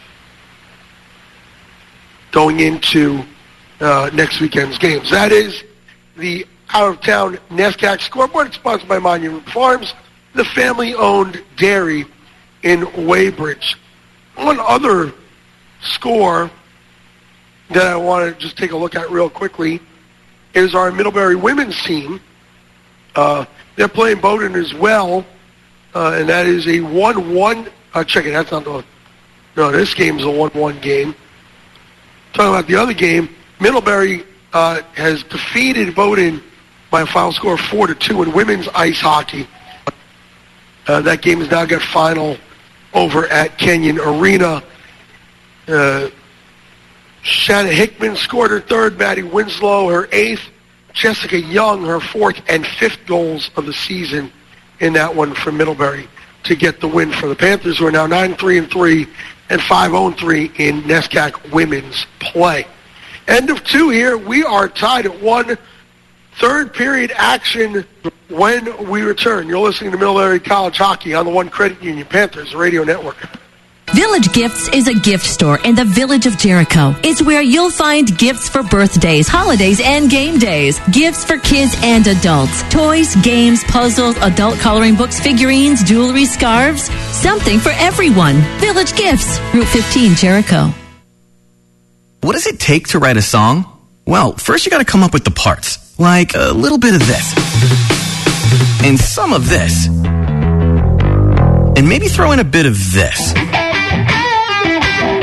going into uh, next weekend's games. That is the out-of-town NESCAC scoreboard. It's sponsored by Monument Farms, the family-owned dairy in Weybridge. One other score that I want to just take a look at real quickly is our Middlebury women's team. Uh, they're playing Bowdoin as well, uh, and that is a one one. Uh, check it, that's not the... No, this game is a one one game. Talking about the other game, Middlebury uh, has defeated Bowdoin by a final score of four to two in women's ice hockey. Uh, that game has now got final over at Kenyon Arena. Uh, Shanna Hickman scored her third, Maddie Winslow her eighth, Jessica Young her fourth and fifth goals of the season in that one for Middlebury to get the win for the Panthers, who are now nine three and three and five oh and three in NESCAC women's play. End of two here. We are tied at one. Third period action when we return. You're listening to Middlebury College Hockey on the One Credit Union Panthers Radio Network. Village Gifts is a gift store in the village of Jericho. It's where you'll find gifts for birthdays, holidays, and game days. Gifts for kids and adults. Toys, games, puzzles, adult coloring books, figurines, jewelry, scarves. Something for everyone. Village Gifts, Route fifteen, Jericho. What does it take to write a song? Well, first you gotta come up with the parts. Like a little bit of this. And some of this. And maybe throw in a bit of this.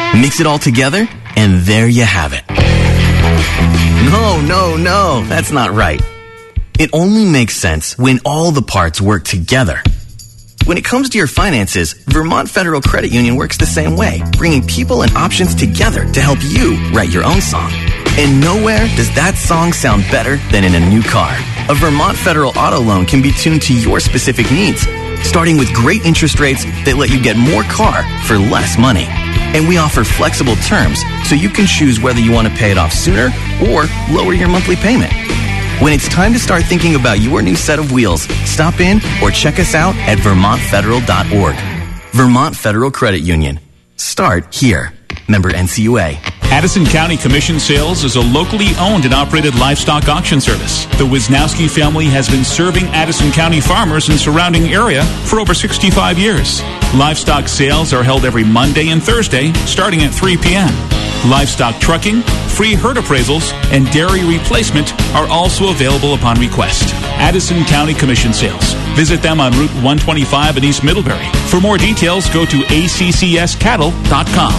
Mix it all together, and there you have it. No, no, no, that's not right. It only makes sense when all the parts work together. When it comes to your finances, Vermont Federal Credit Union works the same way, bringing people and options together to help you write your own song. And nowhere does that song sound better than in a new car. A Vermont Federal Auto Loan can be tuned to your specific needs, starting with great interest rates that let you get more car for less money. And we offer flexible terms so you can choose whether you want to pay it off sooner or lower your monthly payment. When it's time to start thinking about your new set of wheels, stop in or check us out at vermont federal dot org. Vermont Federal Credit Union. Start here. Member N C U A. Addison County Commission Sales is a locally owned and operated livestock auction service. The Wisnowski family has been serving Addison County farmers and surrounding area for over sixty-five years. Livestock sales are held every Monday and Thursday, starting at three p.m. Livestock trucking, free herd appraisals, and dairy replacement are also available upon request. Addison County Commission Sales. Visit them on Route one twenty-five in East Middlebury. For more details, go to a c c s cattle dot com.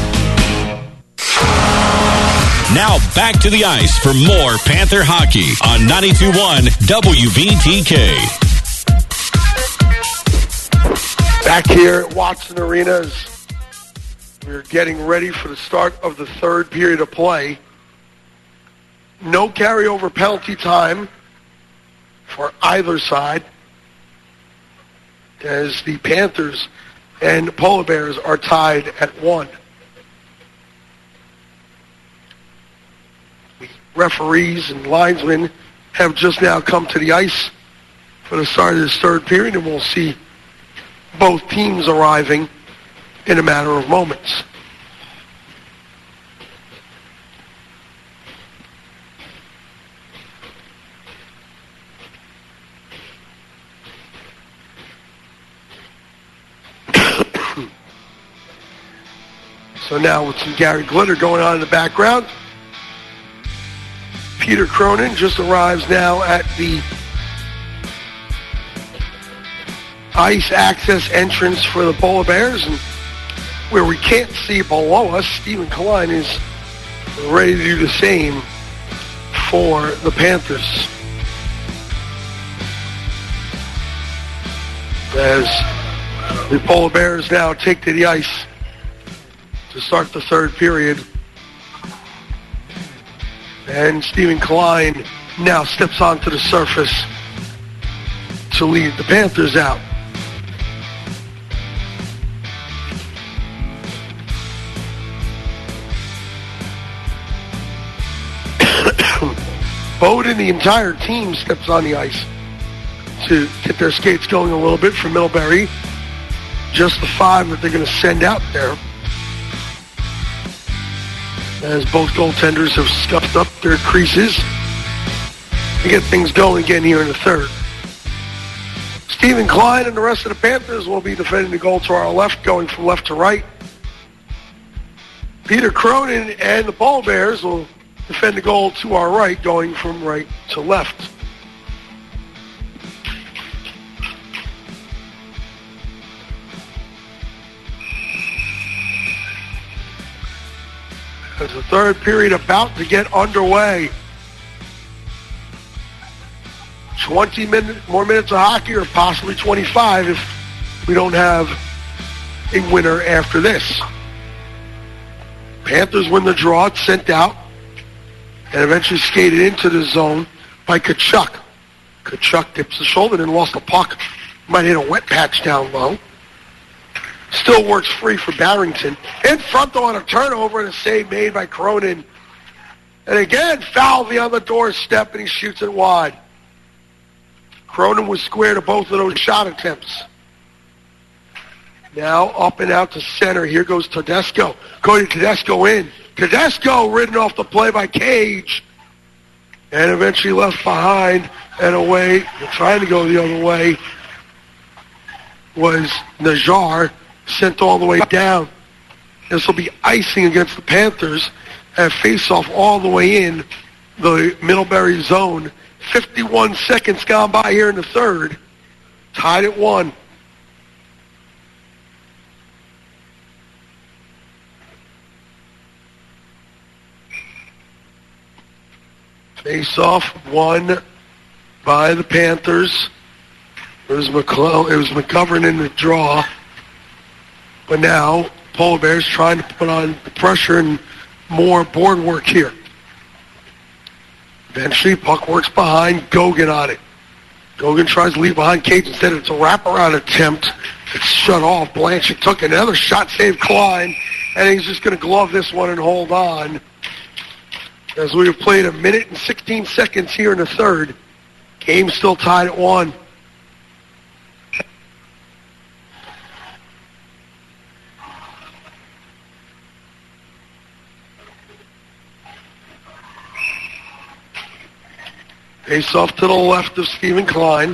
Now back to the ice for more Panther hockey on ninety-two point one W V T K. Back here at Watson Arena as we're getting ready for the start of the third period of play. No carryover penalty time for either side as the Panthers and Polar Bears are tied at one. Referees and linesmen have just now come to the ice for the start of this third period, and we'll see both teams arriving in a matter of moments. So now with some Gary Glitter going on in the background, Peter Cronin just arrives now at the ice access entrance for the Polar Bears, and where we can't see below us, Stephen Klein is ready to do the same for the Panthers. As the Polar Bears now take to the ice to start the third period. And Stephen Klein now steps onto the surface to lead the Panthers out. Bowden, the entire team, steps on the ice to get their skates going a little bit for Middlebury. Just the five that they're going to send out there, as both goaltenders have scuffed up their creases to get things going again here in the third. Stephen Klein and the rest of the Panthers will be defending the goal to our left, going from left to right. Peter Cronin and the Polar Bears will defend the goal to our right, going from right to left. As the third period about to get underway. twenty minute, more minutes of hockey, or possibly twenty-five if we don't have a winner after this. Panthers win the draw. It's sent out and eventually skated into the zone by Tkachuk. Tkachuk dips the shoulder and lost the puck. Might hit a wet patch down low. Still works free for Barrington. In front, though, on a turnover and a save made by Cronin. And again, Falvey on the doorstep, and he shoots it wide. Cronin was square to both of those shot attempts. Now up and out to center. Here goes Tedesco. Cody Tedesco in. Tedesco ridden off the play by Cage. And eventually left behind and away. Trying to go the other way was Najar. Sent all the way down. This will be icing against the Panthers at face-off all the way in the Middlebury zone. fifty-one seconds gone by here in the third. Tied at one. Face-off won by the Panthers. It was McClellan, it was McGovern in the draw. But now, Polar Bears trying to put on the pressure and more board work here. Eventually, puck works behind Gogan on it. Gogan tries to leave behind Cage. Instead, it's a wraparound attempt. It's shut off. Blanchett took another shot, saved Klein, and he's just going to glove this one and hold on. As we have played a minute and sixteen seconds here in the third, game still tied at one. Face off to the left of Stephen Klein.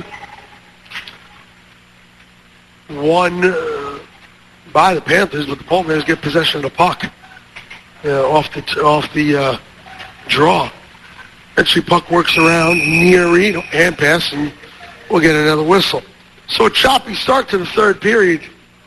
Won uh, by the Panthers, but the Polar Bears get possession of the puck uh, off the t- off the uh, draw. Eventually, puck works around near Reed, hand pass, and we'll get another whistle. So a choppy start to the third period.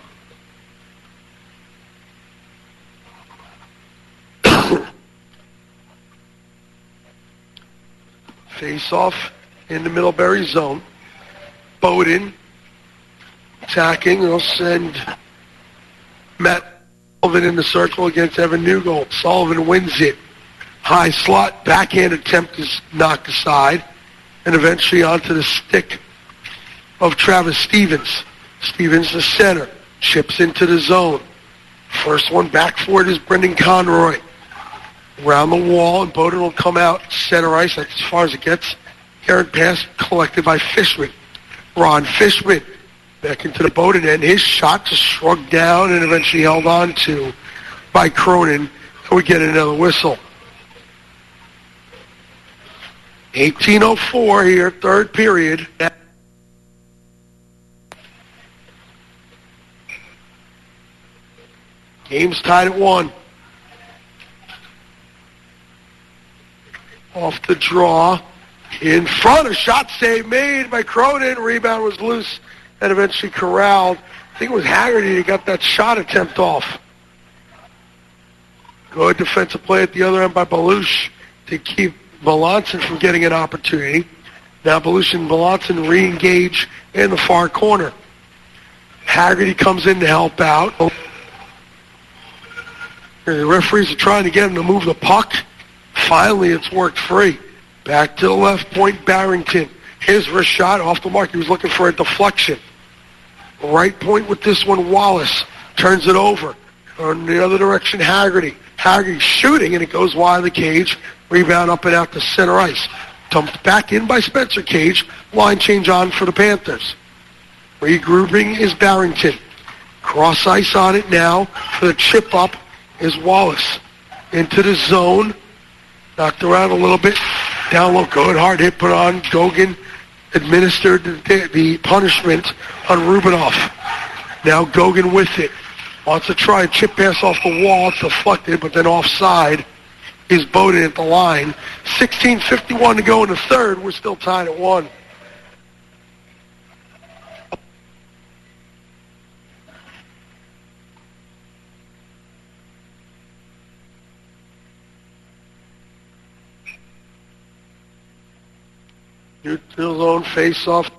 Face off in the Middlebury zone. Bowden attacking. They'll send Matt Sullivan in the circle against Evan Newgold. Sullivan wins it. High slot, backhand attempt is knocked aside, and eventually onto the stick of Travis Stevens. Stevens, the center, chips into the zone. First one back for it is Brendan Conroy. Around the wall, and Bowden will come out center ice. That's as far as it gets. Errant pass collected by Fishman. Ron Fishman back into the Bowden end. His shot just shrugged down and eventually held on to by Cronin. And we get another whistle. eighteen oh four here, third period. Game's tied at one. Off the draw. In front, a shot save made by Cronin. Rebound was loose and eventually corralled. I think it was Haggerty that got that shot attempt off. Good defensive play at the other end by Belush to keep Melanson from getting an opportunity. Now Belush and Melanson re-engage in the far corner. Haggerty comes in to help out. The referees are trying to get him to move the puck. Finally, it's worked free. Back to the left point, Barrington. His wrist shot off the mark. He was looking for a deflection. Right point with this one, Wallace. Turns it over. On the other direction, Haggerty. Haggerty shooting, and it goes wide of the cage. Rebound up and out to center ice. Dumped back in by Spencer Cage. Line change on for the Panthers. Regrouping is Barrington. Cross ice on it now. For the chip up is Wallace. Into the zone. Knocked around a little bit. Down low, good. Hard hit put on. Gogan administered the, the punishment on Rubinoff. Now Gogan with it. Wants to try a chip pass off the wall. It's deflected, but then offside is Bowden at the line. sixteen fifty-one to go in the third. We're still tied at one. Neutral zone face-off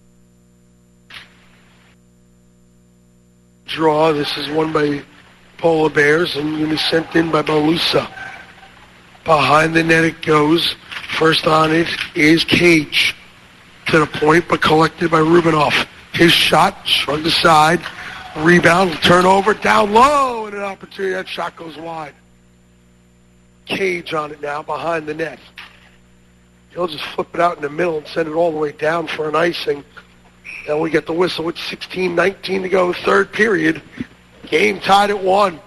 draw. This is won by Polar Bears and going to be sent in by Balusa. Behind the net it goes. First on it is Cage. To the point, but collected by Rubinoff. His shot, shrugged aside. Rebound, turnover, down low, and an opportunity. That shot goes wide. Cage on it now, behind the net. He'll just flip it out in the middle and send it all the way down for an icing. Then we get the whistle with sixteen nineteen to go, third period. Game tied at one.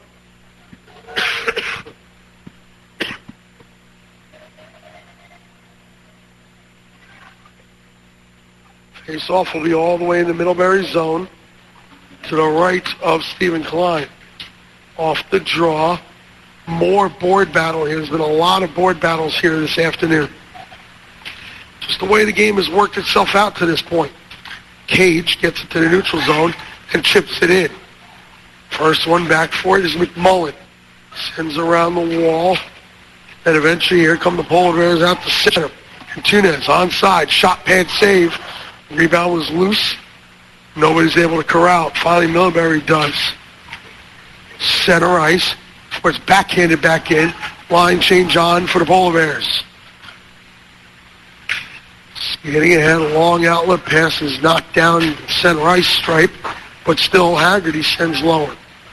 Face-off will be all the way in the Middlebury zone to the right of Stephen Klein. Off the draw. More board battle here. There's been a lot of board battles here this afternoon. Just the way the game has worked itself out to this point. Cage gets it to the neutral zone and chips it in. First one back for it is McMullen. Sends around the wall. And eventually here come the Polar Bears out the center. Antunes onside, shot pad save. Rebound was loose. Nobody's able to corral it. Finally, Middlebury does. Center ice. Where it's backhanded back in. Line change on for the Polar Bears. Getting ahead, a long outlet pass is knocked down center ice stripe, but still Haggerty sends lower.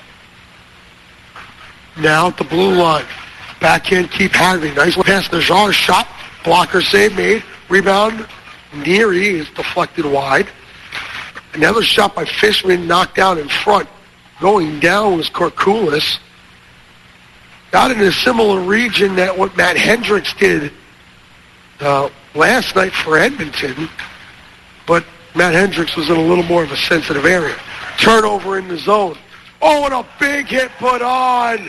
Now at the blue line. Backhand keep Haggerty. Nice pass. Najar shot. Blocker save made. Rebound. Neary is deflected wide. Another shot by Fishman knocked down in front. Going down was Korkulis. Got in a similar region that what Matt Hendricks did uh, last night for Edmonton, but Matt Hendricks was in a little more of a sensitive area. Turnover in the zone. Oh, and a big hit put on.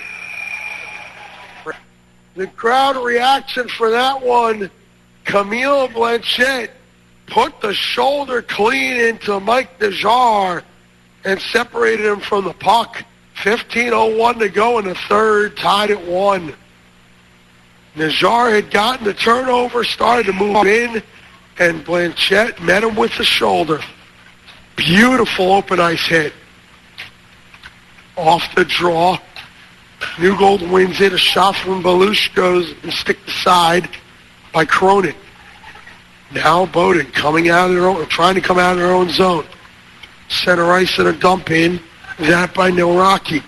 The crowd reaction for that one, Camille Blanchette put the shoulder clean into Mike Najar and separated him from the puck. fifteen oh one to go in the third, tied at one. Najar had gotten the turnover, started to move in, and Blanchette met him with the shoulder. Beautiful open ice hit. Off the draw. New Gold wins it. A shot from Belush goes and stick aside by Cronin. Now Bowden coming out of their own, trying to come out of their own zone. Center ice and a dump in. That by Nowraki.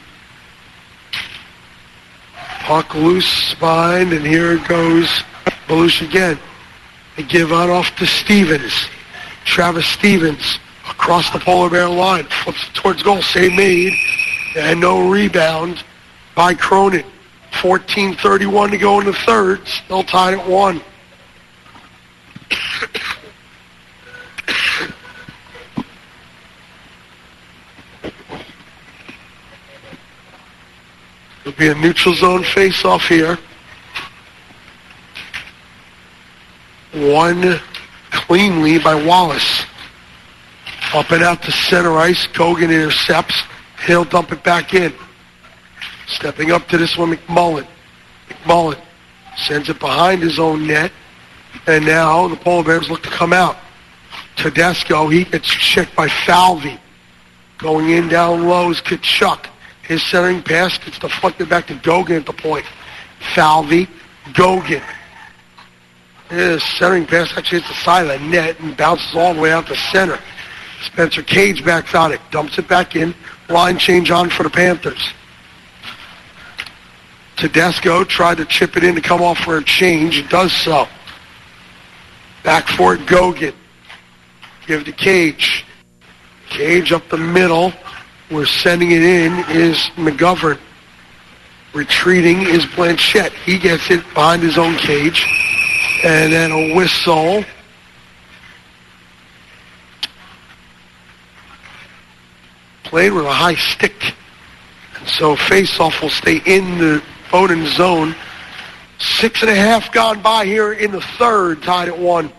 Puck loose, spined, and here it goes. Belush again. They give out off to Stevens. Travis Stevens across the Polar Bear line. Flips it towards goal. Save made. And no rebound by Cronin. fourteen thirty-one to go in the third. Still tied at one. It'll be a neutral zone face-off here. One cleanly by Wallace. Up and out to center ice. Kogan intercepts. He'll dump it back in. Stepping up to this one, McMullen. McMullen sends it behind his own net. And now the Polar Bears look to come out. Tedesco, he gets checked by Falvey. Going in down low is Kachuk. His centering pass gets deflected back to Gogan at the point. Falvey, Gogan. His centering pass actually hits the side of the net and bounces all the way out to center. Spencer Cage backs out it, dumps it back in. Line change on for the Panthers. Tedesco tried to chip it in to come off for a change. It does so. Back for it, Gogan. Give to Cage. Cage up the middle. We're sending it in is McGovern. Retreating is Blanchette. He gets it behind his own cage. And then a whistle. Played with a high stick. And so face-off will stay in the Bowden zone. Six and a half gone by here in the third, tied at one.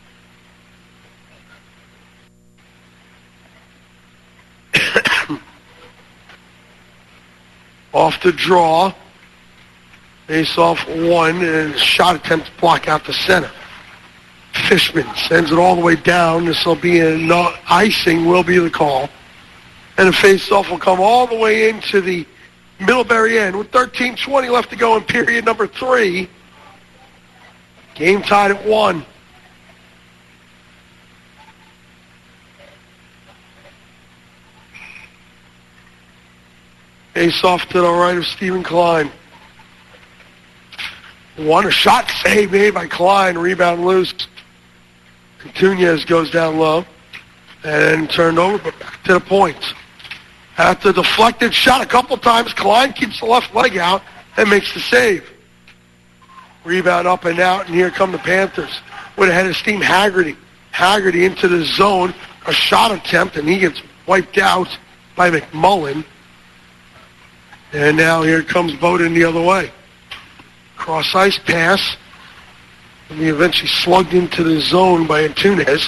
Off the draw. Face off one and shot attempt to block out the center. Fishman sends it all the way down. This will be a no, icing will be the call. And the face-off will come all the way into the Middlebury end with thirteen twenty left to go in period number three. Game tied at one. Face off to the right of Stephen Klein. One a shot save made by Klein. Rebound loose. Antunes goes down low and turned over, but back to the point. After the deflected shot a couple times, Klein keeps the left leg out and makes the save. Rebound up and out, and here come the Panthers with a head of steam. Haggerty. Haggerty into the zone. A shot attempt, and he gets wiped out by McMullen. And now here comes Bowden the other way. Cross ice pass. And he eventually slugged into the zone by Antunes.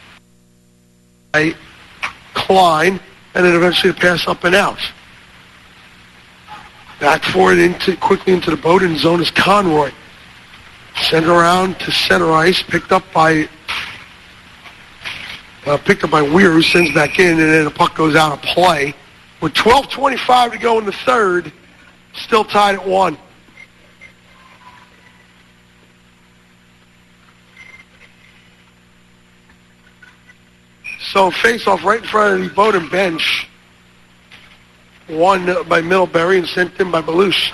By Klein. And then eventually the pass up and out. Back for it into, quickly into the Bowden zone is Conroy. Sent around to center ice, picked up by uh, picked up by Weir, who sends back in, and then the puck goes out of play. With twelve twenty-five to go in the third, still tied at one. So face-off right in front of the Bowdoin bench, won by Middlebury and sent in by Belush.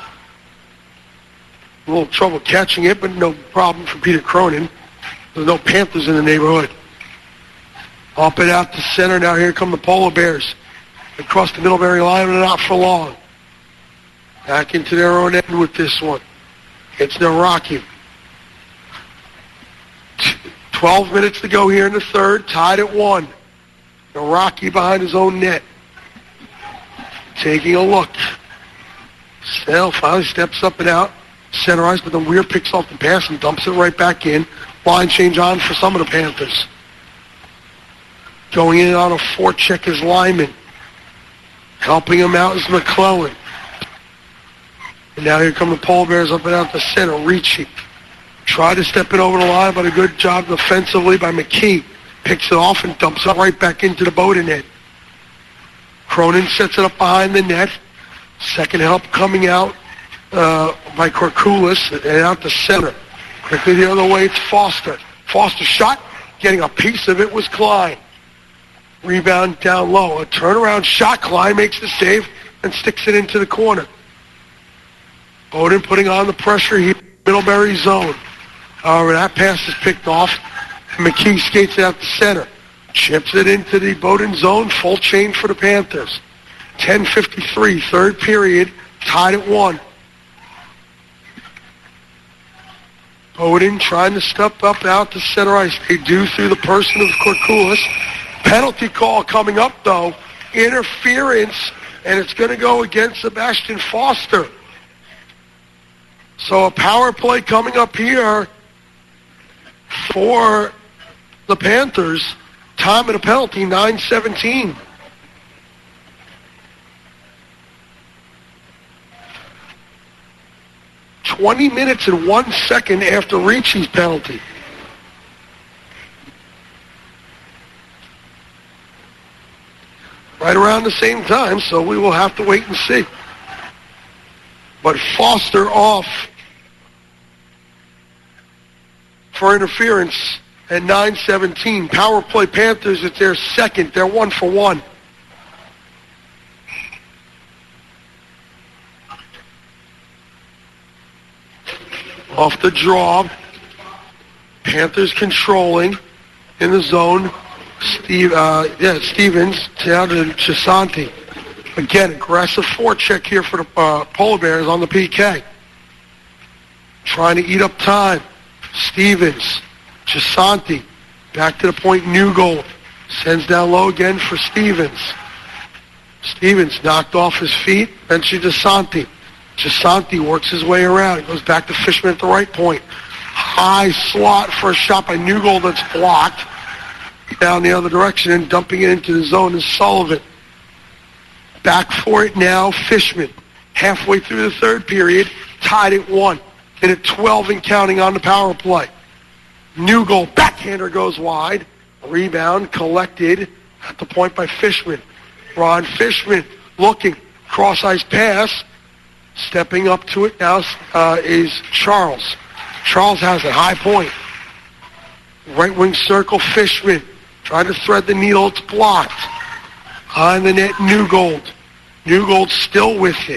A little trouble catching it, but no problem for Peter Cronin. There's no Panthers in the neighborhood. Up and out to center. Now here come the Polar Bears. Across the Middlebury line, and not for long. Back into their own end with this one. It's Naraki. Twelve minutes to go here in the third. Tied at one. Naraki behind his own net. Taking a look. Snell finally steps up and out. Center ice, but then Weir picks off the pass and dumps it right back in. Line change on for some of the Panthers. Going in on a forecheck is Lyman. Helping him out is McClellan. And now here come the Polar Bears up and out the center. Ricci. Tried to step it over the line, but a good job defensively by McKee. Picks it off and dumps it right back into the Bowdoin net. Cronin sets it up behind the net. Second help coming out uh, by Korkulis and out the center. Quickly the other way, it's Foster. Foster shot. Getting a piece of it was Klein. Rebound down low. A turnaround shot. Klein makes the save and sticks it into the corner. Bowdoin putting on the pressure here. Middlebury zone. However, that pass is picked off. McKee skates it out the center. Chips it into the Bowdoin zone. Full change for the Panthers. ten fifty-three, third period. Tied at one. Bowdoin trying to step up out to center ice. They do through the person of Korkulis. Penalty call coming up, though. Interference, and it's going to go against Sebastian Foster. So a power play coming up here for the Panthers. Time of the penalty, nine seventeen. twenty minutes and one second after Ricci's penalty. Right around the same time, so we will have to wait and see. But Foster off for interference at nine seventeen. Power play Panthers, it's their second. They're one for one. Off the draw. Panthers controlling in the zone. Steve, uh, yeah, Stevens down to Chisanti. Again, aggressive forecheck here for the uh, Polar Bears on the P K. Trying to eat up time. Stevens, Chisanti, back to the point, Newgold. Sends down low again for Stevens. Stevens knocked off his feet, then to Chisanti. Chisanti works his way around. He goes back to Fishman at the right point. High slot for a shot by Newgold that's blocked. Down the other direction and dumping it into the zone is Sullivan. Back for it now, Fishman. Halfway through the third period, tied at one. And at twelve and counting on the power play. Newgold, backhander goes wide. Rebound collected at the point by Fishman. Ron Fishman looking, cross-ice pass. Stepping up to it now uh, is Charles. Charles has a high point. Right wing circle, Fishman. Trying to thread the needle, it's blocked. On the net, Newgold. Newgold still with it.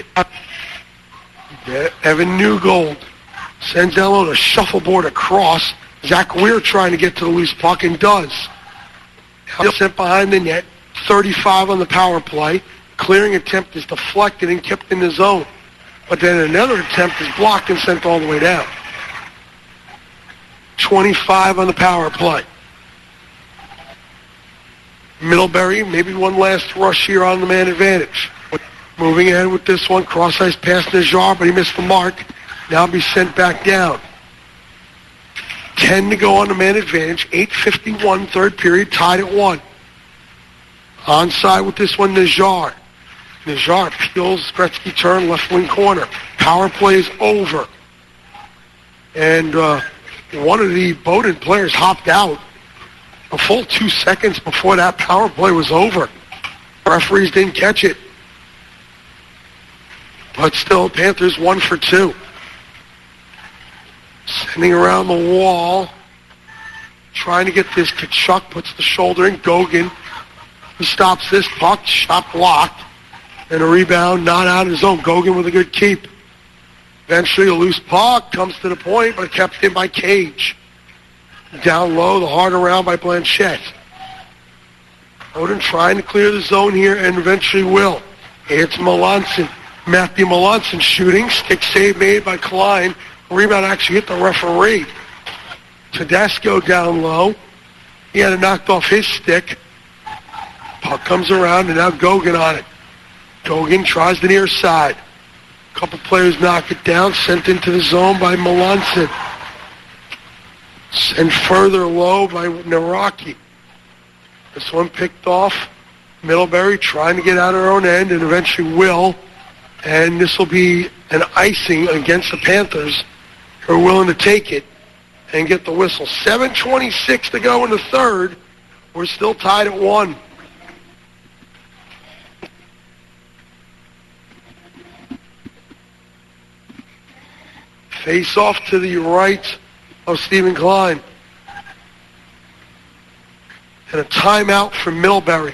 Evan Newgold sends down low to shuffleboard across. Zach Weir trying to get to the loose puck and does. Still sent behind the net. thirty-five on the power play. Clearing attempt is deflected and kept in the zone. But then another attempt is blocked and sent all the way down. twenty-five on the power play. Middlebury, maybe one last rush here on the man advantage. Moving ahead with this one, cross-ice pass to Najar, but he missed the mark. Now be sent back down. ten to go on the man advantage. eight fifty-one, third period, tied at one. Onside with this one, Najar. Najar peels, Gretzky turn, left wing corner. Power play is over. And uh, one of the Bowdoin players hopped out a full two seconds before that power play was over. Referees didn't catch it. But still, Panthers one for two. Sending around the wall. Trying to get this. Kachuk puts the shoulder in. Gogan. He stops this puck. Shot blocked. And a rebound not out of his own. Gogan with a good keep. Eventually a loose puck comes to the point, but kept in by Cage. Down low, the hard around by Blanchette. Bowdoin trying to clear the zone here and eventually will. It's Melanson. Matthew Melanson shooting. Stick save made by Klein. Rebound actually hit the referee. Tedesco down low. He had it knocked off his stick. Puck comes around and now Gogan on it. Gogan tries the near side. A couple players knock it down. Sent into the zone by Melanson. And further low by Naraki. This one picked off. Middlebury trying to get out of her own end and eventually will. And this will be an icing against the Panthers who are willing to take it and get the whistle. seven twenty-six to go in the third. We're still tied at one. Face off to the right of Stephen Klein. And a timeout from Middlebury.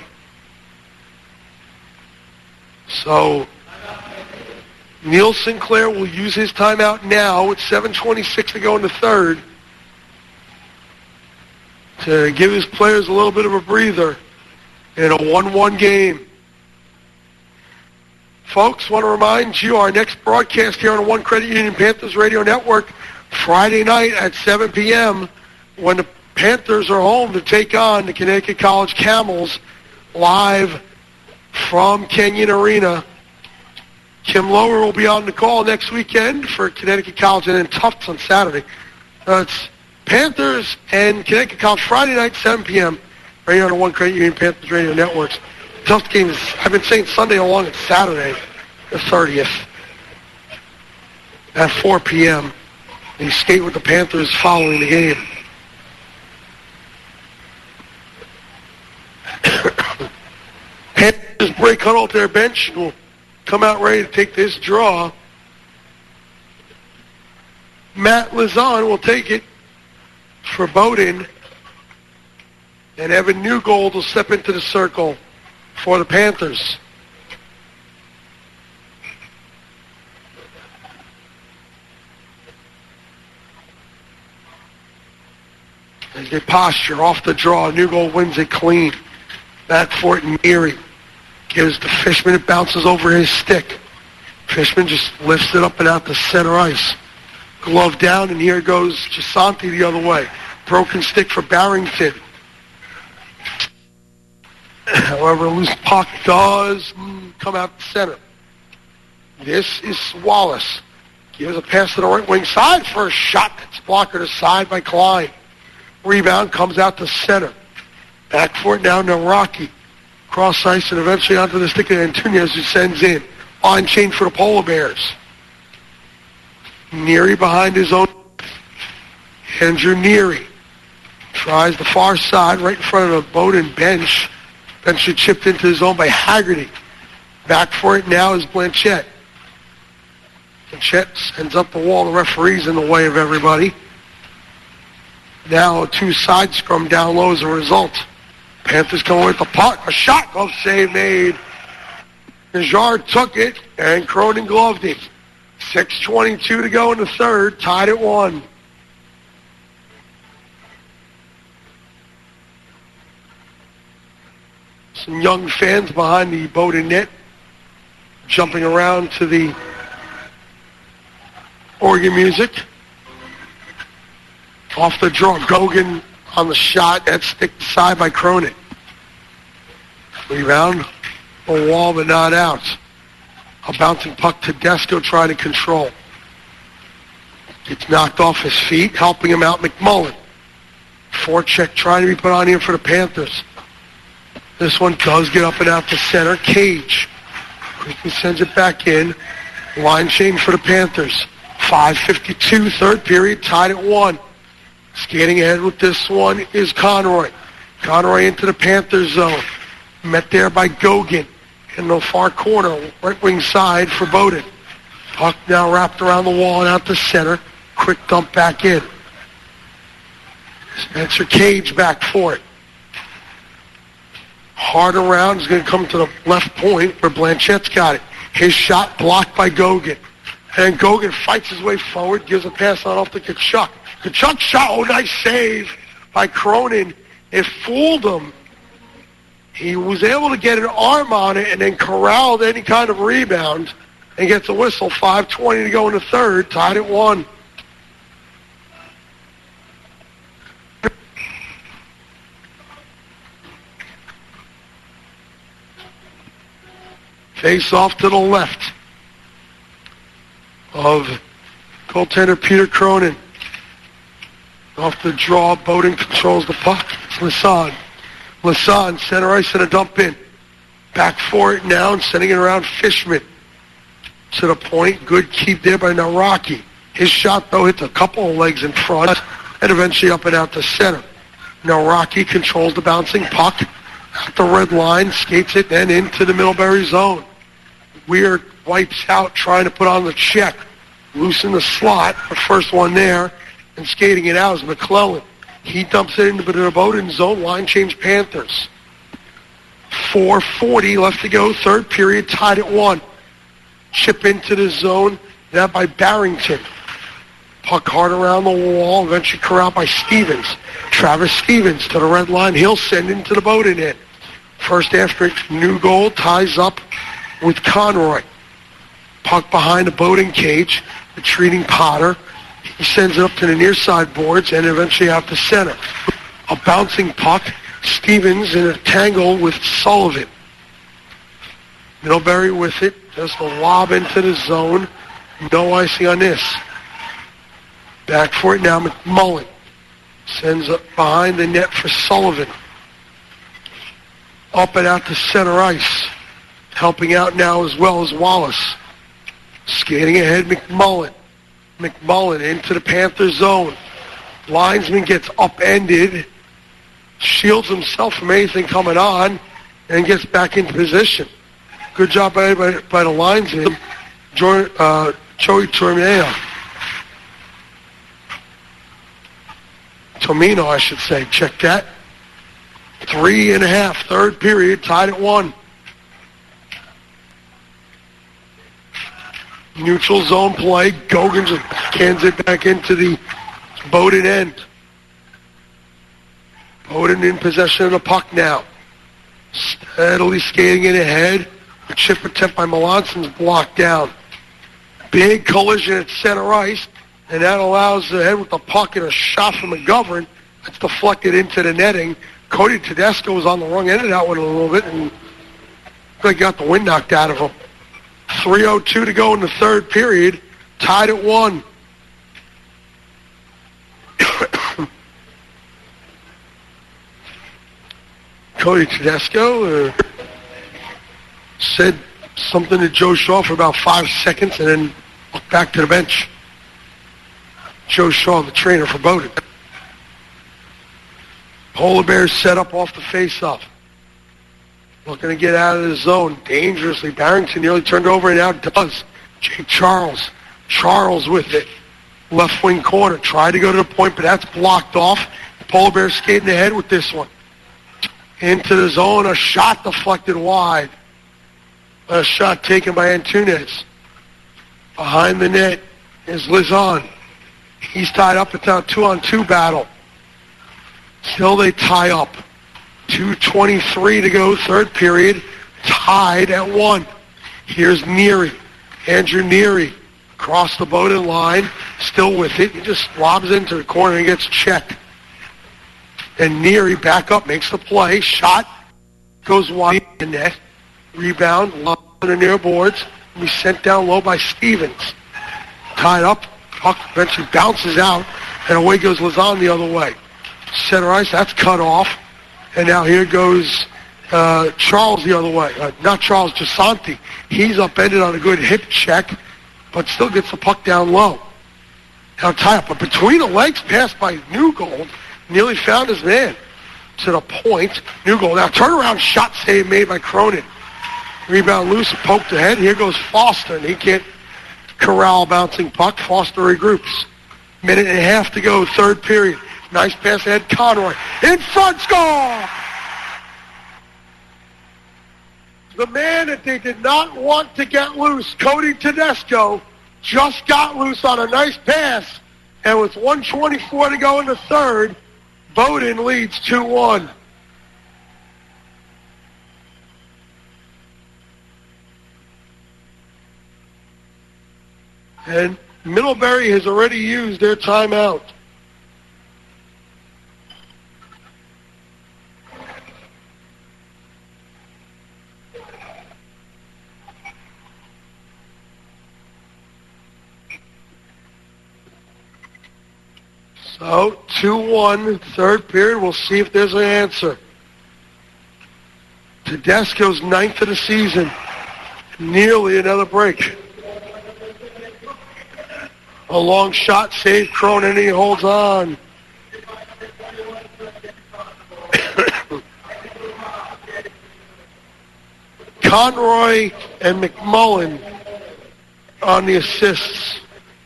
So Neil Sinclair will use his timeout now with seven twenty-six to go in the third to give his players a little bit of a breather in a one one game. Folks, want to remind you our next broadcast here on the One Credit Union Panthers Radio Network Friday night at seven p.m. when the Panthers are home to take on the Connecticut College Camels live from Kenyon Arena. Kim Lower will be on the call next weekend for Connecticut College and then Tufts on Saturday. Uh, it's Panthers and Connecticut College Friday night, seven p.m. right here on the One Credit Union Panthers Radio Networks. Tufts game is, I've been saying Sunday along, it's Saturday, the thirtieth at four p.m. They skate with the Panthers following the game. Panthers break huddle at their bench and will come out ready to take this draw. Matt Lizon will take it for Bowdoin. And Evan Newgold will step into the circle for the Panthers. As they posture off the draw, Newgold wins it clean. Back for it, Neary. Gives to Fishman, it bounces over his stick. Fishman just lifts it up and out to center ice. Glove down, and here goes Gisanti the other way. Broken stick for Barrington. However, a loose puck does come out the center. This is Wallace. Gives a pass to the right wing side for a shot that's blocked to the side by Klein. Rebound comes out to center. Back for it now, Naraki. Cross ice and eventually onto the stick of Antunes, who sends in. On chain for the Polar Bears. Neary behind his own. Andrew Neary tries the far side right in front of the Bowdoin bench. Eventually chipped into his own by Haggerty. Back for it now is Blanchette. Blanchette sends up the wall. The referee's in the way of everybody. Now a two-side scrum down low as a result. Panthers come away with the puck. A shot glove save made. Najjar took it, and Cronin gloved it. six twenty-two to go in the third. Tied at one. Some young fans behind the Bowdoin net jumping around to the organ music. Off the draw, Gogan on the shot. That's stick side by Cronin. Rebound, a wall but not out. A bouncing puck to Tedesco trying to control. Gets knocked off his feet, helping him out McMullen. Forecheck trying to be put on here for the Panthers. This one does get up and out to center. Cage quickly sends it back in. Line change for the Panthers. five fifty-two, third period, tied at one. Skating ahead with this one is Conroy. Conroy into the Panthers zone. Met there by Gogan in the far corner, right wing side for Bowden. Puck now wrapped around the wall and out to center. Quick dump back in. Spencer Cage back for it. Hard around is going to come to the left point where Blanchette's got it. His shot blocked by Gogan. And Gogan fights his way forward, gives a pass on off to Kachuk. Kachuk shot, oh, nice save by Cronin. It fooled him. He was able to get an arm on it and then corralled any kind of rebound and gets a whistle. five twenty to go in the third, tied at one. Face off to the left of goaltender Peter Cronin. Off the draw, Bowden controls the puck. It's Lassonde. Lassonde, center ice and a dump in. Back for it now and sending it around Fishman. To the point, good keep there by Naraki. His shot, though, hits a couple of legs in front and eventually up and out to center. Naraki controls the bouncing puck at the red line, skates it then into the Middlebury zone. Weird wipes out, trying to put on the check. Loose in the slot, the first one there, and skating it out is McClellan. He dumps it into the Bowden zone, line change Panthers. four forty left to go, third period, tied at one. Chip into the zone, that by Barrington. Puck hard around the wall, eventually corralled by Stevens. Travis Stevens to the red line, he'll send into the Bowden end. First after new goal ties up with Conroy. Puck behind the Bowden cage, retreating Potter. He sends it up to the near side boards and eventually out to center. A bouncing puck, Stevens in a tangle with Sullivan. Middlebury with it, just a lob into the zone. No icing on this. Back for it now, McMullen. Sends up behind the net for Sullivan. Up and out to center ice. Helping out now as well as Wallace. Skating ahead, McMullen. McMullen into the Panther zone. Linesman gets upended. Shields himself from anything coming on. And gets back into position. Good job by, by, by the linesman. Joey, uh, Joey Tormeo. Tomino, I should say. Check that. Three and a half, third period, tied at one. Neutral zone play. Gogan just cans it back into the Bowden end. Bowden in possession of the puck now. Steadily skating it ahead. A chip attempt by Melanson's blocked down. Big collision at center ice, and that allows the head with the puck and a shot from McGovern. It's deflected into the netting. Cody Tedesco was on the wrong end of that one a little bit, and they got the wind knocked out of him. three oh two to go in the third period, tied at one. Cody Tedesco uh, said something to Joe Shaw for about five seconds and then looked back to the bench. Joe Shaw, the trainer for Bowden. Polar Bears set up off the face-off. Looking to get out of the zone dangerously. Barrington nearly turned over and now does. Jake Charles. Charles with it. Left wing corner. Tried to go to the point, but that's blocked off. The Polar Bears skating ahead with this one. Into the zone. A shot deflected wide. A shot taken by Antunes. Behind the net is Lizon. He's tied up. It's now a two-on-two battle. Still they tie up. two twenty-three to go, third period. Tied at one. Here's Neary. Andrew Neary across the Bowden line. Still with it. He just lobs into the corner and gets checked. And Neary back up, makes the play. Shot. Goes wide in the net. Rebound. Lob on the near boards. Be sent down low by Stevens. Tied up. Puck eventually bounces out. And away goes Lazan the other way. Center ice, that's cut off. And now here goes uh, Charles the other way. Uh, not Charles, Gisanti. He's upended on a good hip check, but still gets the puck down low. Now tie up, but between the legs pass by Newgold, nearly found his man to the point. Newgold, now turnaround shot save made by Cronin. Rebound loose, poked ahead. Here goes Foster, and he can't corral bouncing puck. Foster regroups. Minute and a half to go, third period. Nice pass ahead, Conroy. In front, score! The man that they did not want to get loose, Cody Tedesco, just got loose on a nice pass. And with one twenty-four to go in the third, Bowdoin leads two one. And Middlebury has already used their timeout. So, two one, third period. We'll see if there's an answer. Tedesco's ninth of the season. Nearly another break. A long shot, save Cronin, he holds on. Conroy and McMullen on the assists.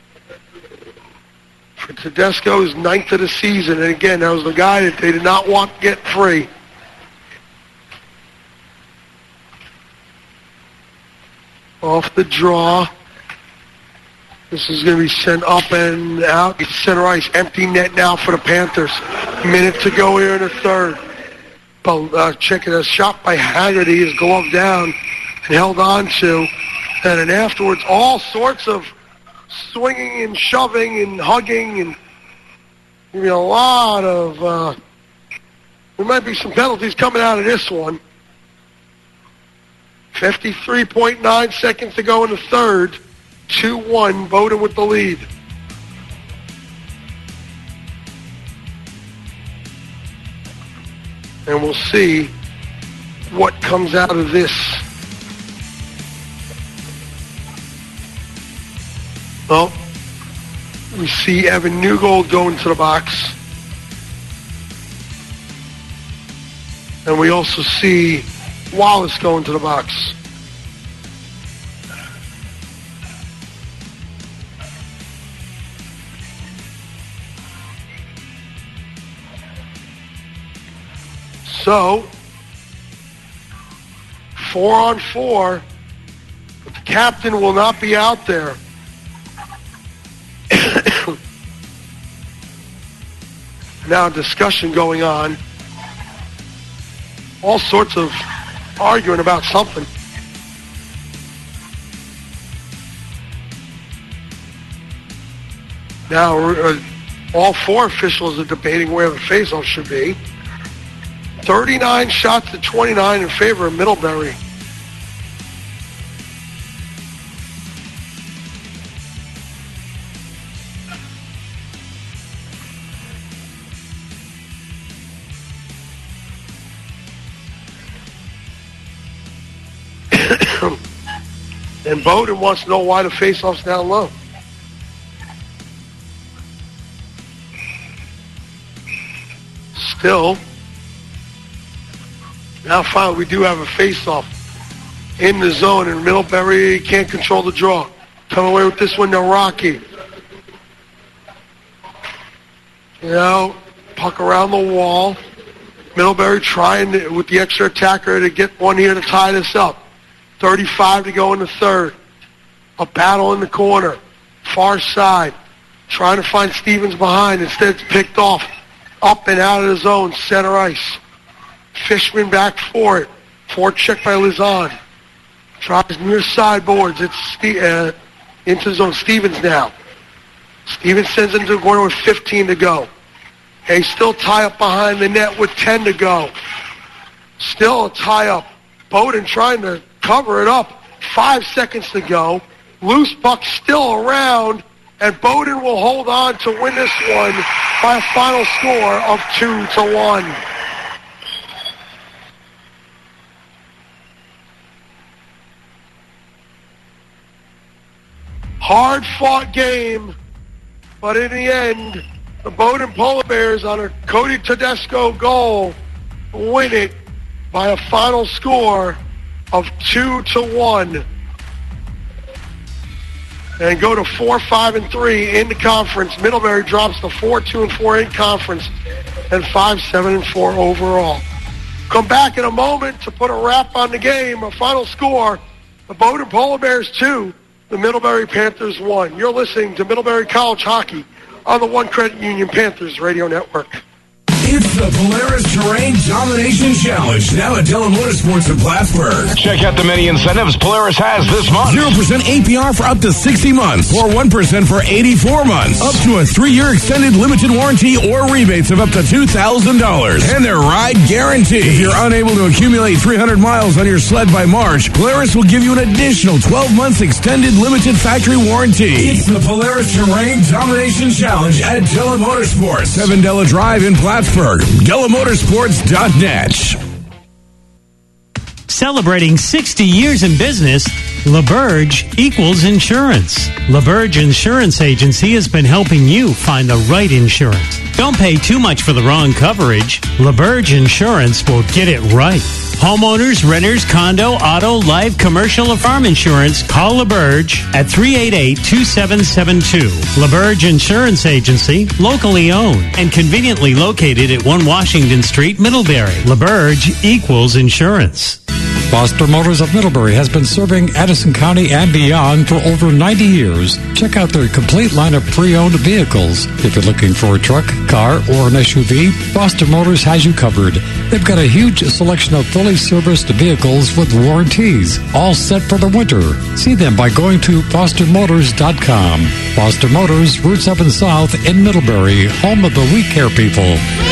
For Tedesco's ninth of the season. And again, that was the guy that they did not want to get free. Off the draw. This is going to be sent up and out. Center ice, empty net now for the Panthers. Minute to go here in the third. But uh, checking a shot by Haggerty is gloved down and held on to. And then afterwards, all sorts of swinging and shoving and hugging and I mean, a lot of, uh, there might be some penalties coming out of this one. fifty-three point nine seconds to go in the third. two one, Bowdoin with the lead. And we'll see what comes out of this. Well, we see Evan Newgold go into the box. And we also see Wallace go into the box. So, four on four, but the captain will not be out there. Now discussion going on. All sorts of arguing about something. Now, uh, all four officials are debating where the faceoff should be. thirty-nine shots to twenty-nine in favor of Middlebury. And Bowdoin wants to know why the faceoff's down low. Still, now finally we do have a face-off in the zone, and Middlebury can't control the draw. Coming away with this one, now Rocky. You know, puck around the wall. Middlebury trying to, with the extra attacker to get one here to tie this up. thirty-five to go in the third. A battle in the corner. Far side. Trying to find Stevens behind. Instead it's picked off. Up and out of the zone. Center ice. Fishman back for it. Forward check by Lizon. Tries near sideboards. It's Ste- uh, into the zone. Stevens now. Stevens sends into the corner with fifteen to go. They still tie up behind the net with ten to go. Still a tie up. Bowdoin trying to cover it up. Five seconds to go. Loose puck still around. And Bowdoin will hold on to win this one by a final score of two to one. Hard-fought game. But in the end, the Bowdoin Polar Bears on a Cody Tedesco goal win it by a final score of two to one. And go to four, five, and three in the conference. Middlebury drops to four, two, and four in conference, and five, seven, and four overall. Come back in a moment to put a wrap on the game. A final score: the Bowdoin Polar Bears two, the Middlebury Panthers one. You're listening to Middlebury College Hockey on the One Credit Union Panthers Radio Network. It's the Polaris Terrain Domination Challenge, now at Della Motorsports in Plattsburgh. Check out the many incentives Polaris has this month. zero percent A P R for up to sixty months, or one percent for eighty-four months. Up to a three-year extended limited warranty or rebates of up to two thousand dollars. And their ride guarantee. If you're unable to accumulate three hundred miles on your sled by March, Polaris will give you an additional twelve months extended limited factory warranty. It's the Polaris Terrain Domination Challenge at Della Motorsports, seven Della Drive in Plattsburgh. Della Motorsports dot net. Celebrating sixty years in business, LaBerge equals insurance. LaBerge Insurance Agency has been helping you find the right insurance. Don't pay too much for the wrong coverage. LaBerge Insurance will get it right. Homeowners, renters, condo, auto, life, commercial, or farm insurance, call LaBerge at three eight eight, two seven seven two. LaBerge Insurance Agency, locally owned and conveniently located at one Washington Street, Middlebury. LaBerge equals insurance. Foster Motors of Middlebury has been serving Addison County and beyond for over ninety years. Check out their complete line of pre-owned vehicles. If you're looking for a truck, car, or an S U V, Foster Motors has you covered. They've got a huge selection of fully serviced vehicles with warranties, all set for the winter. See them by going to foster motors dot com. Foster Motors, Route seven South in Middlebury, home of the We Care people.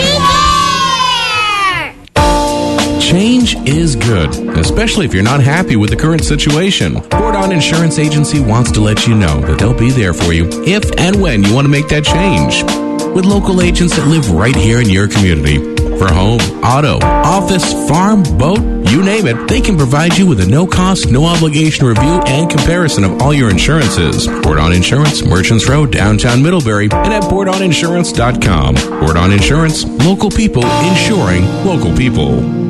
Change is good, especially if you're not happy with the current situation. Bordon Insurance Agency wants to let you know that they'll be there for you if and when you want to make that change. With local agents that live right here in your community. For home, auto, office, farm, boat, you name it, they can provide you with a no-cost, no-obligation review and comparison of all your insurances. Bordon Insurance, Merchants Road, downtown Middlebury, and at bordon insurance dot com. Bordon Insurance, local people insuring local people.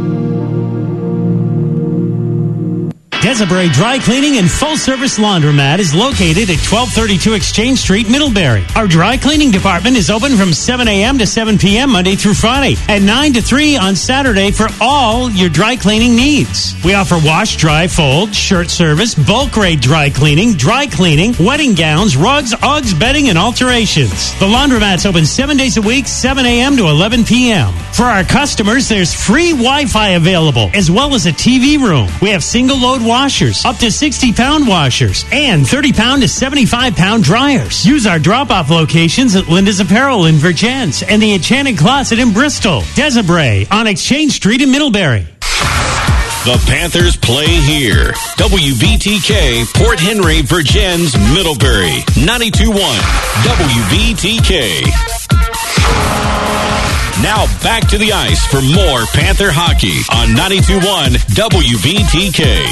Desiree Dry Cleaning and Full Service Laundromat is located at twelve thirty-two Exchange Street, Middlebury. Our dry cleaning department is open from seven a.m. to seven p.m. Monday through Friday, and nine to three on Saturday for all your dry cleaning needs. We offer wash, dry, fold, shirt service, bulk rate dry cleaning, dry cleaning, wedding gowns, rugs, Uggs, bedding, and alterations. The laundromat's open seven days a week, seven a.m. to eleven p.m. For our customers, there's free Wi-Fi available, as well as a T V room. We have single-load washers, up to sixty-pound washers, and thirty-pound to seventy-five-pound dryers. Use our drop-off locations at Linda's Apparel in Virgins and the Enchanted Closet in Bristol. Desiree on Exchange Street in Middlebury. The Panthers play here. W V T K, Port Henry, Virgins, Middlebury. ninety-two point one W V T K. Now back to the ice for more Panther hockey on ninety-two point one W V T K.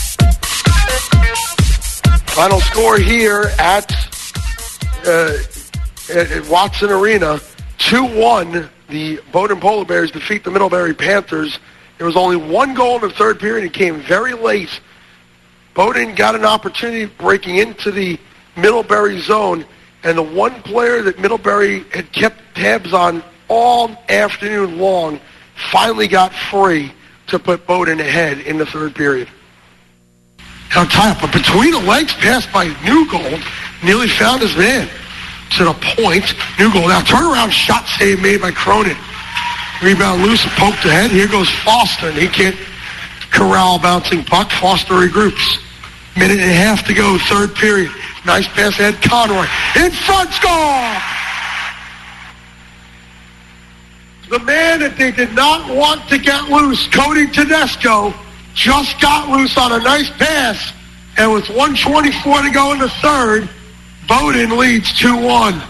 Final score here at, uh, at, at Watson Arena, two one. The Bowdoin Polar Bears defeat the Middlebury Panthers. There was only one goal in the third period. It came very late. Bowdoin got an opportunity breaking into the Middlebury zone, and the one player that Middlebury had kept tabs on all afternoon long finally got free to put Bowdoin ahead in the third period. Now tie up, but between the legs passed by Newgold, nearly found his man to the point. Newgold, now turnaround shot save made by Cronin. Rebound loose, poked ahead. Here goes Foster, and he can't corral bouncing puck. Foster regroups. Minute and a half to go, third period. Nice pass ahead, Conroy. In front, score! The man that they did not want to get loose, Cody Tedesco, just got loose on a nice pass. And with one twenty-four to go in the third, Bowdoin leads two one.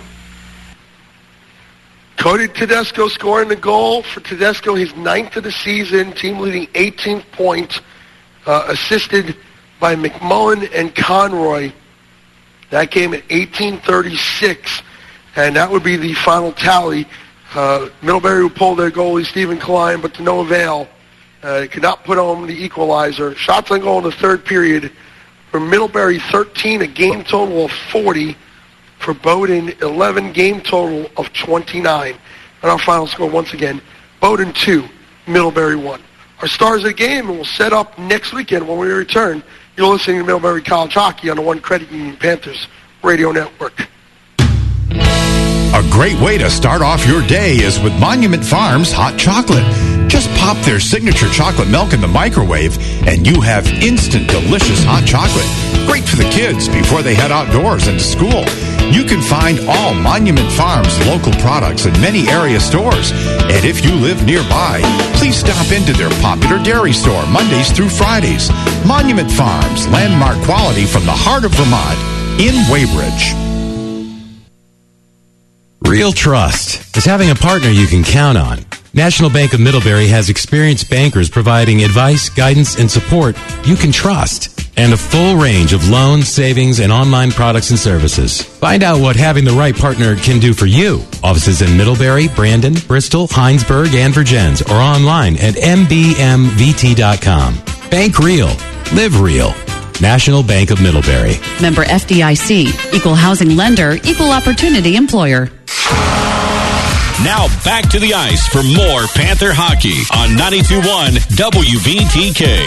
Cody Tedesco scoring the goal. For Tedesco, his ninth of the season, team leading eighteenth point, uh, assisted by McMullen and Conroy. That came at eighteen thirty-six. and that would be the final tally. Uh, Middlebury would pull their goalie, Stephen Klein, but to no avail. Uh, could not put home the equalizer. Shots on goal in the third period for Middlebury, thirteen, a game total of forty. For Bowdoin, eleven, game total of twenty-nine. And our final score, once again, Bowdoin two, Middlebury one. Our stars of the game, and we'll set up next weekend when we return. You're listening to Middlebury College Hockey on the One Credit Union Panthers Radio Network. A great way to start off your day is with Monument Farms hot chocolate. Just pop their signature chocolate milk in the microwave, and you have instant, delicious hot chocolate. Great for the kids before they head outdoors and to school. You can find all Monument Farms local products in many area stores. And if you live nearby, please stop into their popular dairy store Mondays through Fridays. Monument Farms, landmark quality from the heart of Vermont in Weybridge. Real trust is having a partner you can count on. National Bank of Middlebury has experienced bankers providing advice, guidance, and support you can trust, and a full range of loans, savings, and online products and services. Find out what having the right partner can do for you. Offices in Middlebury, Brandon, Bristol, Heinsberg, and Virgins, or online at m b m v t dot com. Bank real. Live real. National Bank of Middlebury. Member F D I C. Equal housing lender. Equal opportunity employer. Now back to the ice for more Panther hockey on ninety-two point one W V T K.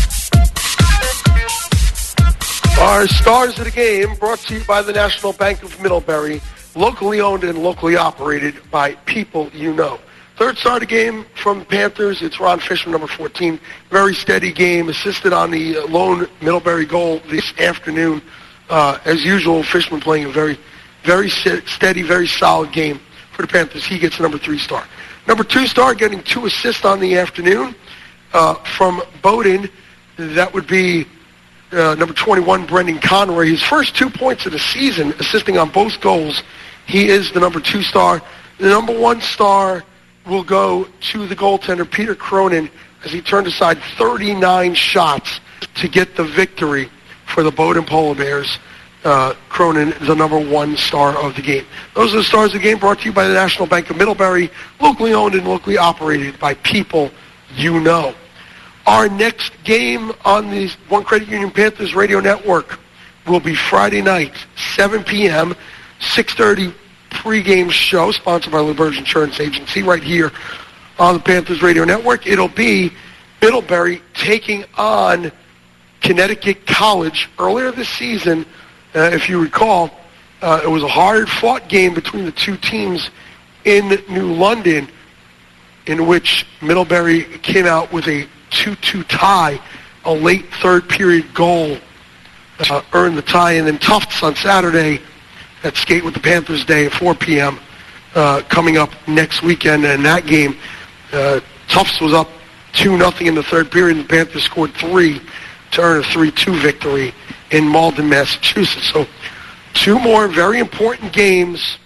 Our stars of the game brought to you by the National Bank of Middlebury, locally owned and locally operated by people you know. Third star of the game from the Panthers, it's Ron Fishman, number fourteen. Very steady game, assisted on the lone Middlebury goal this afternoon. Uh, as usual, Fishman playing a very, very steady, very solid game for the Panthers. He gets number three star. Number two star getting two assists on the afternoon uh, from Bowdoin. That would be uh, number twenty-one, Brendan Conroy. His first two points of the season, assisting on both goals. He is the number two star. The number one star will go to the goaltender, Peter Cronin, as he turned aside thirty-nine shots to get the victory for the Bowdoin Polar Bears. Uh, Cronin, the number one star of the game. Those are the stars of the game brought to you by the National Bank of Middlebury, locally owned and locally operated by people you know. Our next game on the One Credit Union Panthers Radio Network will be Friday night, seven p.m., six thirty pregame show, sponsored by LaBerge Insurance Agency, right here on the Panthers Radio Network. It'll be Middlebury taking on Connecticut College. Earlier this season, uh, if you recall, uh, it was a hard-fought game between the two teams in New London, in which Middlebury came out with a two-two tie, a late third-period goal uh, earned the tie, and then Tufts on Saturday at Skate with the Panthers Day at four p.m. Uh, coming up next weekend. And in that game, uh, Tufts was up two nothing in the third period, and the Panthers scored three to earn a three two victory in Malden, Massachusetts. So two more very important games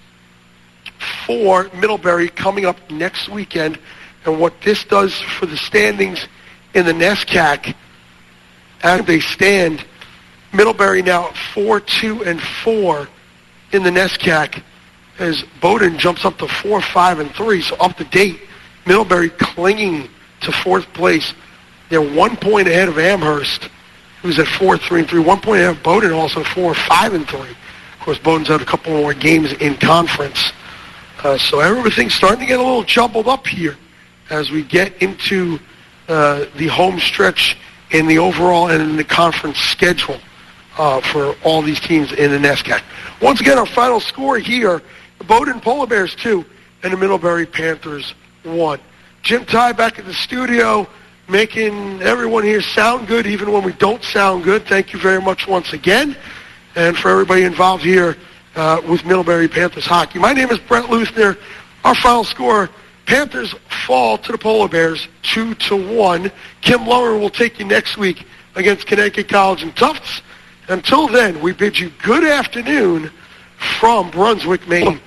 for Middlebury coming up next weekend. And what this does for the standings in the NESCAC, as they stand, Middlebury now at four two and four in the NESCAC, as Bowdoin jumps up to four five and three. So up to date, Middlebury clinging to fourth place. They're one point ahead of Amherst, who's at four three and three. One point ahead of Bowdoin, also four five and three. Of course, Bowdoin's had a couple more games in conference. Uh, so everything's starting to get a little jumbled up here as we get into uh, the home stretch in the overall and in the conference schedule uh, for all these teams in the NESCAC. Once again, our final score here, the Bowdoin Polar Bears two and the Middlebury Panthers one. Jim Ty back at the studio, making everyone here sound good even when we don't sound good. Thank you very much once again. And for everybody involved here uh, with Middlebury Panthers hockey. My name is Brett Luthner. Our final score, Panthers fall to the Polar Bears two to one. Kim Lower will take you next week against Connecticut College and Tufts. Until then, we bid you good afternoon from Brunswick, Maine.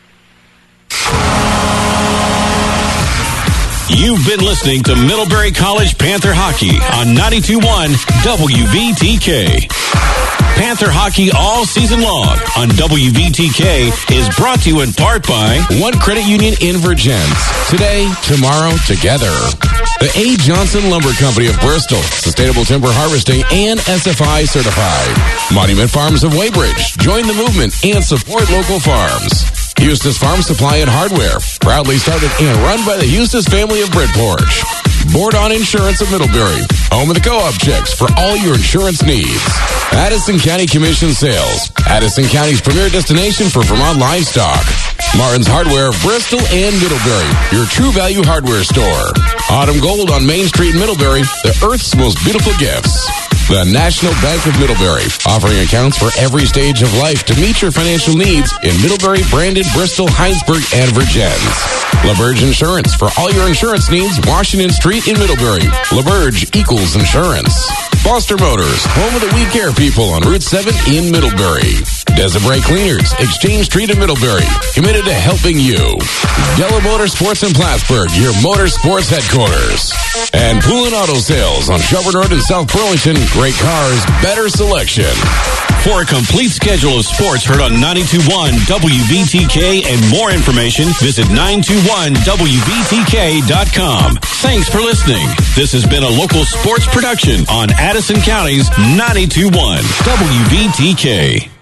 You've been listening to Middlebury College Panther Hockey on ninety-two point one W V T K. Panther hockey all season long on W V T K is brought to you in part by One Credit Union in Virgins. Today, tomorrow, together. The A. Johnson Lumber Company of Bristol, Sustainable Timber Harvesting and S F I certified. Monument Farms of Weybridge. Join the movement and support local farms. Eustis Farm Supply and Hardware, proudly started and run by the Eustis family of Bridport. Board on Insurance of Middlebury, home of the co-op checks for all your insurance needs. Addison County Commission Sales, Addison County's premier destination for Vermont livestock. Martin's Hardware of Bristol and Middlebury, your true value hardware store. Autumn Gold on Main Street in Middlebury, the earth's most beautiful gifts. The National Bank of Middlebury, offering accounts for every stage of life to meet your financial needs in Middlebury, Brandon, Bristol, Heinsberg, and Virgins. LaBerge Insurance, for all your insurance needs, Washington Street in Middlebury. LaBerge equals insurance. Foster Motors, home of the We Care people on Route seven in Middlebury. Desibray Cleaners, Exchange Street in Middlebury, committed to helping you. Yellow Motorsports in Plattsburgh, your motorsports headquarters. And Poulin Auto Sales on Shelburne Road in South Burlington. Great cars, better selection. For a complete schedule of sports heard on ninety-two point one W V T K and more information, visit nine two one W V T K dot com. Thanks for listening. This has been a local sports production on Addison County's ninety-two point one W V T K.